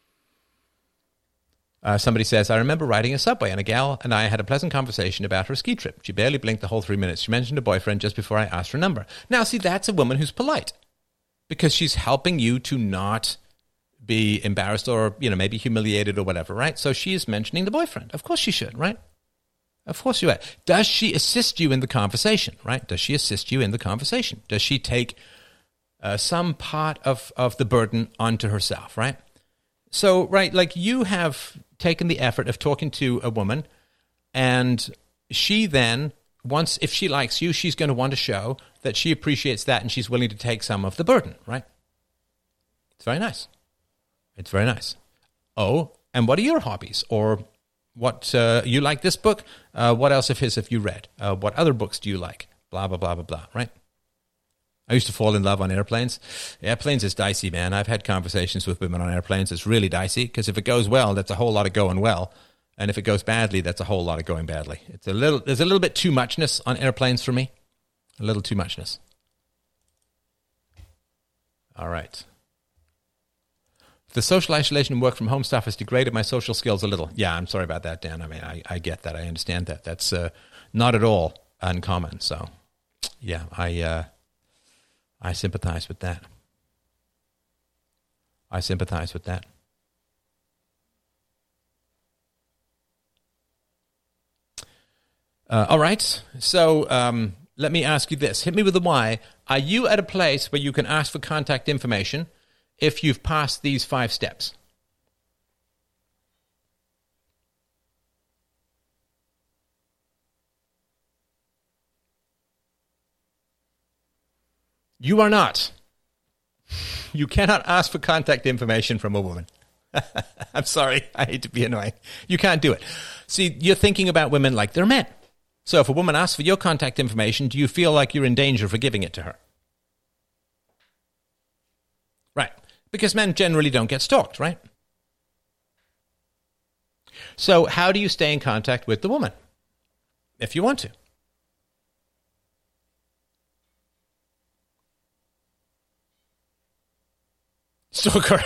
Uh, somebody says, I remember riding a subway and a gal and I had a pleasant conversation about her ski trip. She barely blinked the whole three minutes. She mentioned a boyfriend just before I asked her number. Now, see, that's a woman who's polite because she's helping you to not be embarrassed or, you know, maybe humiliated or whatever, right? So she is mentioning the boyfriend. Of course she should, right? Of course you are. Does she assist you in the conversation, right? Does she assist you in the conversation? Does she take uh, some part of, of the burden onto herself, right? So, right, like you have taken the effort of talking to a woman, and she then, once, if she likes you, she's going to want to show that she appreciates that and she's willing to take some of the burden, right? It's very nice. It's very nice. Oh, and what are your hobbies? Or what, uh, you like this book? Uh, what else of his have you read? Uh, what other books do you like? Blah, blah, blah, blah, blah, right? I used to fall in love on airplanes. Airplanes is dicey, man. I've had conversations with women on airplanes. It's really dicey because if it goes well, that's a whole lot of going well. And if it goes badly, that's a whole lot of going badly. It's a little, there's a little bit too muchness on airplanes for me. A little too muchness. All right. The social isolation and work from home stuff has degraded my social skills a little. Yeah, I'm sorry about that, Dan. I mean, I, I get that. I understand that. That's uh, not at all uncommon. So, yeah, I uh, I sympathize with that. I sympathize with that. Uh, all right. So um, let me ask you this. Hit me with a why. Are you at a place where you can ask for contact information if you've passed these five steps? You are not. You cannot ask for contact information from a woman. I'm sorry. I hate to be annoying. You can't do it. See, you're thinking about women like they're men. So if a woman asks for your contact information, do you feel like you're in danger for giving it to her? Right. Because men generally don't get stalked, right? So how do you stay in contact with the woman? If you want to. Stalker.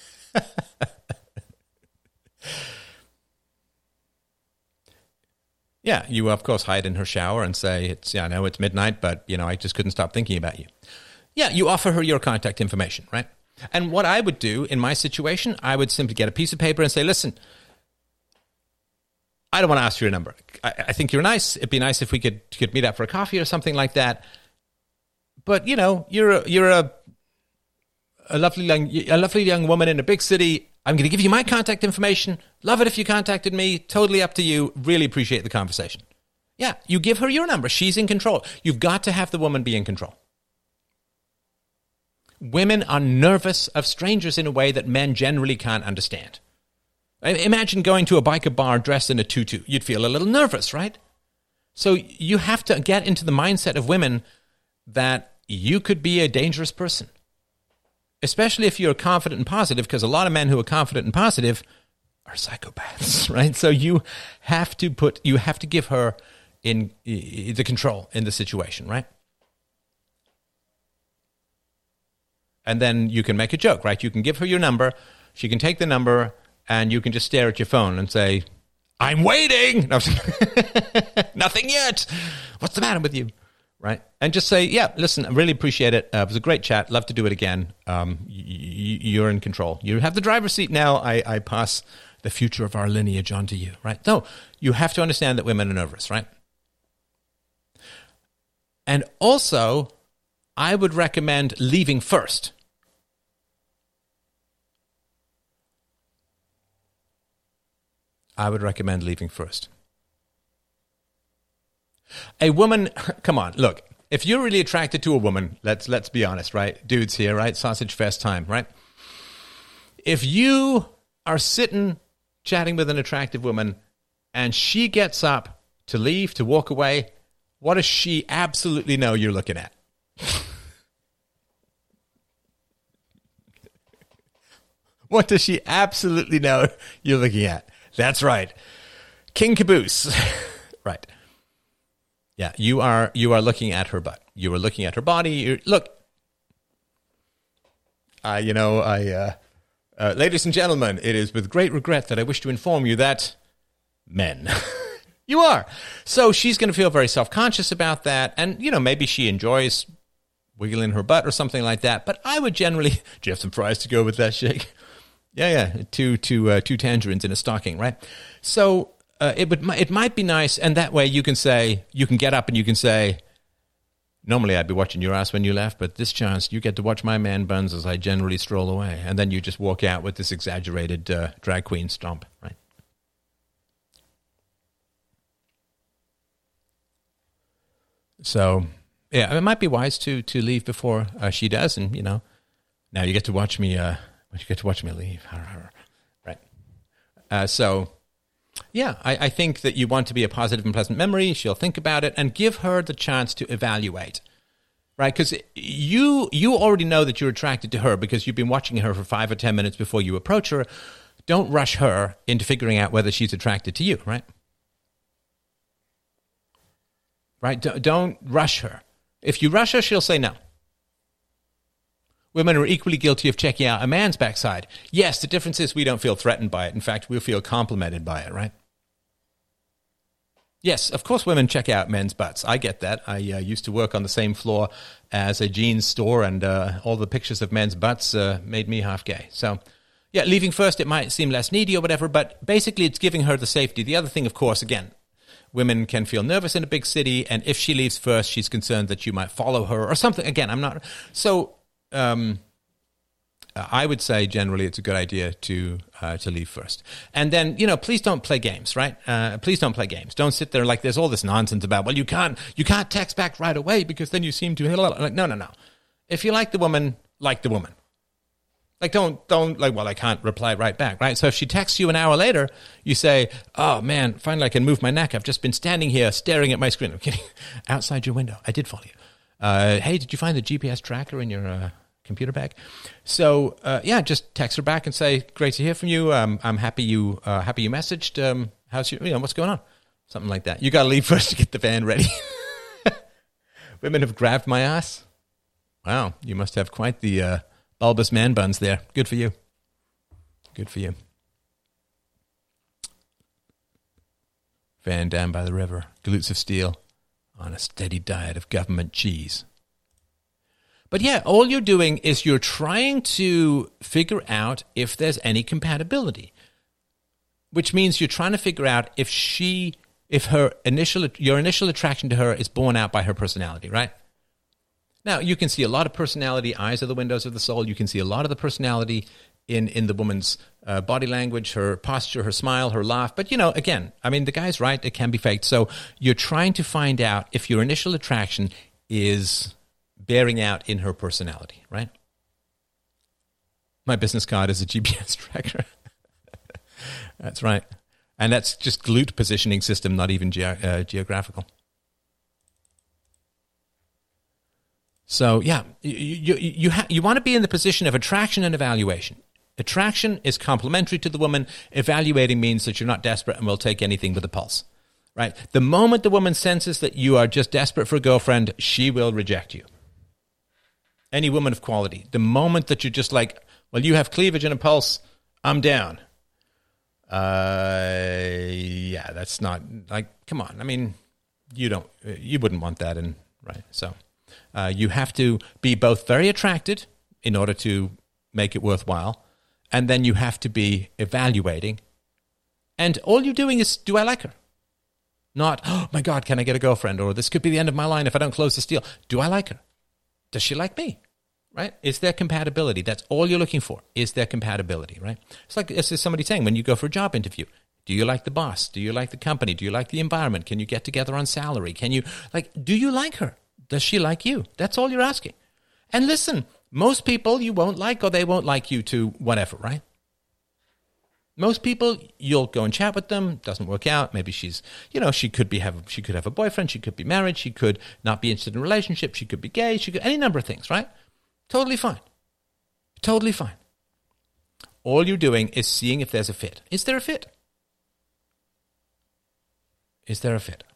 Yeah, you of course hide in her shower and say, "It's yeah, I know it's midnight, but you know I just couldn't stop thinking about you." Yeah, you offer her your contact information, right? And what I would do in my situation, I would simply get a piece of paper and say, "Listen, I don't want to ask for your number. I, I think you're nice. It'd be nice if we could could meet up for a coffee or something like that. But you know, you're a, you're a a lovely young a lovely young woman in a big city. I'm going to give you my contact information. Love it if you contacted me. Totally up to you. Really appreciate the conversation." Yeah, you give her your number. She's in control. You've got to have the woman be in control. Women are nervous of strangers in a way that men generally can't understand. Imagine going to a biker bar dressed in a tutu. You'd feel a little nervous, right? So you have to get into the mindset of women that you could be a dangerous person. Especially if you're confident and positive, because a lot of men who are confident and positive are psychopaths, right? So you have to put, you have to give her in the control in the situation, right? And then you can make a joke, right? You can give her your number, she can take the number, and you can just stare at your phone and say, "I'm waiting." No, nothing yet. What's the matter with you? Right? And just say, "Yeah, listen, I really appreciate it. Uh, it was a great chat. Love to do it again. Um, y- y- you're in control. You have the driver's seat now. I, I pass the future of our lineage on to you." Right? No, you have to understand that women are nervous, right? And also, I would recommend leaving first. I would recommend leaving first. A woman, come on, look, if you're really attracted to a woman, let's let's be honest, right? Dudes here, right? Sausage fest time, right? If you are sitting chatting with an attractive woman and she gets up to leave, to walk away, what does she absolutely know you're looking at? What does she absolutely know you're looking at? That's right. King Caboose. Right. Yeah, you are you are looking at her butt. You are looking at her body. You're, look, uh, you know, I, uh, uh, ladies and gentlemen, it is with great regret that I wish to inform you that men, you are. So she's going to feel very self-conscious about that, and you know, maybe she enjoys wiggling her butt or something like that. But I would generally, do you have some fries to go with that shake? Yeah, yeah, two two uh, two tangerines in a stocking, right? So. Uh, it would it might be nice, and that way you can say, you can get up and you can say, "Normally I'd be watching your ass when you left, but this chance you get to watch my man buns as I generally stroll away." And then you just walk out with this exaggerated uh, drag queen stomp, right? So, yeah, it might be wise to to leave before uh, she does, and you know, now you get to watch me. Uh, you get to watch me leave, right? Uh, so. Yeah, I, I think that you want to be a positive and pleasant memory. She'll think about it and give her the chance to evaluate, right? Because you you already know that you're attracted to her because you've been watching her for five or ten minutes before you approach her. Don't rush her into figuring out whether she's attracted to you, right? Right? Don't, don't rush her. If you rush her, she'll say no. Women are equally guilty of checking out a man's backside. Yes, the difference is we don't feel threatened by it. In fact, we feel complimented by it, right? Yes, of course women check out men's butts. I get that. I uh, used to work on the same floor as a jeans store, and uh, all the pictures of men's butts uh, made me half gay. So, yeah, leaving first, it might seem less needy or whatever, but basically it's giving her the safety. The other thing, of course, again, women can feel nervous in a big city, and if she leaves first, she's concerned that you might follow her or something. Again, I'm not... So um, I would say generally it's a good idea to uh, to leave first. And then, you know, please don't play games, right? Uh, please don't play games. Don't sit there like there's all this nonsense about, well, you can't, you can't text back right away because then you seem to... Like, no, no, no. If you like the woman, like the woman. Like, don't, don't, like, well, I can't reply right back, right? So if she texts you an hour later, you say, oh, man, finally I can move my neck. I've just been standing here staring at my screen. I'm kidding. Outside your window. I did follow you. Uh, hey, did you find the G P S tracker in your uh, computer bag? So, uh, yeah, just text her back and say, great to hear from you. Um, I'm happy you uh, happy you messaged. Um, how's your, you know, what's going on? Something like that. You got to leave first to get the van ready. Women have grabbed my ass. Wow, you must have quite the... Uh, bulbous man buns there. Good for you. Good for you. Van down by the river. Glutes of steel on a steady diet of government cheese. But yeah, all you're doing is you're trying to figure out if there's any compatibility. Which means you're trying to figure out if she, if her initial, your initial attraction to her is borne out by her personality, right? Now, you can see a lot of personality. Eyes are the windows of the soul. You can see a lot of the personality in, in the woman's uh, body language, her posture, her smile, her laugh. But, you know, again, I mean, the guy's right. It can be faked. So you're trying to find out if your initial attraction is bearing out in her personality, right? My business card is a G P S tracker. That's right. And that's just glute positioning system, not even ge- uh, geographical. So, yeah, you you you, ha- you want to be in the position of attraction and evaluation. Attraction is complementary to the woman. Evaluating means that you're not desperate and will take anything with a pulse, right? The moment the woman senses that you are just desperate for a girlfriend, she will reject you. Any woman of quality. The moment that you're just like, well, you have cleavage and a pulse, I'm down. Uh, yeah, that's not, like, come on. I mean, you don't, you wouldn't want that in, right? So... Uh, you have to be both very attracted in order to make it worthwhile, and then you have to be evaluating. And all you're doing is, do I like her? Not, oh my God, can I get a girlfriend? Or this could be the end of my line if I don't close this deal. Do I like her? Does she like me? Right? Is there compatibility? That's all you're looking for. Is there compatibility, right? It's like this is somebody saying when you go for a job interview, do you like the boss? Do you like the company? Do you like the environment? Can you get together on salary? Can you, like, do you like her? Does she like you? That's all you're asking. And listen, most people you won't like or they won't like you to whatever, right? Most people, you'll go and chat with them, doesn't work out. Maybe she's, you know, she could be have she could have a boyfriend, she could be married, she could not be interested in a relationship, she could be gay, she could, any number of things, right? Totally fine. Totally fine. All you're doing is seeing if there's a fit. Is there a fit? Is there a fit?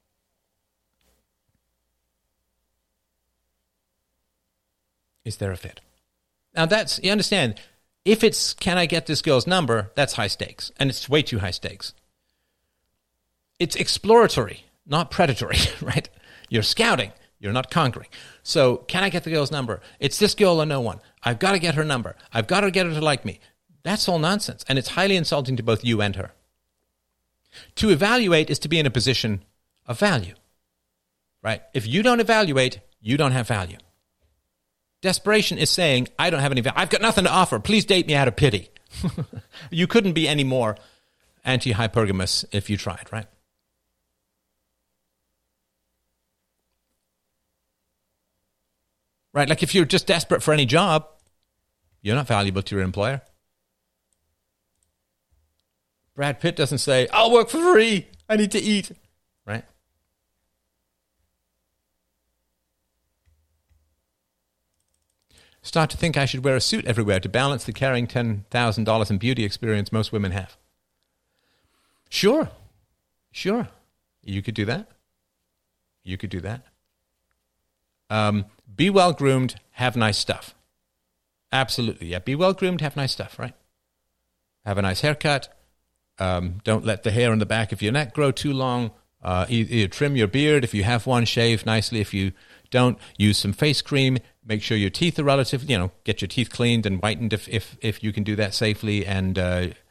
Is there a fit? Now that's, you understand, if it's, can I get this girl's number, that's high stakes. And it's way too high stakes. It's exploratory, not predatory, right? You're scouting, you're not conquering. So, can I get the girl's number? It's this girl or no one. I've got to get her number. I've got to get her to like me. That's all nonsense. And it's highly insulting to both you and her. To evaluate is to be in a position of value, right? If you don't evaluate, you don't have value. Desperation is saying, I don't have any value. I've got nothing to offer. Please date me out of pity. You couldn't be any more anti-hypergamous if you tried, right? Right, like if you're just desperate for any job, you're not valuable to your employer. Brad Pitt doesn't say, I'll work for free. I need to eat, right? Start to think I should wear a suit everywhere to balance the carrying ten thousand dollars in beauty experience most women have. Sure. Sure. You could do that. You could do that. Um, be well-groomed, have nice stuff. Absolutely, yeah. Be well-groomed, have nice stuff, right? Have a nice haircut. Um, don't let the hair on the back of your neck grow too long. Uh, either trim your beard. If you have one, shave nicely. If you don't, use some face cream. Make sure your teeth are relatively, you know, get your teeth cleaned and whitened if if, if you can do that safely. And uh,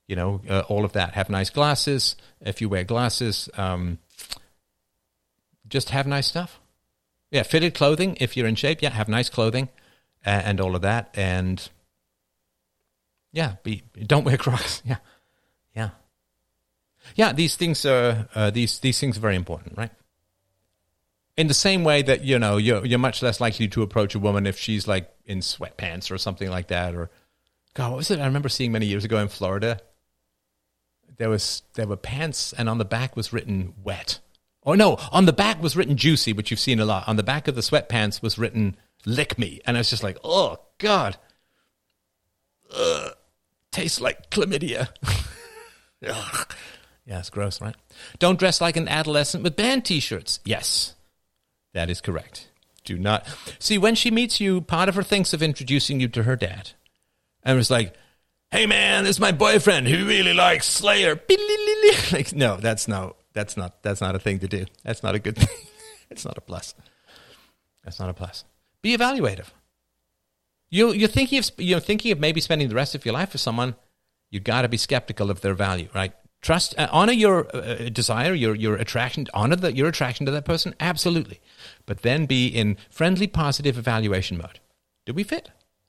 You know, uh, all of that. Have nice glasses. If you wear glasses, um, just have nice stuff. Yeah, fitted clothing. If you're in shape, yeah, have nice clothing and, and all of that. And yeah, be don't wear Crocs. Yeah, yeah, yeah. These things are uh, these these things are very important, right? In the same way that, you know, you're you're much less likely to approach a woman if she's like in sweatpants or something like that. Or God, what was it? I remember seeing many years ago in Florida. There was there were pants, and on the back was written "wet." Or no, on the back was written "juicy," which you've seen a lot. On the back of the sweatpants was written "lick me," and I was just like, "Oh God, Ugh. Tastes like chlamydia." Ugh. Yeah, it's gross, right? Don't dress like an adolescent with band T-shirts. Yes, that is correct. Do not see when she meets you. Part of her thinks of introducing you to her dad, and was like, "Hey man, this is my boyfriend who really likes Slayer." Like, no, that's no, that's not, that's not a thing to do. That's not a good thing. It's not a plus. That's not a plus. Be evaluative. You, you're thinking of, you're thinking of maybe spending the rest of your life with someone. You got to be skeptical of their value, right? Trust, uh, honor your uh, desire, your your attraction, honor the, your attraction to that person, absolutely. But then be in friendly, positive evaluation mode. Do we fit?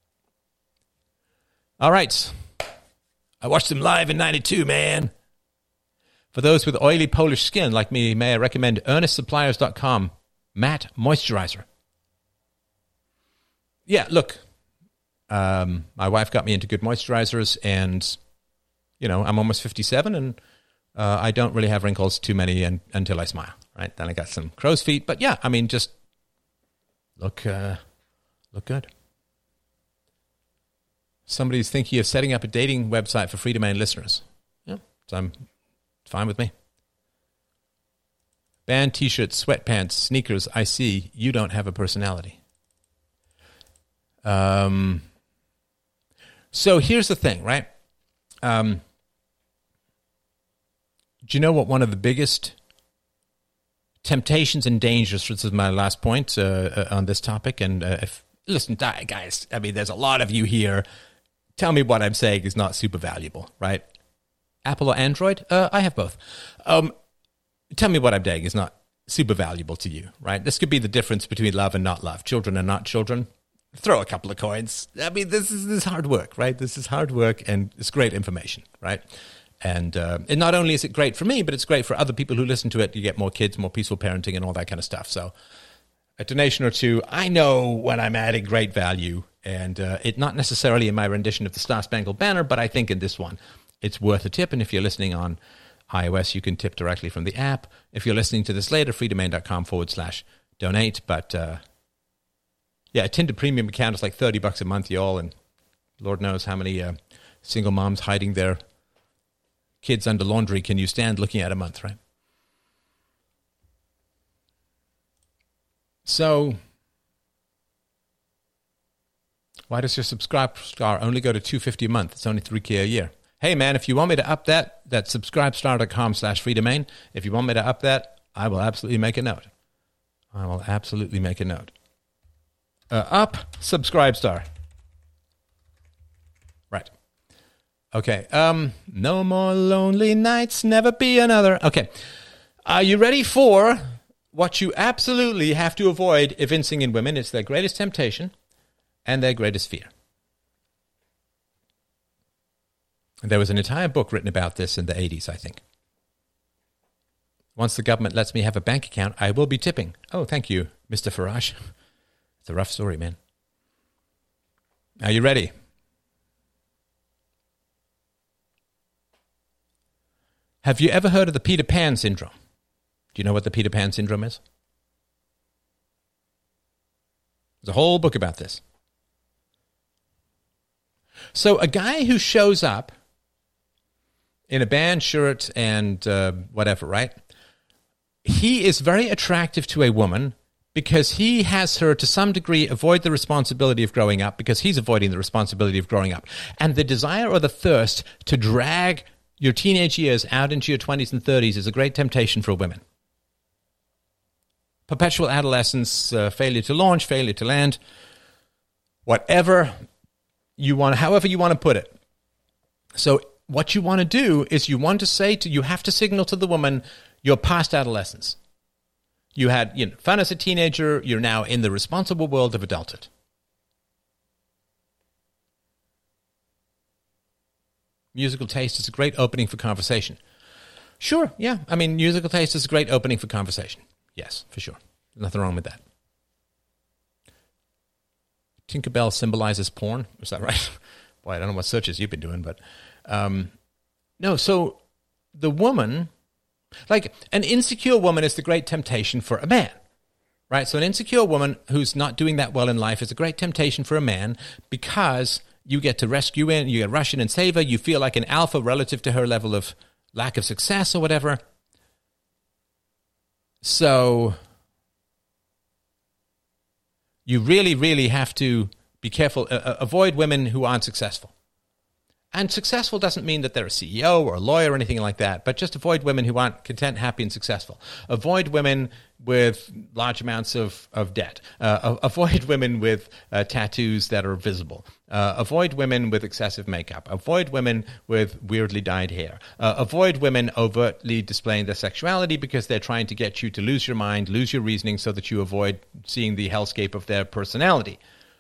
All right. I watched him live in ninety-two, man. For those with oily Polish skin like me, may I recommend earnest suppliers dot com matte moisturizer. Yeah, look, um, my wife got me into good moisturizers, and, you know, I'm almost fifty-seven, and uh, I don't really have wrinkles too many and, until I smile, right? Then I got some crow's feet, but yeah, I mean, just look, uh, look good. Somebody's thinking of setting up a dating website for Free Domain listeners. Yeah, so I'm fine with me. Band T-shirts, sweatpants, sneakers. I see you don't have a personality. Um. So here's the thing, right? Um. Do you know what one of the biggest temptations and dangers? This is my last point uh, uh, on this topic. And uh, if listen, guys, I mean, there's a lot of you here. Tell me what I'm saying is not super valuable, right? Apple or Android? Uh, I have both. Um, tell me what I'm saying is not super valuable to you, right? This could be the difference between love and not love. Children and not children. Throw a couple of coins. I mean, this is this is hard work, right? This is hard work, and it's great information, right? And, uh, and not only is it great for me, but it's great for other people who listen to it. You get more kids, more peaceful parenting, and all that kind of stuff. So a donation or two, I know when I'm adding great value. And uh, it not necessarily in my rendition of the Star Spangled Banner, but I think in this one, it's worth a tip. And if you're listening on iOS, you can tip directly from the app. If you're listening to this later, freedomain.com forward slash donate. But uh, yeah, a Tinder premium account is like thirty bucks a month, y'all. And Lord knows how many uh, single moms hiding their kids under laundry can you stand looking at a month, right? So why does your subscribe star only go to two hundred fifty dollars a month? It's only three K a year. Hey, man, if you want me to up that, that's subscribestar.com slash freedomain. If you want me to up that, I will absolutely make a note. I will absolutely make a note. Uh, up Subscribestar. Right. Okay. Um, no more lonely nights, never be another. Okay. Are you ready for what you absolutely have to avoid evincing in women? It's their greatest temptation and their greatest fear. There was an entire book written about this in the eighties, I think. Once the government lets me have a bank account, I will be tipping. Oh, thank you, Mister Farage. It's a rough story, man. Are you ready? Have you ever heard of the Peter Pan syndrome? Do you know what the Peter Pan syndrome is? There's a whole book about this. So a guy who shows up in a band shirt and uh, whatever, right? He is very attractive to a woman because he has her to some degree avoid the responsibility of growing up because he's avoiding the responsibility of growing up. And the desire or the thirst to drag your teenage years out into your twenties and thirties is a great temptation for women. Perpetual adolescence, uh, failure to launch, failure to land, whatever you want, however you want to put it. So what you want to do is you want to say to, you have to signal to the woman, you're past adolescence. You had, you know, fun as a teenager. You're now in the responsible world of adulthood. Musical taste is a great opening for conversation. Sure, yeah. I mean, musical taste is a great opening for conversation. Yes, for sure. There's nothing wrong with that. Tinkerbell symbolizes porn. Is that right? Boy, I don't know what searches you've been doing, but um, no. So the woman, like an insecure woman, is the great temptation for a man, right? So an insecure woman who's not doing that well in life is a great temptation for a man because you get to rescue in, you get rush in and save her. You feel like an alpha relative to her level of lack of success or whatever. So you really, really have to be careful. Uh, avoid women who aren't successful. And successful doesn't mean that they're a C E O or a lawyer or anything like that, but just avoid women who aren't content, happy, and successful. Avoid women with large amounts of, of debt. Uh, avoid women with uh, tattoos that are visible. Uh, avoid women with excessive makeup. Avoid women with weirdly dyed hair. Uh, avoid women overtly displaying their sexuality because they're trying to get you to lose your mind, lose your reasoning so that you avoid seeing the hellscape of their personality.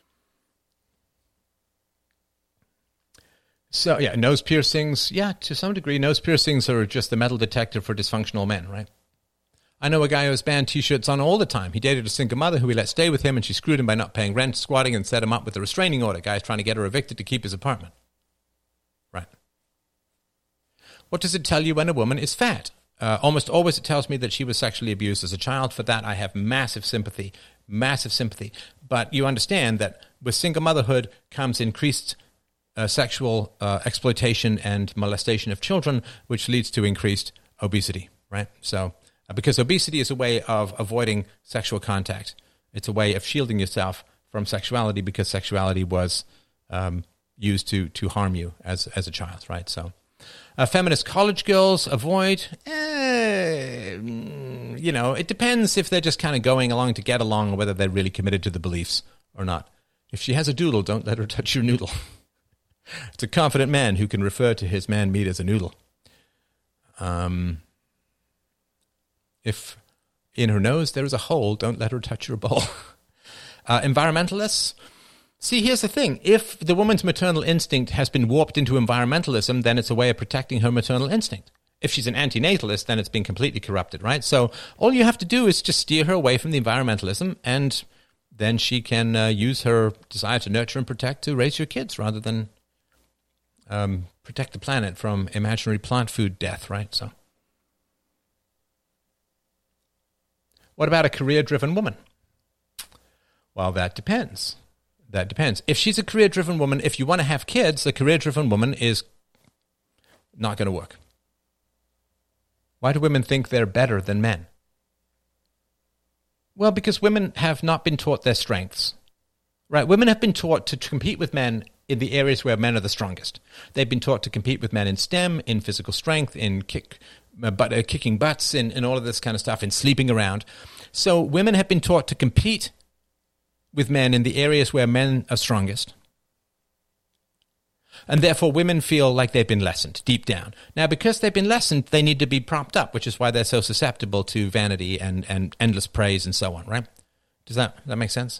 So, yeah, nose piercings. Yeah, to some degree, nose piercings are just the metal detector for dysfunctional men, right? I know a guy who has band T-shirts on all the time. He dated a single mother who he let stay with him, and she screwed him by not paying rent, squatting, and set him up with a restraining order. Guy's trying to get her evicted to keep his apartment. Right. What does it tell you when a woman is fat? Uh, almost always it tells me that she was sexually abused as a child. For that, I have massive sympathy, massive sympathy. But you understand that with single motherhood comes increased Uh, sexual uh, exploitation and molestation of children, which leads to increased obesity, right? So, uh, because obesity is a way of avoiding sexual contact. It's a way of shielding yourself from sexuality because sexuality was um, used to to harm you as as a child, right? So, uh, feminist college girls avoid, eh, you know, it depends if they're just kind of going along to get along or whether they're really committed to the beliefs or not. If she has a doodle, don't let her touch your noodle. It's a confident man who can refer to his man meat as a noodle. Um, if in her nose there is a hole, don't let her touch your bowl. uh, environmentalists. See, here's the thing. If the woman's maternal instinct has been warped into environmentalism, then it's a way of protecting her maternal instinct. If she's an antinatalist, then it's been completely corrupted, right? So all you have to do is just steer her away from the environmentalism, and then she can uh, use her desire to nurture and protect to raise your kids rather than Um, protect the planet from imaginary plant food death, right? So, what about a career-driven woman? Well, that depends. That depends. If she's a career-driven woman, if you want to have kids, a career-driven woman is not going to work. Why do women think they're better than men? Well, because women have not been taught their strengths, right? Women have been taught to compete with men in the areas where men are the strongest. They've been taught to compete with men in STEM, in physical strength, in kick, uh, but, uh, kicking butts, in, in all of this kind of stuff, in sleeping around. So women have been taught to compete with men in the areas where men are strongest. And therefore women feel like they've been lessened deep down. Now, because they've been lessened, they need to be propped up, which is why they're so susceptible to vanity and, and endless praise and so on, right? Does that, does that make sense?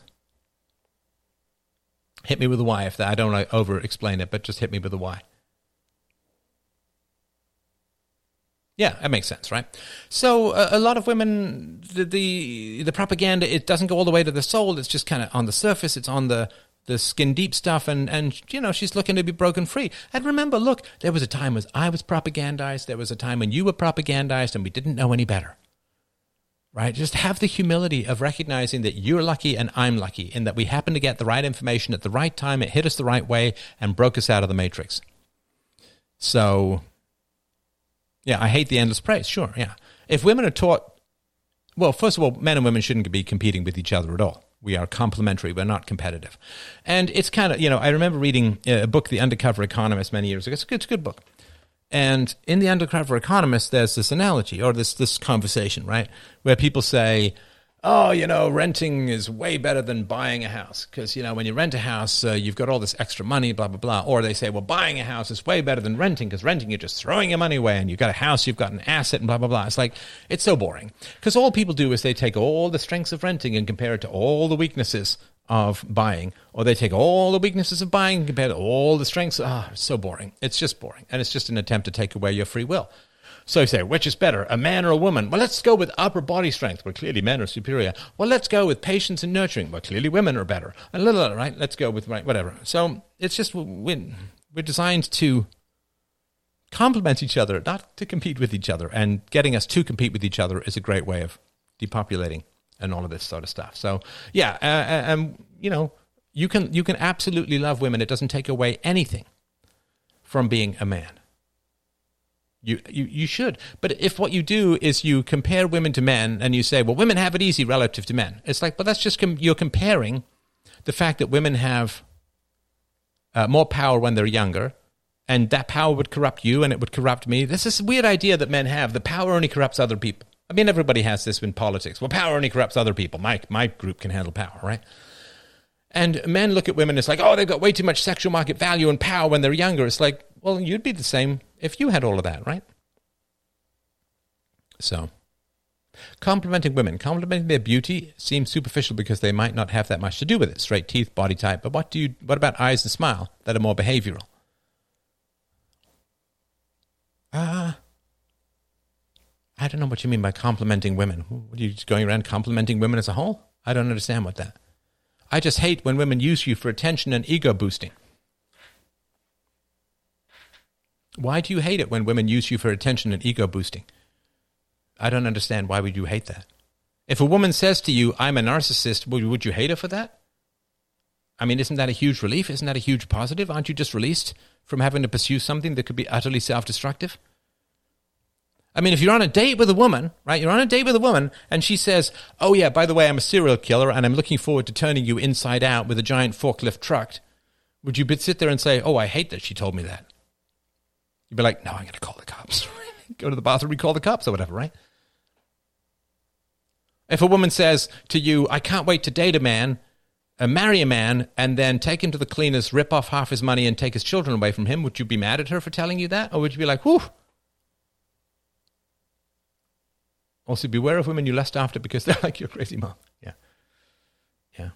Hit me with a why if that. I don't want to over-explain it, but just hit me with a why. Yeah, that makes sense, right? So uh, a lot of women, the, the the propaganda, it doesn't go all the way to the soul. It's just kind of on the surface. It's on the, the skin-deep stuff, and, and, you know, she's looking to be broken free. And remember, look, there was a time when I was propagandized. There was a time when you were propagandized, and we didn't know any better. Right? Just have the humility of recognizing that you're lucky and I'm lucky, and that we happen to get the right information at the right time. It hit us the right way and broke us out of the matrix. So, yeah, I hate the endless praise. Sure, yeah. If women are taught, well, first of all, men and women shouldn't be competing with each other at all. We are complementary. We're not competitive. And it's kind of, you know, I remember reading a book, The Undercover Economist, many years ago. It's a good, it's a good book. And in The Undercover Economist, there's this analogy or this this conversation, right, where people say, oh, you know, renting is way better than buying a house because, you know, when you rent a house, uh, you've got all this extra money, blah, blah, blah. Or they say, well, buying a house is way better than renting because renting, you're just throwing your money away and you've got a house, you've got an asset and blah, blah, blah. It's like, it's so boring because all people do is they take all the strengths of renting and compare it to all the weaknesses of buying, or they take all the weaknesses of buying and compare it to all the strengths. Ah, oh, it's so boring. It's just boring. And it's just an attempt to take away your free will. So you say, which is better, a man or a woman? Well, let's go with upper body strength. Well, clearly men are superior. Well, let's go with patience and nurturing. Well, clearly women are better. A little, right? Let's go with, right, whatever. So it's just, we're, we're designed to complement each other, not to compete with each other. And getting us to compete with each other is a great way of depopulating and all of this sort of stuff. So, yeah, uh, um, you know, you can you can absolutely love women. It doesn't take away anything from being a man. You, you you should. But if what you do is you compare women to men and you say, well, women have it easy relative to men. It's like, but that's just, com- you're comparing the fact that women have uh, more power when they're younger, and that power would corrupt you and it would corrupt me. This is a weird idea that men have. The power only corrupts other people. I mean, everybody has this in politics. Well, power only corrupts other people. My, my group can handle power, right? And men look at women, it's like, oh, they've got way too much sexual market value and power when they're younger. It's like, well, you'd be the same if you had all of that, right? So, complimenting women. Complimenting their beauty seems superficial because they might not have that much to do with it. Straight teeth, body type. But what do you? What about eyes and smile that are more behavioral? Ah, uh, I don't know what you mean by complimenting women. What are you just going around complimenting women as a whole? I don't understand what that. I just hate when women use you for attention and ego boosting. Why do you hate it when women use you for attention and ego boosting? I don't understand. Why would you hate that? If a woman says to you, I'm a narcissist, would you hate her for that? I mean, isn't that a huge relief? Isn't that a huge positive? Aren't you just released from having to pursue something that could be utterly self-destructive? I mean, if you're on a date with a woman, right? You're on a date with a woman and she says, oh yeah, by the way, I'm a serial killer and I'm looking forward to turning you inside out with a giant forklift truck. Would you sit there and say, oh, I hate that she told me that? You'd be like, no, I'm going to call the cops. Go to the bathroom, recall the cops or whatever, right? If a woman says to you, I can't wait to date a man, uh, marry a man, and then take him to the cleaners, rip off half his money and take his children away from him, would you be mad at her for telling you that? Or would you be like, whew? Also, beware of women you lust after because they're like your crazy mom. Yeah. Yeah.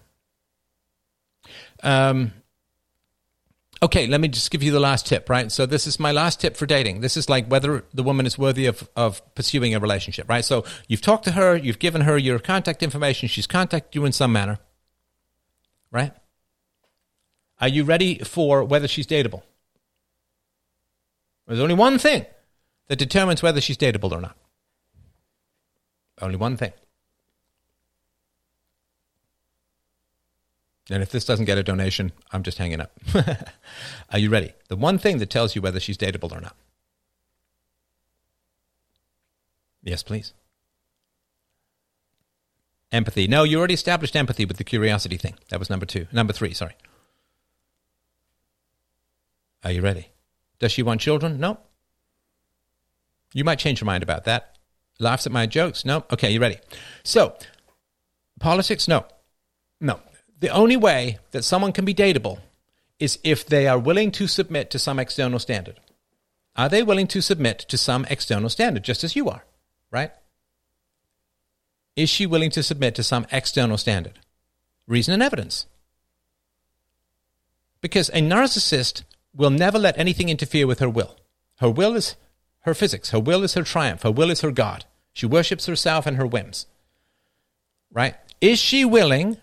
Um, okay, let me just give you the last tip, right? So this is my last tip for dating. This is like whether the woman is worthy of, of pursuing a relationship, right? So you've talked to her, you've given her your contact information, she's contacted you in some manner, right? Are you ready for whether she's dateable? There's only one thing that determines whether she's dateable or not. Only one thing. And if this doesn't get a donation, I'm just hanging up. Are you ready? The one thing that tells you whether she's dateable or not. Yes, please. Empathy. No, you already established empathy with the curiosity thing. That was number two. Number three, sorry. Are you ready? Does she want children? No. You might change your mind about that. Laughs at my jokes? No. Okay, you ready? So, politics? No. No. The only way that someone can be dateable is if they are willing to submit to some external standard. Are they willing to submit to some external standard, just as you are, right? Is she willing to submit to some external standard? Reason and evidence. Because a narcissist will never let anything interfere with her will. Her will is her physics. Her will is her triumph. Her will is her God. She worships herself and her whims. Right? Is she willing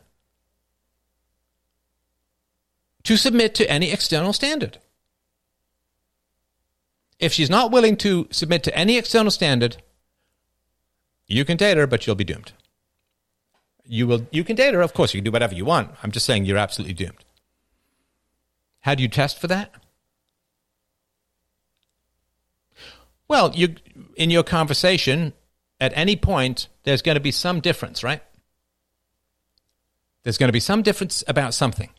to submit to any external standard? If she's not willing to submit to any external standard, you can date her, but you'll be doomed. You will. You can date her, of course. You can do whatever you want. I'm just saying you're absolutely doomed. How do you test for that? Well, you in your conversation, at any point, there's going to be some difference, right? There's going to be some difference about something.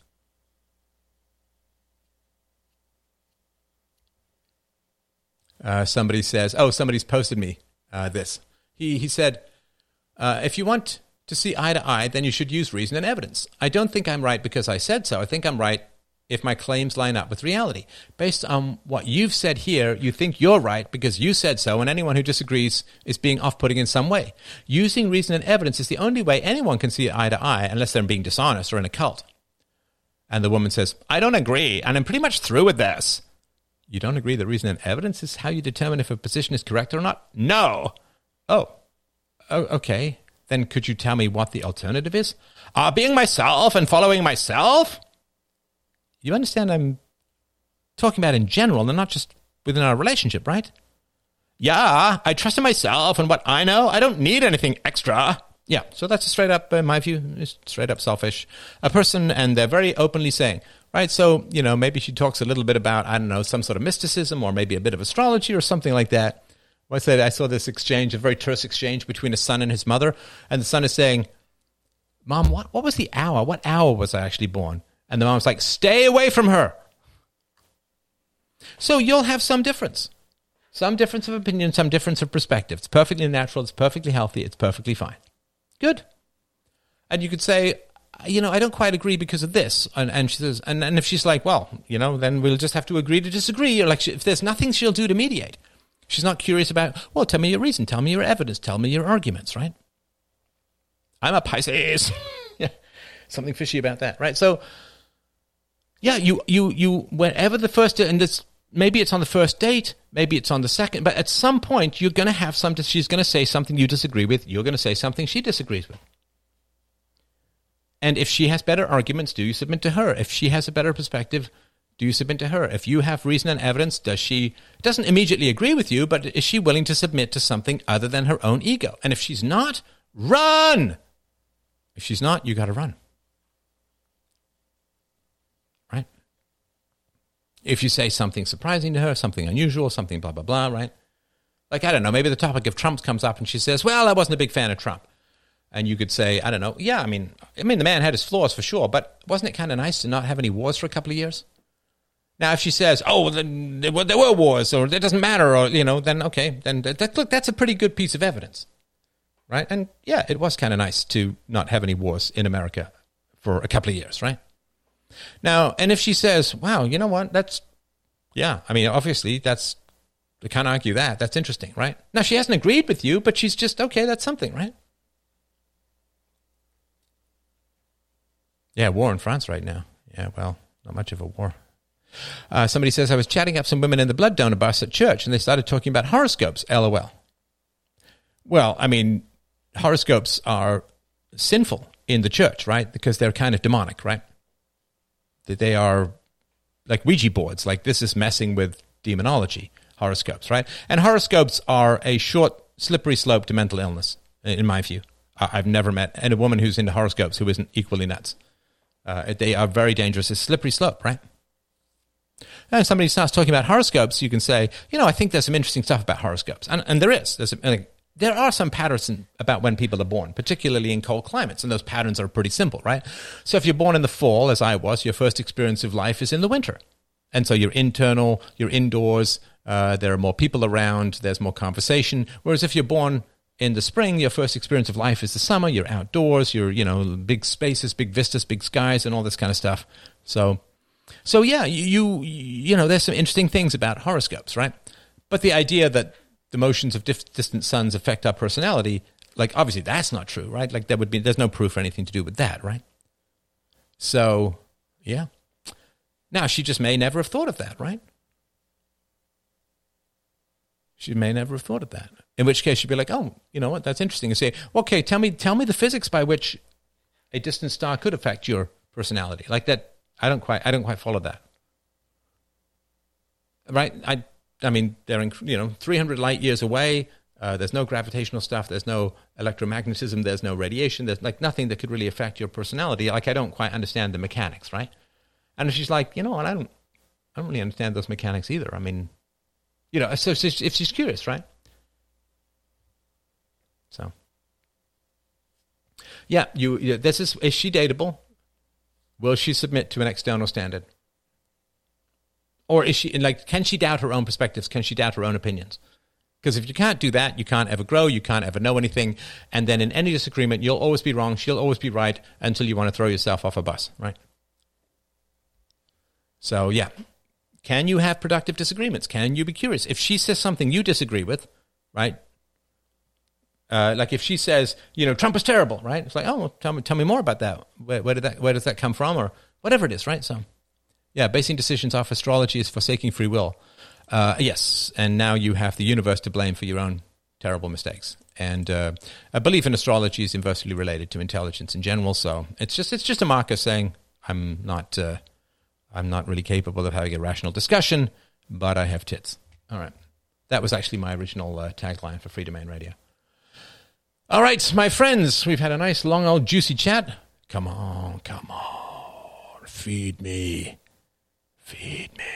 Uh, somebody says, oh, somebody's posted me uh, this. He he said, uh, if you want to see eye to eye, then you should use reason and evidence. I don't think I'm right because I said so. I think I'm right if my claims line up with reality. Based on what you've said here, you think you're right because you said so, and anyone who disagrees is being off-putting in some way. Using reason and evidence is the only way anyone can see eye to eye, unless they're being dishonest or in a cult. And the woman says, I don't agree, and I'm pretty much through with this. You don't agree that reason and evidence is how you determine if a position is correct or not? No. Oh, oh okay. Then could you tell me what the alternative is? Uh, being myself and following myself? You understand I'm talking about in general and not just within our relationship, right? Yeah, I trust in myself and what I know. I don't need anything extra. Yeah, so that's a straight up, in my view, straight up selfish a person, and they're very openly saying, right, so, you know, maybe she talks a little bit about, I don't know, some sort of mysticism or maybe a bit of astrology or something like that. I said I saw this exchange, a very terse exchange between a son and his mother, and the son is saying, Mom, what, what was the hour? What hour was I actually born? And the mom's like, stay away from her. So you'll have some difference. Some difference of opinion, some difference of perspective. It's perfectly natural, it's perfectly healthy, it's perfectly fine. Good. And you could say, you know, I don't quite agree because of this. And, and she says, and, and if she's like, well, you know, then we'll just have to agree to disagree. Or like, she, if there's nothing she'll do to mediate, she's not curious about, well, tell me your reason, tell me your evidence, tell me your arguments, right? I'm a Pisces. Yeah, something fishy about that, right? So, yeah, you, you, you, whenever the first, and this, maybe it's on the first date, maybe it's on the second, but at some point you're going to have some, she's going to say something you disagree with, you're going to say something she disagrees with. And if she has better arguments, do you submit to her? If she has a better perspective, do you submit to her? If you have reason and evidence, does she, doesn't immediately agree with you, but is she willing to submit to something other than her own ego? And if she's not, run! If she's not, you got to run. Right? If you say something surprising to her, something unusual, something blah, blah, blah, right? Like, I don't know, maybe the topic of Trump comes up and she says, well, I wasn't a big fan of Trump. And you could say, I don't know, yeah, I mean, I mean, the man had his flaws for sure, but wasn't it kind of nice to not have any wars for a couple of years? Now, if she says, oh, then there were wars, or it doesn't matter, or, you know, then, okay, then that, look, that's a pretty good piece of evidence, right? And, yeah, it was kind of nice to not have any wars in America for a couple of years, right? Now, and if she says, wow, you know what, that's, yeah, I mean, obviously, that's, we can't argue that, that's interesting, right? Now, she hasn't agreed with you, but she's just, okay, that's something, right? Yeah, war in France right now. Yeah, well, not much of a war. Uh, somebody says, I was chatting up some women in the blood donor bus at church, and they started talking about horoscopes, LOL. Well, I mean, horoscopes are sinful in the church, right? Because they're kind of demonic, right? They are like Ouija boards, like this is messing with demonology, horoscopes, right? And horoscopes are a short, slippery slope to mental illness, in my view. I've never met any woman who's into horoscopes who isn't equally nuts. Uh, they are very dangerous. It's a slippery slope, right? And if somebody starts talking about horoscopes, you can say, you know, I think there's some interesting stuff about horoscopes. And, and there is. There's a, like, there are some patterns in, about when people are born, particularly in cold climates, and those patterns are pretty simple, right? So if you're born in the fall, as I was, your first experience of life is in the winter. And so you're internal, you're indoors, uh, there are more people around, there's more conversation. Whereas if you're born in the spring, your first experience of life is the summer, you're outdoors, you're, you know, big spaces, big vistas, big skies, and all this kind of stuff. So, so yeah, you, you know, there's some interesting things about horoscopes, right? But the idea that the motions of dif- distant suns affect our personality, like, obviously that's not true, right? Like, there would be, there's no proof or anything to do with that, right? So, yeah. Now, she just may never have thought of that, right? She may never have thought of that. In which case, she'd be like, oh, you know what, that's interesting. And say, okay, tell me tell me the physics by which a distant star could affect your personality. Like that, I don't quite I don't quite follow that. Right? I I mean, they're, in, you know, three hundred light years away. Uh, there's no gravitational stuff. There's no electromagnetism. There's no radiation. There's like nothing that could really affect your personality. Like, I don't quite understand the mechanics, right? And if she's like, you know what, I don't, I don't really understand those mechanics either. I mean, you know, so if she's curious, right? So, yeah, you. Yeah, this is, is she dateable? Will she submit to an external standard? Or is she, like, can she doubt her own perspectives? Can she doubt her own opinions? Because if you can't do that, you can't ever grow, you can't ever know anything, and then in any disagreement, you'll always be wrong, she'll always be right, until you want to throw yourself off a bus, right? So, yeah. Can you have productive disagreements? Can you be curious? If she says something you disagree with, right? Uh, like if she says, you know, Trump is terrible, right? It's like, oh, well, tell me, tell me more about that. Where, where did that, where does that come from, or whatever it is, right? So, yeah, basing decisions off astrology is forsaking free will. Uh, yes, and now you have the universe to blame for your own terrible mistakes. And uh, a belief in astrology is inversely related to intelligence in general. So it's just it's just a marker saying I'm not uh, I'm not really capable of having a rational discussion, but I have tits. All right, that was actually my original uh, tagline for Free Domain Radio. All right, my friends, we've had a nice long old juicy chat. Come on, come on, feed me, feed me.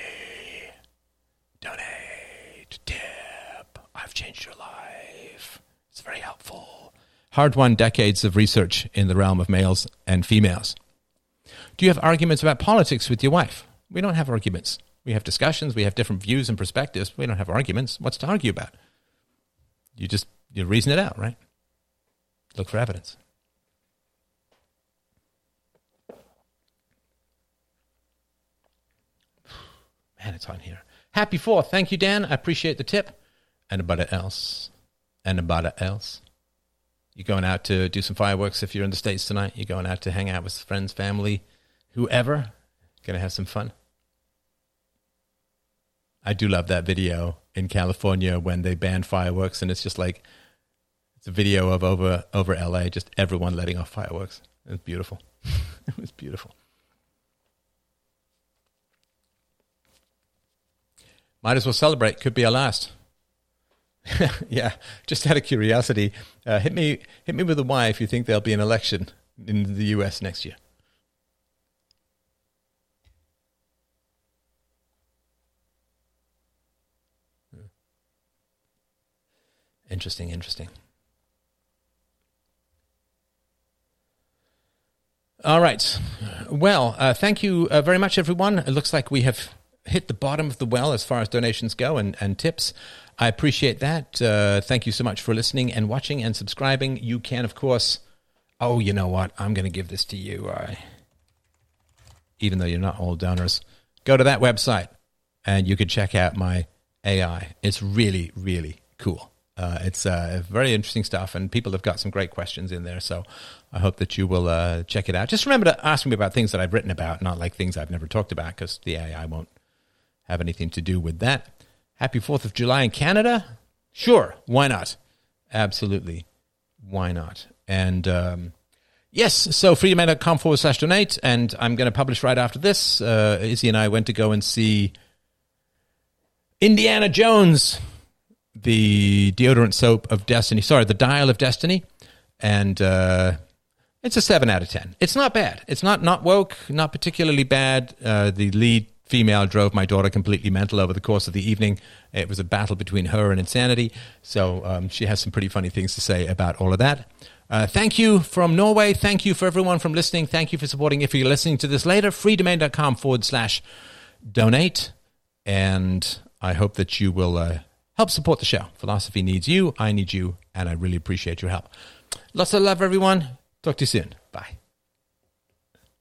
Donate, tip. I've changed your life. It's very helpful. Hard-won decades of research in the realm of males and females. Do you have arguments about politics with your wife? We don't have arguments. We have discussions. We have different views and perspectives. We don't have arguments. What's to argue about? You just you reason it out, right? Look for evidence. Man, it's hot in here. Happy fourth. Thank you, Dan. I appreciate the tip. And about else. And about else. You're going out to do some fireworks if you're in the States tonight. You're going out to hang out with friends, family, whoever. Going to have some fun. I do love that video in California when they banned fireworks, and it's just like, it's a video of over, over L A, just everyone letting off fireworks. It was beautiful. It was beautiful. Might as well celebrate. Could be our last. Yeah, just out of curiosity, uh, hit me hit me with a Y if you think there'll be an election in the U S next year. Interesting, interesting. All right. Well, uh, thank you uh, very much, everyone. It looks like we have hit the bottom of the well as far as donations go and, and tips. I appreciate that. Uh, thank you so much for listening and watching and subscribing. You can, of course, oh, you know what? I'm going to give this to you. Uh, even though you're not all donors, go to that website and you can check out my A I. It's really, really cool. Uh, it's uh, very interesting stuff, and people have got some great questions in there, so I hope that you will uh, check it out. Just remember to ask me about things that I've written about, not like things I've never talked about, because the A I won't have anything to do with that. Happy fourth of July in Canada? Sure, why not? Absolutely, why not? And um, yes, so freedomain.com forward slash donate, and I'm going to publish right after this. Uh, Izzy and I went to go and see Indiana Jones, the deodorant soap of destiny, sorry, the dial of destiny, and uh, it's a seven out of ten. It's not bad. It's not not woke, not particularly bad. Uh, the lead female drove my daughter completely mental over the course of the evening. It was a battle between her and insanity, so um, she has some pretty funny things to say about all of that. Uh, thank you from Norway. Thank you for everyone from listening. Thank you for supporting. If you're listening to this later, freedomain.com forward slash donate, and I hope that you will uh, help support the show. Philosophy needs you. I need you. And I really appreciate your help. Lots of love, everyone. Talk to you soon. Bye.